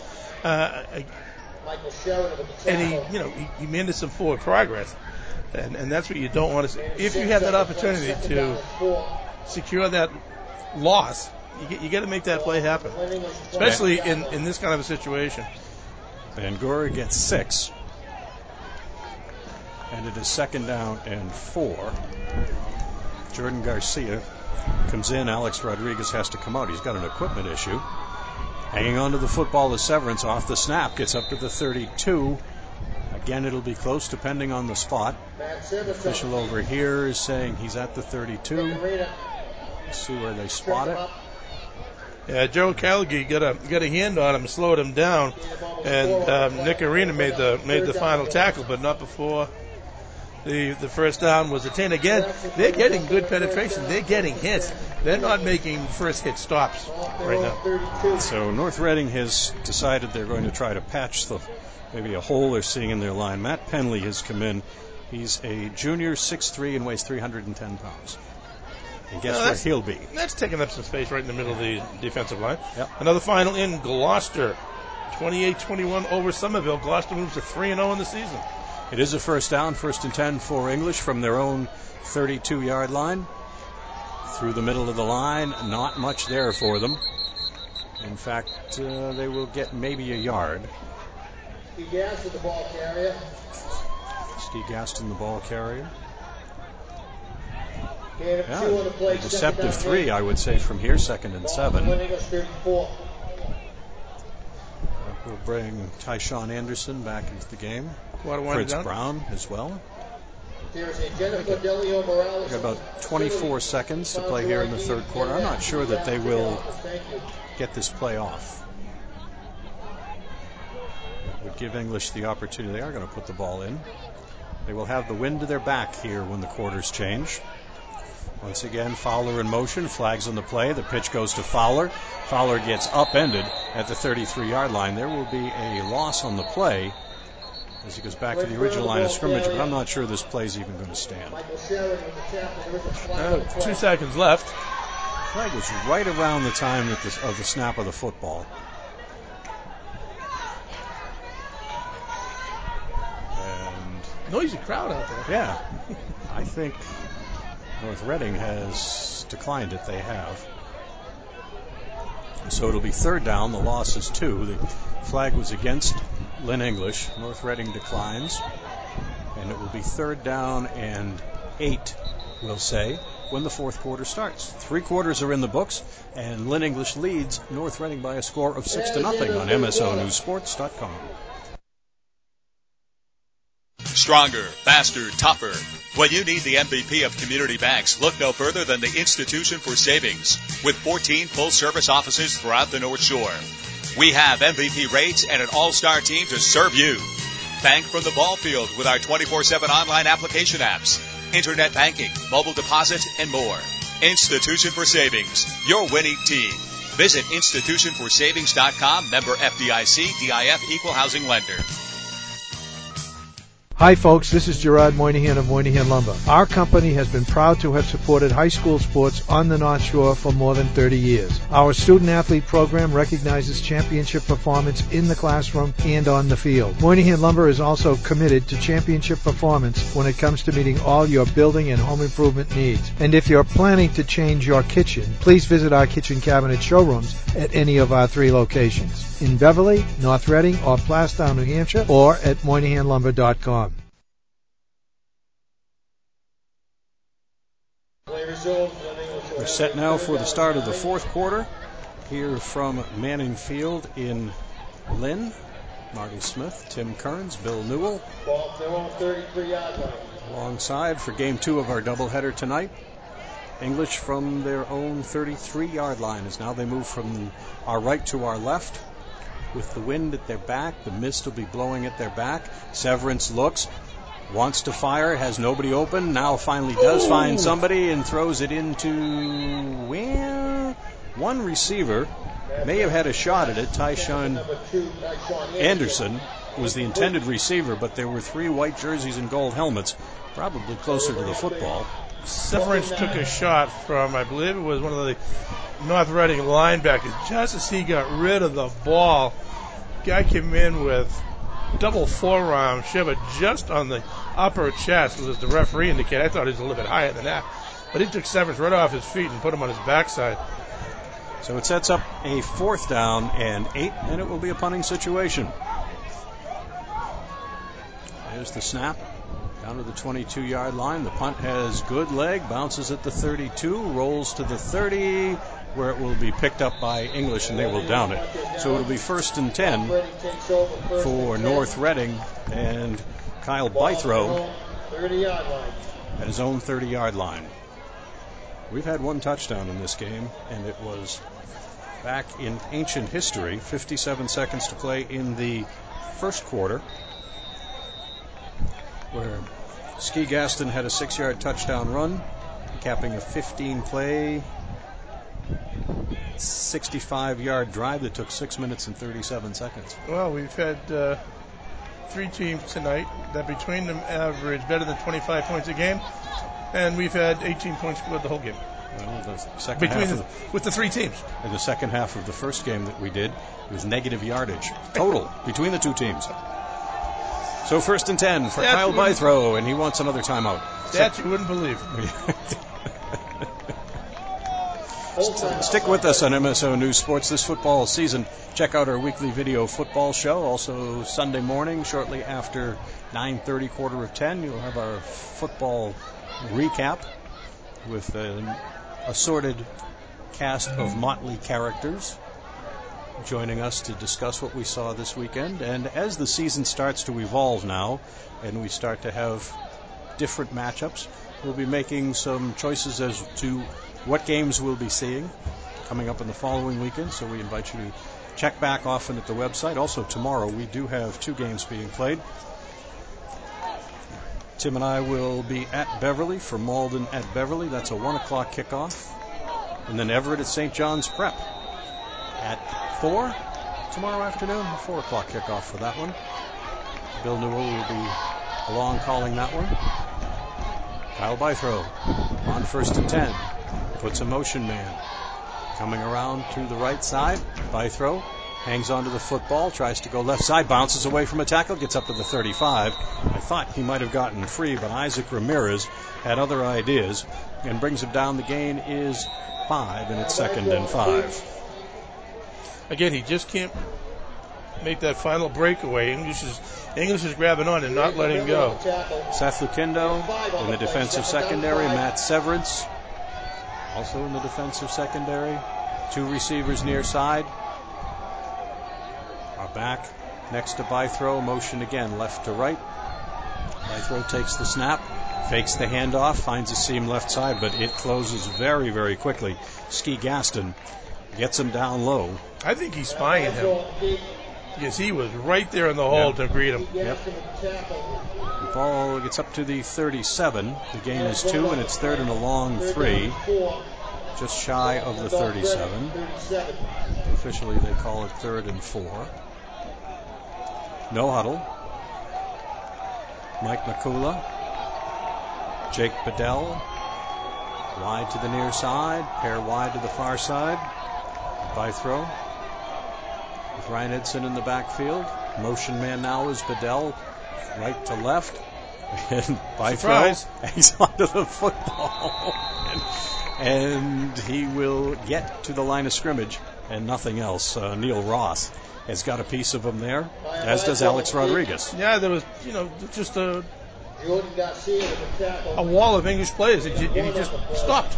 And he made some forward progress, and that's what you don't want to see. If you have that opportunity to secure that loss, you got to make that play happen, especially in this kind of a situation. Bangura gets 6. And it is 2nd down and 4. Jordan Garcia comes in. Alex Rodriguez has to come out. He's got an equipment issue. Hanging on to the football is Severance off the snap. Gets up to the 32. Again, it'll be close depending on the spot. The official over here is saying he's at the 32. Let's see where they spot it. Yeah, Joe Calgary got a hand on him, slowed him down, and Nick Arena made the final tackle, but not before the first down was attained. Again, they're getting good penetration. They're getting hits. They're not making first hit stops right now. So North Reading has decided they're going to try to patch maybe a hole they're seeing in their line. Matt Penley has come in. He's a junior, 6'3", and weighs 310 pounds. And guess where he'll be? That's taking up some space right in the middle of the defensive line. Yep. Another final in Gloucester. 28-21 over Somerville. Gloucester moves to 3-0 in the season. It is a first down, 1st and 10 for English from their own 32-yard line. Through the middle of the line, not much there for them. In fact, they will get maybe a yard. Steve Gaston, the ball carrier. Steve Gaston, the ball carrier. Yeah, a deceptive 3, I would say, from here, 2nd and 7. We'll bring Tyshawn Anderson back into the game. Prince Brown as well. We've got about 24 seconds to play here in the 3rd quarter. I'm not sure that they will get this play off. It would give English the opportunity. They are going to put the ball in. They will have the wind to their back here when the quarters change. Once again, Fowler in motion, flags on the play. The pitch goes to Fowler. Fowler gets upended at the 33-yard line. There will be a loss on the play as he goes back to the original line of scrimmage, but I'm not sure this play's even going to stand. 2 seconds left. Flag was right around the time of the snap of the football. And noisy crowd out there. Yeah. I think North Reading has declined it. They have. So it'll be 3rd down. The loss is 2. The flag was against Lynn English. North Reading declines. And it will be 3rd down and 8, we'll say, when the 4th quarter starts. 3 quarters are in the books, and Lynn English leads North Reading by a score of 6-0 on MSONewsSports.com. Stronger, faster, tougher. When you need the MVP of community banks, look no further than the Institution for Savings. With 14 full-service offices throughout the North Shore, we have MVP rates and an all-star team to serve you. Bank from the ball field with our 24/7 online application apps, internet banking, mobile deposit, and more. Institution for Savings, your winning team. Visit institutionforsavings.com, member FDIC, DIF, equal housing lender. Hi folks, this is Gerard Moynihan of Moynihan Lumber. Our company has been proud to have supported high school sports on the North Shore for more than 30 years. Our student-athlete program recognizes championship performance in the classroom and on the field. Moynihan Lumber is also committed to championship performance when it comes to meeting all your building and home improvement needs. And if you're planning to change your kitchen, please visit our kitchen cabinet showrooms at any of our 3 locations. In Beverly, North Reading, or Plastown, New Hampshire, or at MoynihanLumber.com. We're set now for the start of the 4th quarter here from Manning Field in Lynn. Marty Smith, Tim Kearns, Bill Newell. Alongside for game 2 of our doubleheader tonight. English from their own 33-yard line as now they move from our right to our left. With the wind at their back, the mist will be blowing at their back. Severance looks, wants to fire, has nobody open, now finally does find somebody and throws it into, well, one receiver may have had a shot at it. Tyshawn Anderson was the intended receiver, but there were 3 white jerseys and gold helmets, probably closer to the football. Severance took a shot from, I believe it was one of the North Reading linebackers. Just as he got rid of the ball, guy came in with double forearm shiver just on the upper chest, as the referee indicated. I thought he was a little bit higher than that. But he took Severance right off his feet and put him on his backside. So it sets up a 4th down and 8, and it will be a punting situation. There's the snap. Down to the 22-yard line. The punt has good leg, bounces at the 32, rolls to the 30, where it will be picked up by English, and they will down it. So it'll be 1st and 10 for North Reading, and Kyle Bythrow at his own 30-yard line. We've had 1 touchdown in this game, and it was back in ancient history. 57 seconds to play in the 1st quarter, where Ski Gaston had a 6-yard touchdown run, capping a 15-play, 65-yard drive that took 6 minutes and 37 seconds. Well, we've had 3 teams tonight that between them average better than 25 points a game, and we've had 18 points scored the whole game. Well, the second half with the 3 teams. In the second half of the first game that we did, it was negative yardage total between the 2 teams. So 1st and 10 for Kyle Bythrow, and he wants another timeout. That you wouldn't believe. Stick with us on MSO News Sports this football season. Check out our weekly video football show. Also Sunday morning, shortly after 9:30, 9:45, you'll have our football recap. with an assorted cast of motley characters joining us to discuss what we saw this weekend. And as the season starts to evolve now and we start to have different matchups, we'll be making some choices as to what games we'll be seeing coming up in the following weekend. So we invite you to check back often at the website. Also tomorrow we do have 2 games being played. Tim and I will be at Beverly for Malden at Beverly. That's a 1 o'clock kickoff. And then Everett at St. John's Prep at 4 tomorrow afternoon. 4 o'clock kickoff for that one. Bill Newell will be along calling that one. Kyle Bythrow on 1st and 10. Puts a motion man. Coming around to the right side. Bythrow hangs onto the football, tries to go left side, bounces away from a tackle, gets up to the 35. I thought he might have gotten free, but Isaac Ramirez had other ideas and brings him down. The gain is 5, and it's 2nd and 5. Again, he just can't make that final breakaway. English is grabbing on and not letting go. Seth Lucindo in the defensive secondary. Matt Severance also in the defensive secondary. 2 receivers near side. Are back next to Bythrow. Motion again, left to right. Bythrow takes the snap, fakes the handoff, finds a seam left side, but it closes very, very quickly. Ski Gaston gets him down low. I think he's spying him because he was right there in the hole to greet him. Yep. The ball gets up to the 37. The gain is 2, and it's 3rd and a long 3. Just shy of the 37. Officially, they call it 3rd and 4. No huddle. Mike McCullough. Jake Bedell. Wide to the near side. Pair wide to the far side. Bythrow. With Ryan Edson in the backfield. Motion man now is Bedell. Right to left. And Bythrow hangs onto the football. And he will get to the line of scrimmage and nothing else. Neil Ross has got a piece of him there, as does Alex Rodriguez. Yeah, there was, just a wall of English players, and he just stopped.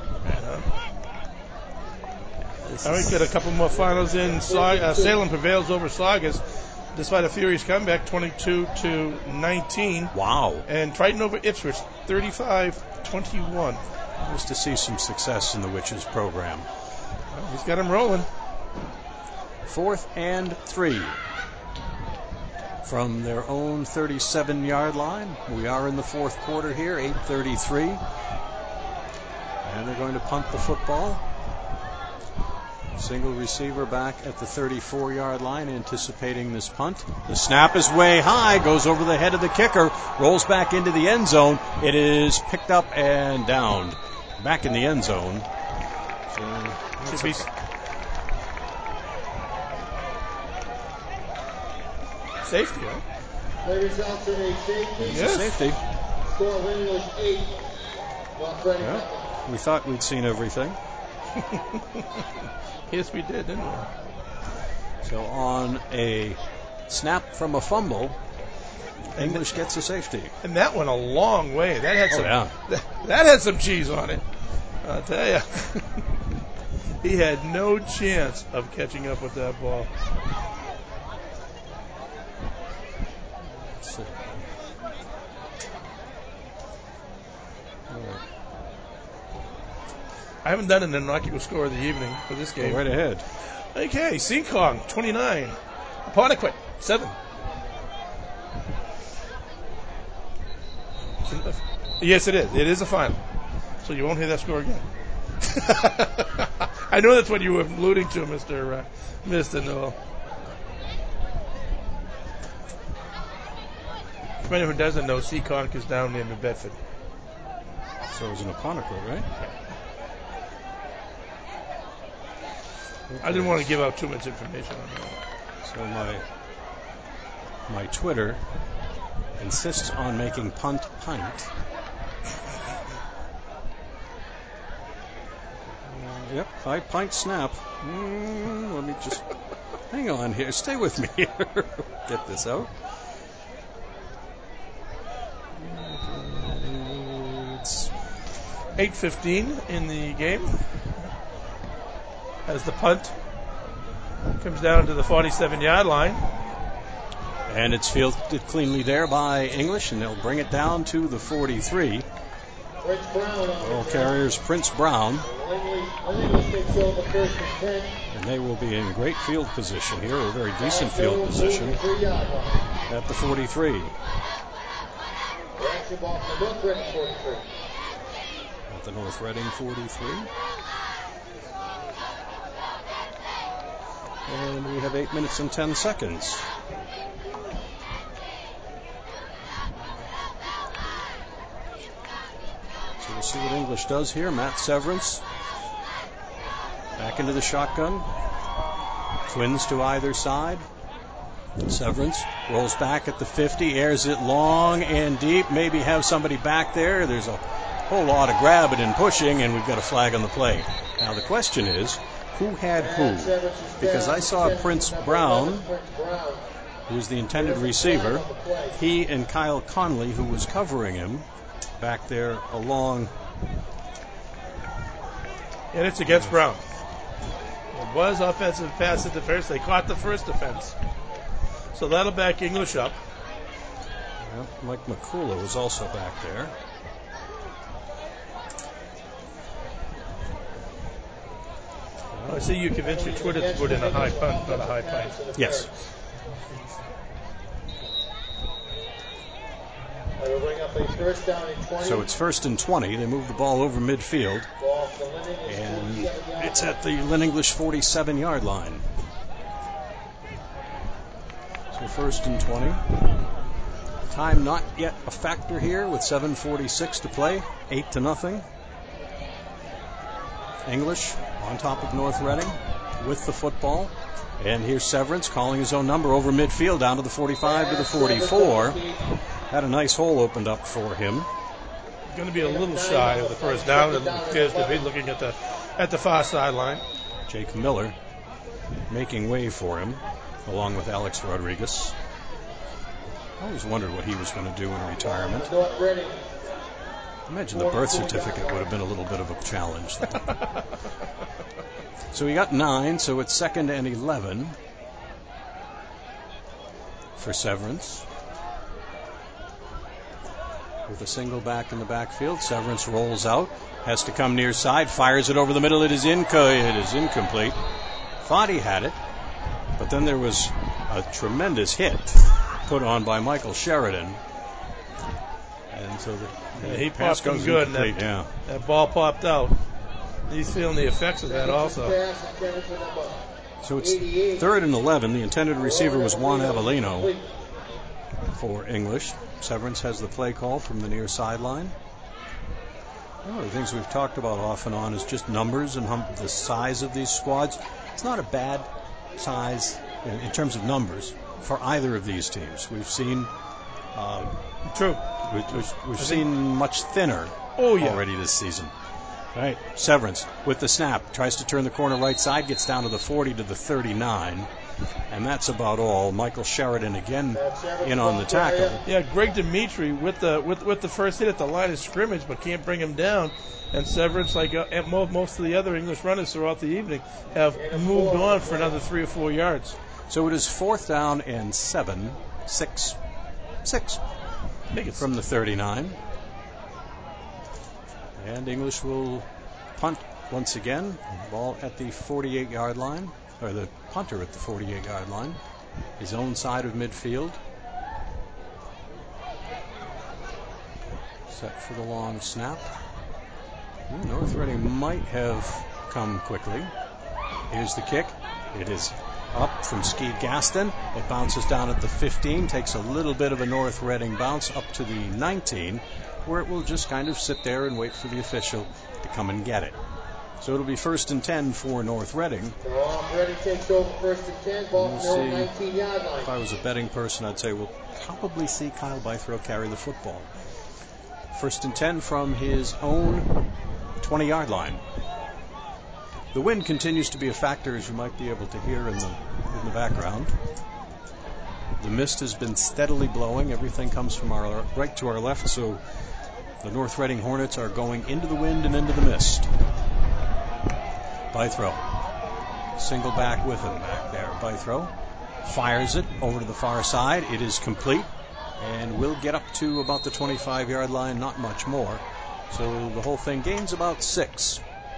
All right, got a couple more finals in. Salem prevails over Saugus despite a furious comeback, 22-19. Wow. And Triton over Ipswich, 35-21. Nice to see some success in the Witches program. Well, he's got him rolling. 4th and 3 from their own 37-yard line. We are in the 4th quarter here, 8:33. And they're going to punt the football. Single receiver back at the 34-yard line, anticipating this punt. The snap is way high, goes over the head of the kicker, rolls back into the end zone. It is picked up and downed. Back in the end zone. Safety, huh? Players out to a safety. Yes. Safety. Score of English 8. Yeah. We thought we'd seen everything. Yes, we did, didn't we? So on a snap from a fumble, English gets a safety. And that went a long way. That had some, that had some cheese on it. I'll tell you. He had no chance of catching up with that ball. Let's see. I haven't done an innocuous score of the evening for this game. Go right ahead. Okay, Seacon, 29. Apponequet, 7. Yes, it is. It is a final. So you won't hear that score again. I know that's what you were alluding to, Mr. Noel. For anyone who doesn't know, Seaconk is down near New Bedford. So it's an Apponequet, right? I didn't want to give out too much information on that. So my Twitter insists on making punt. Yep, 5 pint snap. Let me just hang on here. Stay with me here. Get this out. 8:15 in the game. As the punt comes down to the 47-yard line. And it's fielded cleanly there by English, and they'll bring it down to the 43. Ball carriers Prince Brown. And they will be in great field position here, a very decent field position at the 43. At the North Reading 43. And we have 8 minutes and 10 seconds. So we'll see what English does here. Matt Severance back into the shotgun. Twins to either side. Severance rolls back at the 50, airs it long and deep. Maybe have somebody back there. There's a whole lot of grabbing and pushing, and we've got a flag on the play. Now the question is, who had who? Because I saw Prince Brown, who was the intended receiver. He and Kyle Conley, who was covering him, back there along. And it's against Brown. It was offensive pass interference. They caught the first offense. So that'll back English up. Well, Mike McCullough was also back there. I see you convinced your Twitter to put in a high punt, not a high punt. Yes. So it's 1st and 20. They move the ball over midfield. And it's at the Lynn English 47-yard line. So 1st and 20. Time not yet a factor here with 7:46 to play. 8-0. English on top of North Reading with the football. And here's Severance calling his own number over midfield down to the 45 to the 44. Had a nice hole opened up for him. Going to be a little shy of the first down. It appears to be looking at the far sideline. Jake Miller making way for him along with Alex Rodriguez. I always wondered what he was going to do in retirement. Imagine the birth certificate would have been a little bit of a challenge. So he got 9, so it's 2nd and 11 for Severance. With a single back in the backfield, Severance rolls out, has to come near side, fires it over the middle. It is incomplete. Thought he had it, but then there was a tremendous hit put on by Michael Sheridan. And so he popped him good. That ball popped out. He's feeling the effects of that also. So it's 3rd and 11. The intended receiver was Juan Avellino for English. Severance has the play call from the near sideline. One of the things we've talked about off and on is just numbers and the size of these squads. It's not a bad size in terms of numbers for either of these teams. We've seen true. We've seen much thinner already this season. All right, Severance with the snap, tries to turn the corner right side, gets down to the 40 to the 39, and that's about all. Michael Sheridan again in on the tackle. Yeah, Greg Dimitri with the first hit at the line of scrimmage, but can't bring him down. And Severance, like most of the other English runners throughout the evening, have moved on for another 3 or 4 yards. So it is 4th down and 7, 6 from the 39. And English will punt once again. Ball at the 48-yard line, or the punter at the 48-yard line. His own side of midfield. Set for the long snap. North Reading might have come quickly. Here's the kick. It is up from Skeet Gaston. It bounces down at the 15, takes a little bit of a North Reading bounce up to the 19, where it will just kind of sit there and wait for the official to come and get it. So it'll be 1st and 10 for North Reading. Reading takes over 1st and 10, ball from their 19-yard line. If I was a betting person, I'd say we'll probably see Kyle Bythrow carry the football. 1st and 10 from his own 20-yard line. The wind continues to be a factor, as you might be able to hear in the background. The mist has been steadily blowing. Everything comes from right to our left, so The North Reading Hornets are going into the wind and into the mist. Bythrow. Single back with him back there. Bythrow fires it over to the far side. It is complete and will get up to about the 25-yard line, not much more. So the whole thing gains about 6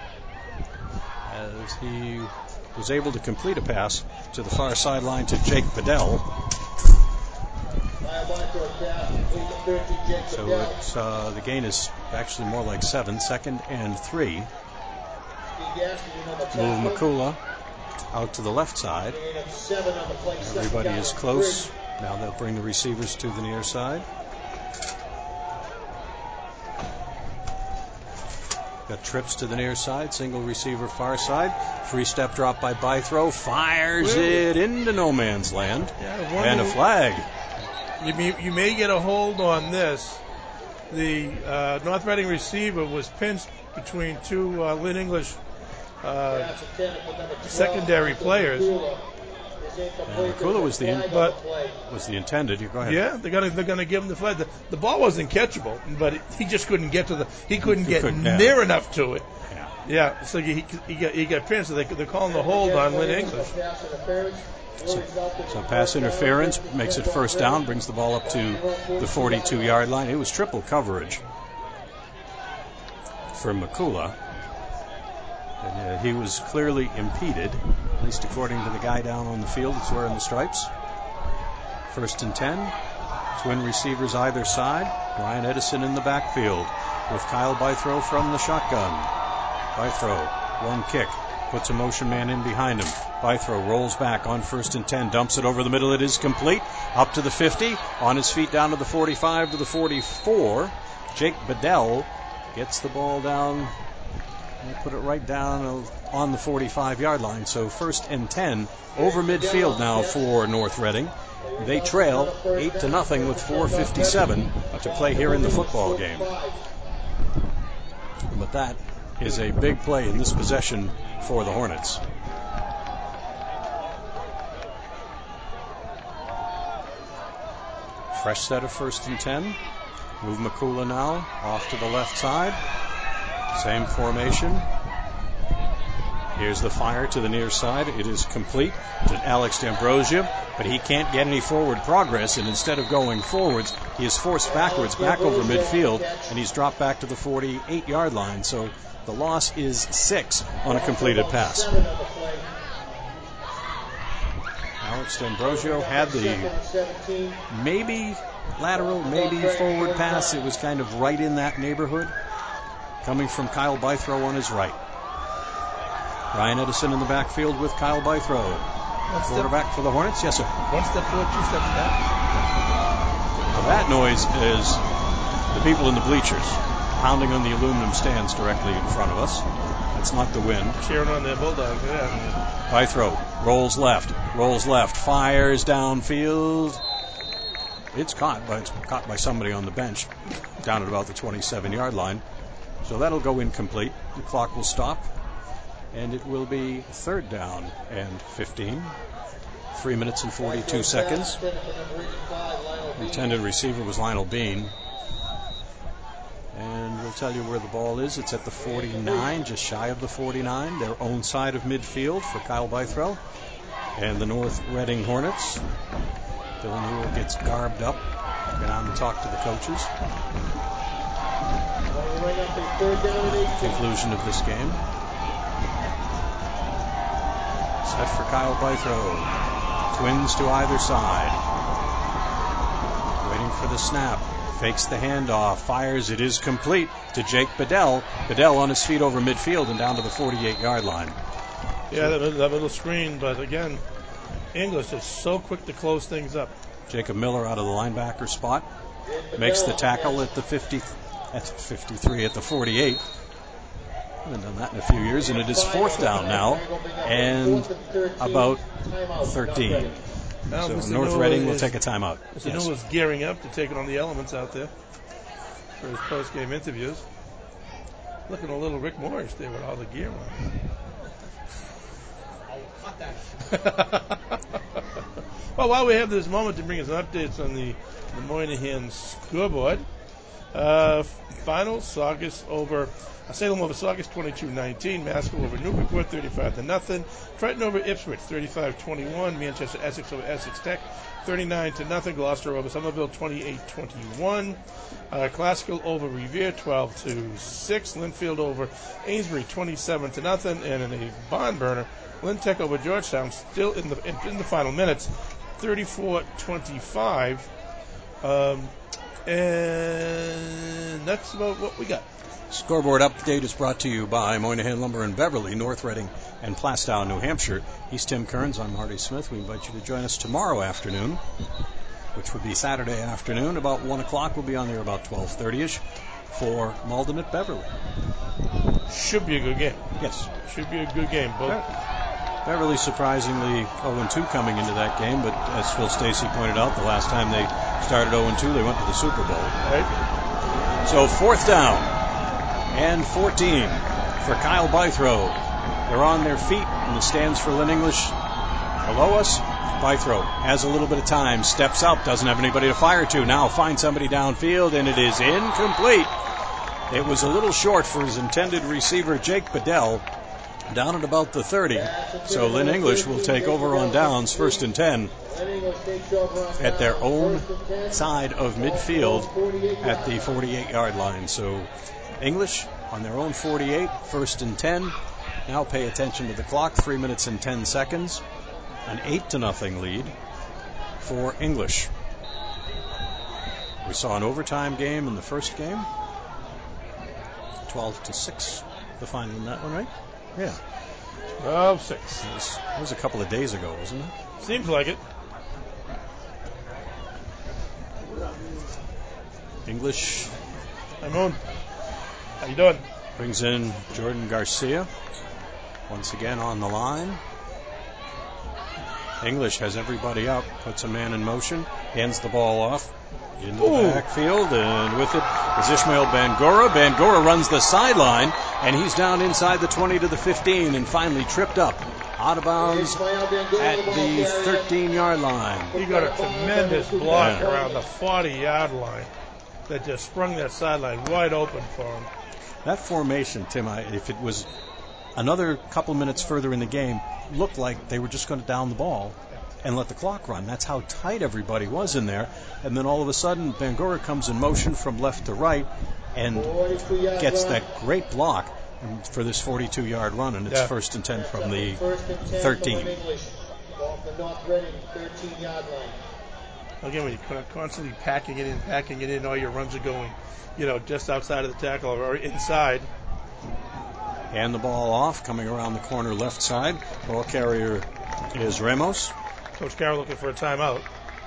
as he was able to complete a pass to the far sideline to Jake Bedell. So it's, the gain is actually more like 7, 2nd and 3. Move McCullough out to the left side. Everybody is close. Now they'll bring the receivers to the near side. Got trips to the near side. Single receiver far side. 3-step drop by Bythrow. Fires it into no man's land. And a flag. You may get a hold on this. The North Reading receiver was pinched between two Lynn English secondary players. McCullough was the intended. You go ahead. Yeah, they're gonna give him the flag. The ball wasn't catchable, but he just couldn't get to he couldn't get near enough to it. Yeah. So he got pinched. So they're calling the hold on Lynn English. So pass interference makes it first down, brings the ball up to the 42-yard line. It was triple coverage for McCullough. And he was clearly impeded, at least according to the guy down on the field that's wearing the stripes. 1st and 10. Twin receivers either side. Ryan Edison in the backfield with Kyle Bythrow from the shotgun. Bythrow, one kick, puts a motion man in behind him. Bythrow rolls back on 1st and 10, dumps it over the middle. It is complete. Up to the 50, on his feet down to the 45 to the 44. Jake Bedell gets the ball down. And put it right down on the 45-yard line. So 1st and 10 over midfield now for North Reading. They trail 8-0 with 4:57 to play here in the football game. But that is a big play in this possession for the Hornets. Fresh set of 1st and 10. Move McCullough now off to the left side. Same formation. Here's the fire to the near side. It is complete to Alex D'Ambrosio, but he can't get any forward progress, and instead of going forwards, he is forced backwards, back over midfield, and he's dropped back to the 48-yard line. So the loss is 6 on a completed pass. Alex D'Ambrosio had the maybe lateral, maybe forward pass. It was kind of right in that neighborhood, coming from Kyle Bythrow on his right. Ryan Edison in the backfield with Kyle Bythrow. Quarterback for the Hornets. Yes, sir. 1 step forward, 2 steps back. Now that noise is the people in the bleachers pounding on the aluminum stands directly in front of us. That's not the wind. Cheering on their Bulldogs, yeah. Bythrow rolls left, fires downfield. It's caught, but it's caught by somebody on the bench down at about the 27-yard line. So that'll go incomplete. The clock will stop, and it will be 3rd down and 15. 3 minutes and 42 seconds. The intended receiver was Lionel Bean. And we'll tell you where the ball is. It's at the 49, just shy of the 49, their own side of midfield for Kyle Bythrow. And the North Reading Hornets. Bill Newell gets garbed up. Get on to talk to the coaches. Conclusion of this game. Set for Kyle Bythrow. Twins to either side. Waiting for the snap. Fakes the handoff. Fires. It is complete to Jake Bedell. Bedell on his feet over midfield and down to the 48-yard line. Yeah, that little screen, but again, English is so quick to close things up. Jacob Miller out of the linebacker spot. Makes the tackle at the 50, at 53, at the 48. Haven't done that in a few years, and it is 4th down now and about 13. Now, so Mr. North Newell Reading will take a timeout. Mr. Newell is gearing up to take on the elements out there for his post-game interviews. Looking a little Rick Morris there with all the gear on. Well, while we have this moment to bring us updates on the Moynihan scoreboard, Final, Salem over Saugus 22-19, Masco over Newburyport 35-0, Trenton over Ipswich 35-21, Manchester Essex over Essex Tech 39-0, Gloucester over Somerville 28-21, Classical over Revere 12-6, Linfield over Amesbury 27-0, and in a barn burner, Lynn Tech over Georgetown still in the final minutes 34-25. And that's about what we got. Scoreboard update is brought to you by Moynihan Lumber in Beverly, North Reading, and Plastow, New Hampshire. He's Tim Kearns. I'm Marty Smith. We invite you to join us tomorrow afternoon, which would be Saturday afternoon. About 1 o'clock. We'll be on there about 12:30ish for Malden at Beverly. Should be a good game. Yes. Should be a good game. Both. Beverly surprisingly 0-2 coming into that game, but as Phil Stacey pointed out, the last time they started 0-2, they went to the Super Bowl. Right. So 4th down and 14 for Kyle Bythrow. They're on their feet in the stands for Lynn English. Below us, Bythrow has a little bit of time, steps up, doesn't have anybody to fire to. Now finds somebody downfield, and it is incomplete. It was a little short for his intended receiver, Jake Bedell, down at about the 30. So Lynn English will take over on downs, 1st and 10, at their own side of midfield at the 48-yard line. So English on their own 48, 1st and 10. Now pay attention to the clock, 3 minutes and 10 seconds. An 8-0 lead for English. We saw an overtime game in the first game. 12-6, the final in that one, right? Yeah. 12-6. It was a couple of days ago, wasn't it? Seems like it. English. Hi, Moon. How you doing? Brings in Jordan Garcia. Once again on the line. English has everybody up, puts a man in motion, hands the ball off into the backfield, and with it is Ishmael Bangura. Bangura runs the sideline, and he's down inside the 20 to the 15, and finally tripped up out of bounds at the 13-yard line. He got a tremendous block around the 40-yard line that just sprung that sideline wide open for him. That formation, Tim, if it was another couple minutes further in the game, looked like they were just going to down the ball and let the clock run. That's how tight everybody was in there. And then all of a sudden, Bangura comes in motion from left to right and gets that great block for this 42-yard run, and it's 1st and 10 from the 13. Again, when you're constantly packing it in, all your runs are going, just outside of the tackle or inside. Hand the ball off, coming around the corner left side. Ball carrier is Ramos. Coach Carroll looking for a timeout.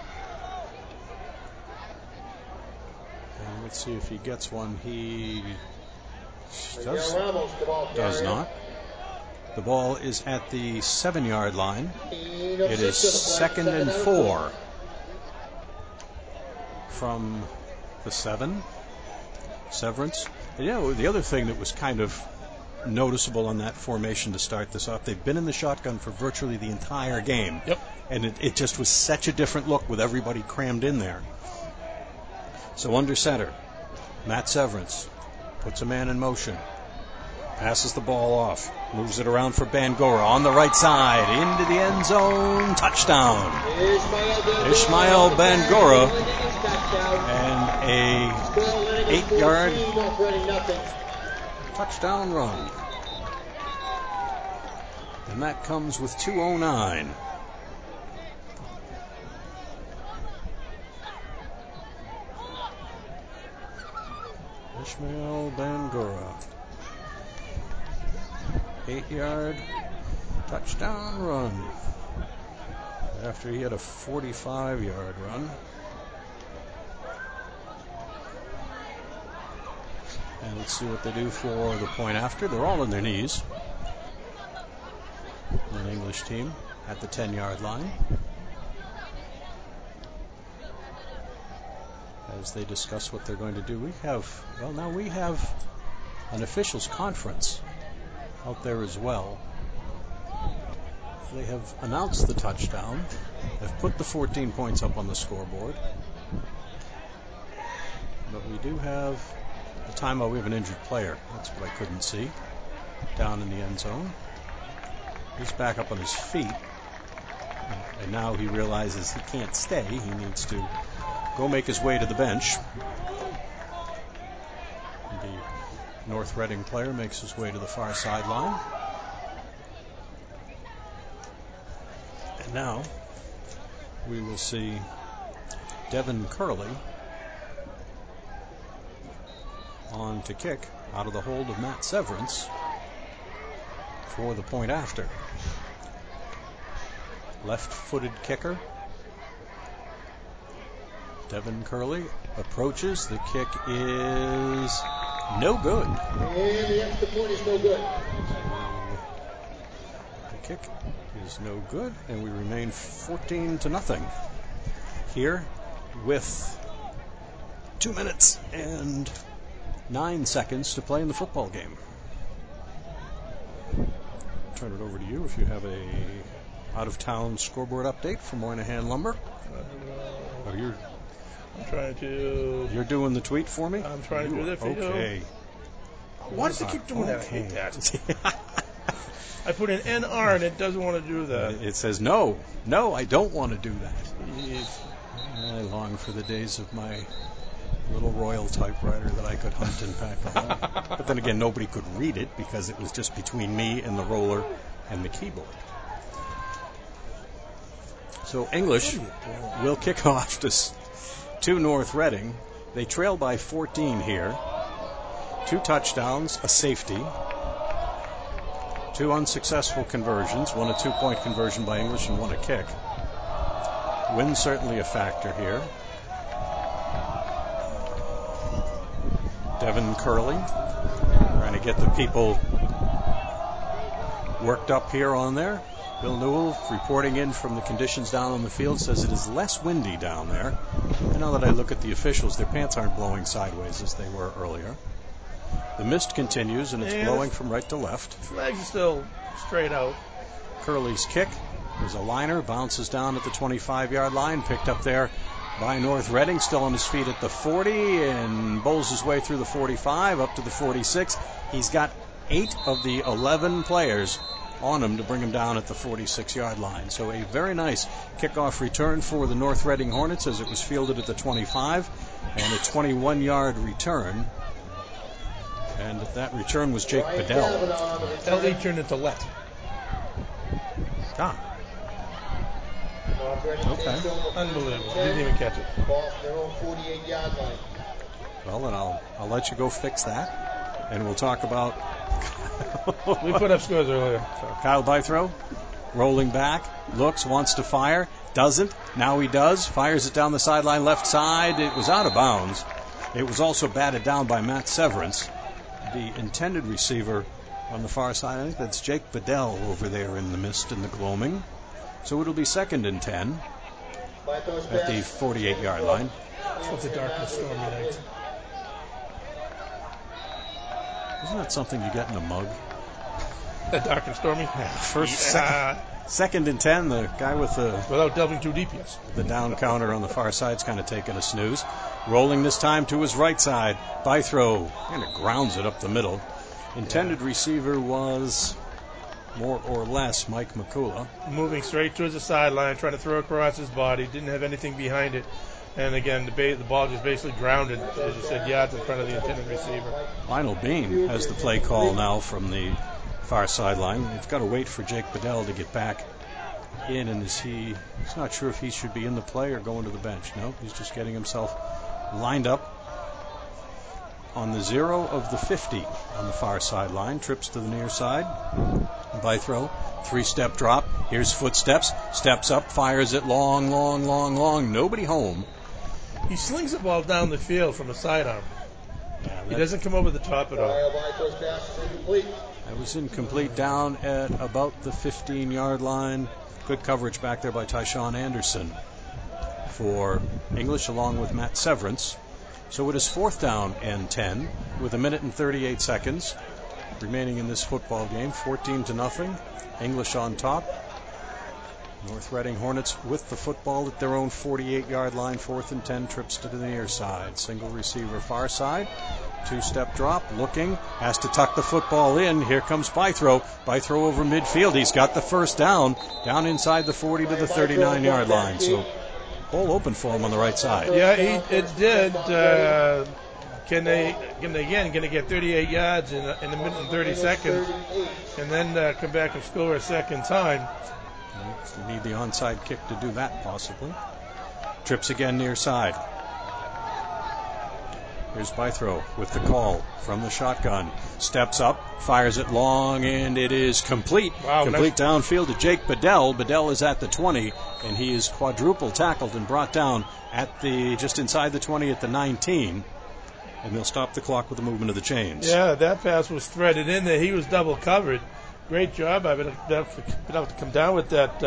And let's see if he gets one. He does not. The ball is at the 7-yard line. It is 2nd and 4 from the 7. Severance. And, the other thing that was kind of noticeable on that formation to start this off, they've been in the shotgun for virtually the entire game. Yep. And it just was such a different look with everybody crammed in there. So under center, Matt Severance puts a man in motion, passes the ball off, moves it around for Bangura on the right side, into the end zone, touchdown. Ishmael Bangura, and a 8-yard touchdown run. And that comes with 2:09. Ishmael Bangura. 8-yard touchdown run. After he had a 45-yard run. And let's see what they do for the point after. They're all on their knees. An English team at the 10-yard line. As they discuss what they're going to do, we have an officials conference out there as well. They have announced the touchdown. They've put the 14 points up on the scoreboard. But we do have a timeout. We have an injured player. That's what I couldn't see. Down in the end zone. He's back up on his feet. And now he realizes he can't stay. He needs to go make his way to the bench. The North Reading player makes his way to the far sideline. And now we will see Devin Curley on to kick out of the hold of Matt Severance for the point after. Left-footed kicker. Devin Curley approaches. The kick is no good. And the extra point is no good. The kick is no good, and we remain 14-0 here with 2 minutes and 9 seconds to play in the football game. Turn it over to you if you have a out-of-town scoreboard update from Moynihan Lumber. Oh, you're doing the tweet for me? I'm trying to do that for you. Okay. Why does it keep doing that? I hate that. I put an NR and it doesn't want to do that. It says no, I don't want to do that. I long for the days of my little Royal typewriter that I could hunt and pack home. But then again, nobody could read it because it was just between me and the roller and the keyboard. So English will kick off to North Reading. They trail by 14 here. 2 touchdowns, a safety, 2 unsuccessful conversions, one a 2-point conversion by English and one a kick. Wind certainly a factor here. Devin Curley trying to get the people worked up here on there. Bill Newell reporting in from the conditions down on the field says it is less windy down there. And now that I look at the officials, their pants aren't blowing sideways as they were earlier. The mist continues and it's blowing from right to left. Flags are still straight out. Curley's kick is a liner, bounces down at the 25-yard line, picked up there by North Reading, still on his feet at the 40, and bowls his way through the 45 up to the 46. He's got 8 of the 11 players on him to bring him down at the 46-yard line. So a very nice kickoff return for the North Reading Hornets as it was fielded at the 25, and a 21-yard return. And that return was Jake Bedell. LE turned into let. Okay. Unbelievable. Didn't even catch it. Their own 48-yard line. Well, then I'll let you go fix that, and we'll talk about. We put up scores earlier. So Kyle Bythrow rolling back, looks, wants to fire, doesn't. Now he does. Fires it down the sideline left side. It was out of bounds. It was also batted down by Matt Severance, the intended receiver on the far side. I think that's Jake Bedell over there in the mist and the gloaming. So it'll be 2nd and 10 at the 48-yard line. It's a dark and stormy night. Isn't that something you get in a mug? Dark and stormy? Yeah. 2nd and 10, the guy with the... Without delving too deep, yes. The down counter on the far side's kind of taking a snooze. Rolling this time to his right side. Bythrow kind of grounds it up the middle. Intended receiver was more or less Mike McCullough. Moving straight towards the sideline, trying to throw across his body. Didn't have anything behind it. And again, the ball just basically grounded, as you said, yards in front of the intended receiver. Lionel Bean has the play call now from the far sideline. We've got to wait for Jake Bedell to get back in, and he's not sure if he should be in the play or going to the bench. No, he's just getting himself lined up on the 0 of the 50 on the far sideline. Trips to the near side. Bythrow, 3-step drop. Here's footsteps. Steps up, fires it long. Nobody home. He slings the ball down the field from a sidearm. He doesn't come over the top at all. That was incomplete down at about the 15-yard line. Good coverage back there by Tyshawn Anderson for English along with Matt Severance. So it is 4th down and 10 with 1 minute and 38 seconds remaining in this football game. 14-0. English on top. North Reading Hornets with the football at their own 48-yard line, 4th and 10, trips to the near side. Single receiver far side, two-step drop, looking, has to tuck the football in. Here comes Bythrow. Bythrow over midfield. He's got the first down inside the 40 to the 39-yard line. So hole open for him on the right side. Yeah, it did. Can they get 38 yards in a minute and 30 seconds and then come back and score a second time? You need the onside kick to do that, possibly. Trips again near side. Here's Bythrow with the call from the shotgun. Steps up, fires it long, and it is complete. Wow, complete downfield to Jake Bedell. Bedell is at the 20, and he is quadruple tackled and brought down at just inside the 20 at the 19. And they'll stop the clock with the movement of the chains. Yeah, that pass was threaded in there. He was double covered. Great job. I've been able to come down with that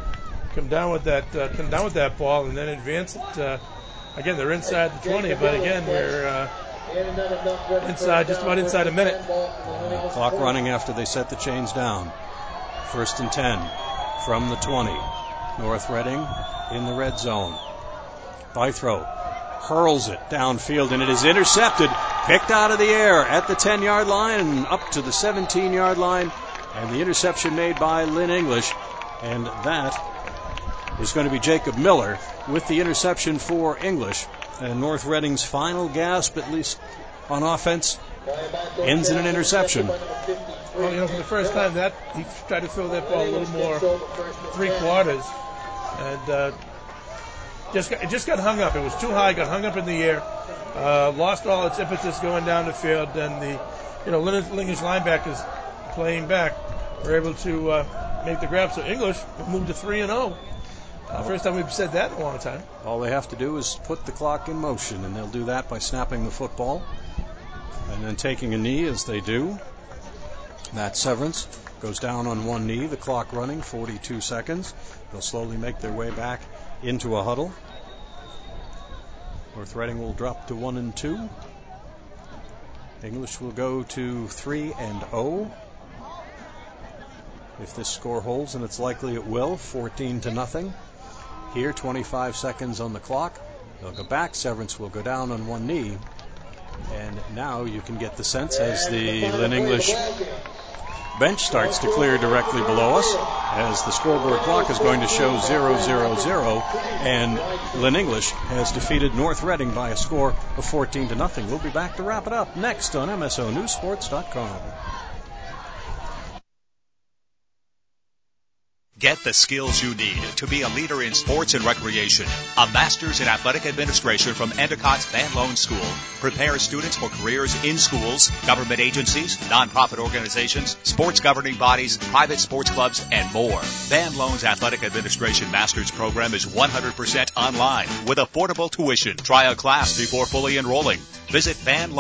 ball and then advance it. Again, they're inside the 20, but again, we're just about inside a minute. Clock running after they set the chains down. 1st and 10 from the 20. North Reading in the red zone. Bythrow hurls it downfield, and it is intercepted, picked out of the air at the 10-yard line and up to the 17-yard line. And the interception made by Lynn English, and that is going to be Jacob Miller with the interception for English. And North Reading's final gasp, at least on offense, ends in an interception. Well, for the first time, that he tried to throw that ball a little more three quarters, and it just got hung up. It was too high, got hung up in the air, lost all its impetus going down the field, and the Lynn English linebackers playing back were able to make the grab. So English moved to 3-0. First time we've said that in a long time. All they have to do is put the clock in motion, and they'll do that by snapping the football and then taking a knee as they do. Matt Severance goes down on one knee, the clock running, 42 seconds. They'll slowly make their way back into a huddle. North Reading will drop to 1-2. English will go to 3-0. If this score holds, and it's likely it will, 14-0. Here, 25 seconds on the clock. They'll go back. Severance will go down on one knee. And now you can get the sense as the Lynn English bench starts to clear directly below us, as the scoreboard clock is going to show 0-0-0, and Lynn English has defeated North Reading by a score of 14-0. We'll be back to wrap it up next on MSONewsSports.com. Get the skills you need to be a leader in sports and recreation. A Master's in Athletic Administration from Endicott's Van Loan School prepares students for careers in schools, government agencies, nonprofit organizations, sports governing bodies, private sports clubs, and more. Van Loan's Athletic Administration Master's program is 100% online with affordable tuition. Try a class before fully enrolling. Visit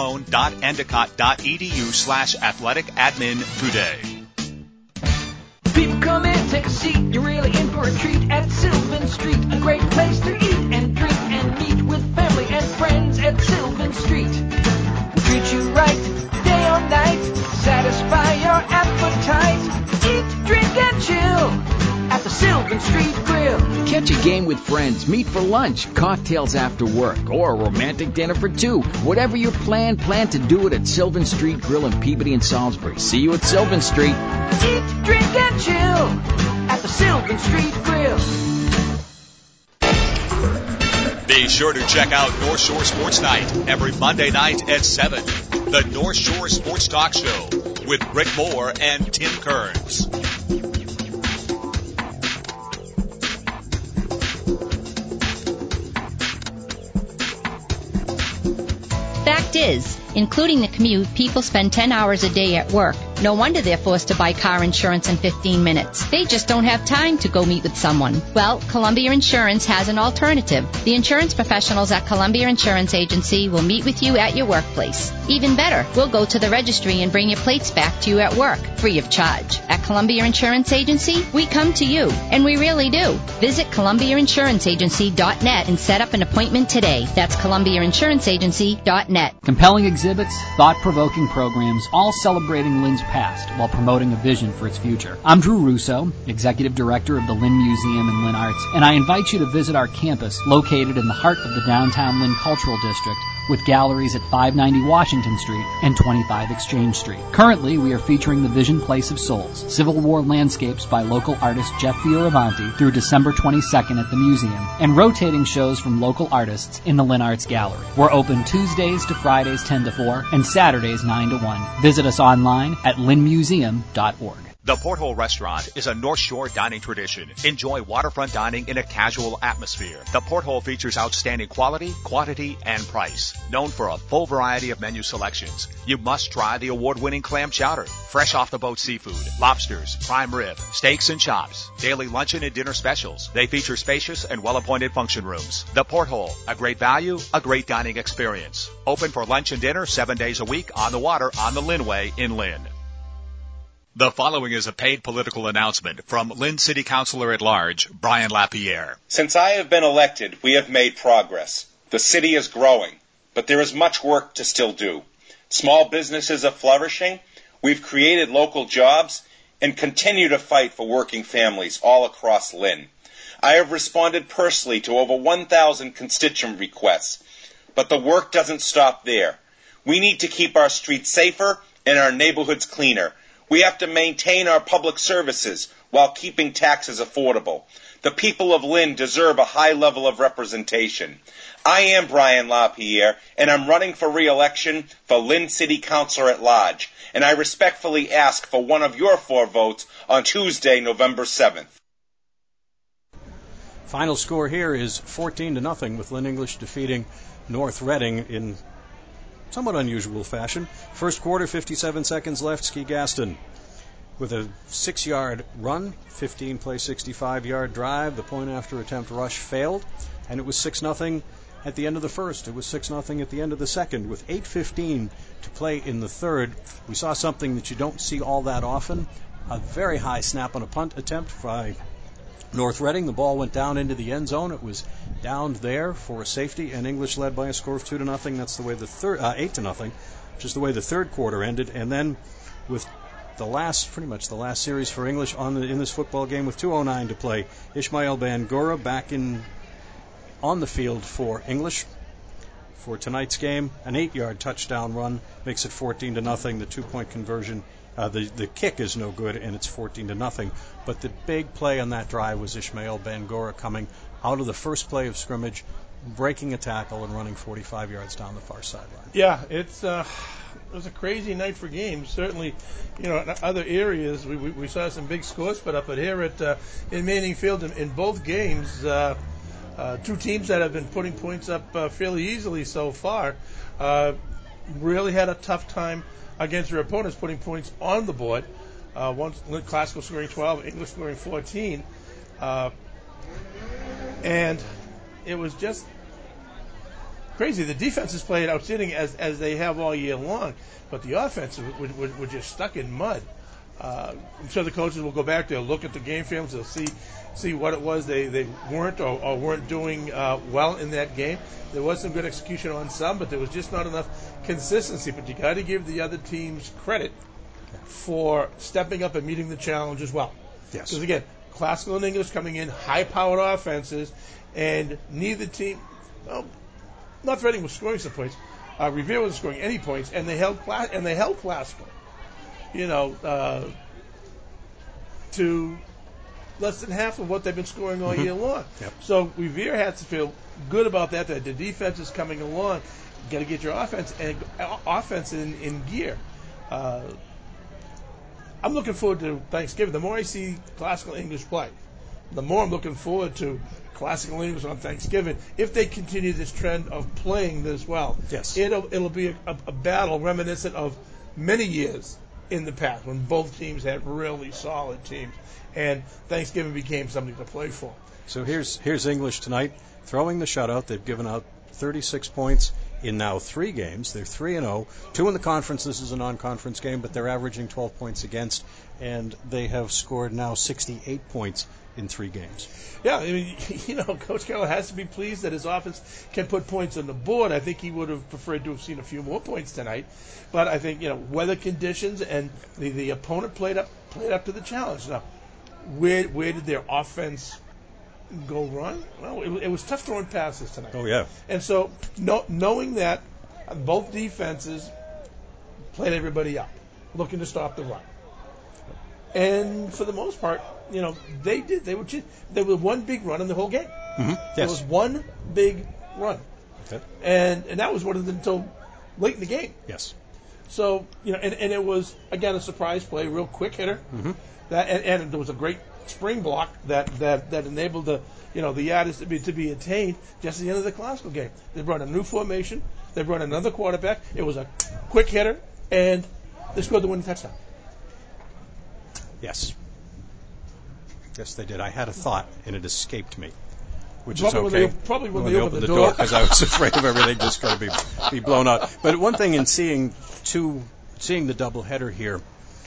vanloan.endicott.edu/athleticadmin today. People come in, take a seat, you're really in for a treat at Sylvan Street. A great place to eat and drink and meet with family and friends at Sylvan Street. We treat you right, day or night, satisfy your appetite. Eat, drink and chill at the Sylvan Street Grill. Catch a game with friends, meet for lunch, cocktails after work, or a romantic dinner for two. Whatever your plan to do it at Sylvan Street Grill in Peabody and Salisbury. See you at Sylvan Street. Eat, drink, and chill at the Sylvan Street Grill. Be sure to check out North Shore Sports Night every Monday night at 7. The North Shore Sports Talk Show with Rick Moore and Tim Kearns. Fact is, including the commute, people spend 10 hours a day at work. No wonder they're forced to buy car insurance in 15 minutes. They just don't have time to go meet with someone. Well, Columbia Insurance has an alternative. The insurance professionals at Columbia Insurance Agency will meet with you at your workplace. Even better, we'll go to the registry and bring your plates back to you at work, free of charge. At Columbia Insurance Agency, we come to you, and we really do. Visit ColumbiaInsuranceAgency.net and set up an appointment today. That's ColumbiaInsuranceAgency.net. Compelling exhibits, thought-provoking programs, all celebrating Lynn's past while promoting a vision for its future. I'm Drew Russo, Executive Director of the Lynn Museum and Lynn Arts, and I invite you to visit our campus located in the heart of the downtown Lynn Cultural District with galleries at 590 Washington Street and 25 Exchange Street. Currently, we are featuring the Vision Place of Souls, Civil War landscapes by local artist Jeff Fioravanti through December 22nd at the museum, and rotating shows from local artists in the Lynn Arts Gallery. We're open Tuesdays to Fridays 10 to 4 and Saturdays 9 to 1. Visit us online at lynnmuseum.org. The Porthole Restaurant is a North Shore dining tradition. Enjoy waterfront dining in a casual atmosphere. The Porthole features outstanding quality, quantity, and price. Known for a full variety of menu selections, you must try the award-winning clam chowder, fresh off-the-boat seafood, lobsters, prime rib, steaks and chops, daily luncheon and dinner specials. They feature spacious and well-appointed function rooms. The Porthole, a great value, a great dining experience. Open for lunch and dinner 7 days a week on the water on the Lynnway in Lynn. The following is a paid political announcement from Lynn City Councilor at Large, Brian Lapierre. Since I have been elected, we have made progress. The city is growing, but there is much work to still do. Small businesses are flourishing, we've created local jobs, and continue to fight for working families all across Lynn. I have responded personally to over 1,000 constituent requests, but the work doesn't stop there. We need to keep our streets safer and our neighborhoods cleaner. We have to maintain our public services while keeping taxes affordable. The people of Lynn deserve a high level of representation. I am Brian LaPierre, and I'm running for re-election for Lynn City Councilor at Large, and I respectfully ask for one of your 4 votes on Tuesday, November 7th. Final score here is 14-0 with Lynn English defeating North Reading in somewhat unusual fashion. First quarter, 57 seconds left. Ski Gaston with a 6-yard run, 15-play, 65-yard drive. The point after attempt rush failed, and it was 6-0 at the end of the first. It was 6-0 at the end of the second with 8:15 to play in the third. We saw something that you don't see all that often, a very high snap on a punt attempt by North Reading. The ball went down into the end zone. It was downed there for a safety, and English led by a score of 2-0. That's the way the 8-0, which is the way the third quarter ended. And then with pretty much the last series for English in this football game with 2:09 to play, Ishmael Bangura back on the field for English for tonight's game. An 8-yard touchdown run makes it 14-0. The 2-point conversion. The kick is no good, and it's 14-0. But the big play on that drive was Ishmael Bangura coming out of the first play of scrimmage, breaking a tackle and running 45 yards down the far sideline. Yeah, it was a crazy night for games. Certainly, in other areas we saw some big scores put up, but here in Manning Field in both games, 2 teams that have been putting points up fairly easily so far really had a tough time against their opponents putting points on the board. Classical scoring 12, English scoring 14. And it was just crazy. The defenses played outstanding as they have all year long, but the offense were just stuck in mud. I'm sure the coaches will go back there, look at the game films, they'll see what it was they weren't or weren't doing well in that game. There was some good execution on some, but there was just not enough consistency. But you got to give the other teams credit for stepping up and meeting the challenge as well. Yes. Because again, Classical and English coming in, high-powered offenses, and neither team, North Reading was scoring some points. Revere wasn't scoring any points, and they held Classical, to less than half of what they've been scoring all year long. Yep. So Revere has to feel good about that the defense is coming along. You got to get your offense in gear. I'm looking forward to Thanksgiving. The more I see Classical English play, the more I'm looking forward to Classical English on Thanksgiving. If they continue this trend of playing this well, yes, it'll be a battle reminiscent of many years in the past when both teams had really solid teams, and Thanksgiving became something to play for. So here's English tonight throwing the shutout. They've given out 36 points in now 3 games. They're 3-0. 2 in the conference. This is a non-conference game, but they're averaging 12 points against, and they have scored now 68 points in 3 games. Yeah, I mean, Coach Carroll has to be pleased that his offense can put points on the board. I think he would have preferred to have seen a few more points tonight, but I think weather conditions and the opponent played up to the challenge. Now, where did their offense go wrong? Well, it was tough throwing passes tonight. Oh yeah, and so knowing that both defenses played everybody up, looking to stop the run. And for the most part, they did. There was one big run in the whole game. Mm-hmm. Yes. There was one big run. Okay. And that was one of them until late in the game. Yes. So, and it was, again, a surprise play, real quick hitter. Mm-hmm. And there was a great spring block that enabled the yardage to be attained just at the end of the Glasgow game. They brought a new formation. They brought another quarterback. It was a quick hitter, and they scored the winning touchdown. Yes. Yes, they did. I had a thought, and it escaped me, which probably is okay. Probably when they opened the door. Because I was afraid of everything just going to be blown out. But one thing in seeing the doubleheader here,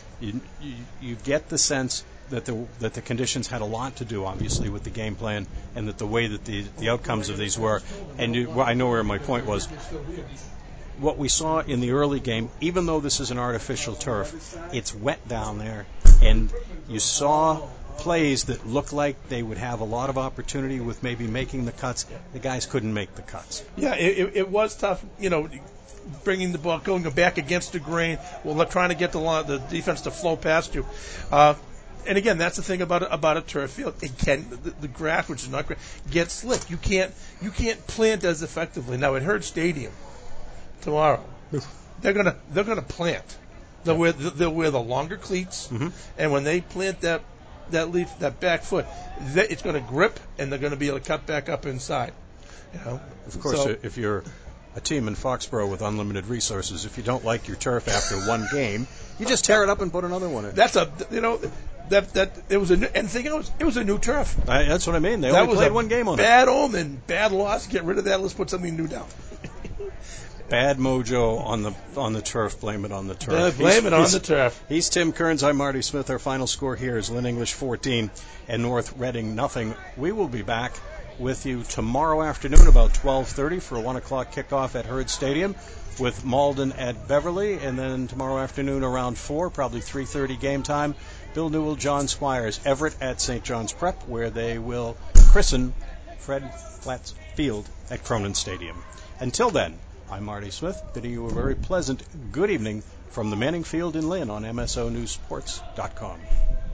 you get the sense that the conditions had a lot to do, obviously, with the game plan and that the way that the outcomes of these were. And I know where my point was. What we saw in the early game, even though this is an artificial turf, it's wet down there, and you saw plays that looked like they would have a lot of opportunity with maybe making the cuts. The guys couldn't make the cuts. Yeah, it was tough, bringing the ball, going back against the grain, trying to get the defense to flow past you. And again, that's the thing about a turf field. It can the grass, which is not great, gets slick. You can't plant as effectively. Now at Herd Stadium tomorrow, they're gonna plant. They'll wear the longer cleats, mm-hmm. and when they plant that back foot, it's going to grip, and they're going to be able to cut back up inside. Of course, if you're a team in Foxborough with unlimited resources, if you don't like your turf after one game, you just tear it up and put another one in. That's it was a new turf. That's what I mean. They only played one game on it. Bad omen, bad loss. Get rid of that. Let's put something new down. Bad mojo on the turf. Blame it on the turf. Blame it on the turf. He's Tim Kearns. I'm Marty Smith. Our final score here is Lynn English 14 and North Reading nothing. We will be back with you tomorrow afternoon about 12:30 for a 1 o'clock kickoff at Herd Stadium with Malden at Beverly, and then tomorrow afternoon around 4, probably 3:30 game time, Bill Newell, John Squires, Everett at St. John's Prep, where they will christen Fred Platts Field at Cronin Stadium. Until then, I'm Marty Smith, bidding you a very pleasant good evening from the Manning Field in Lynn on MSONewsSports.com.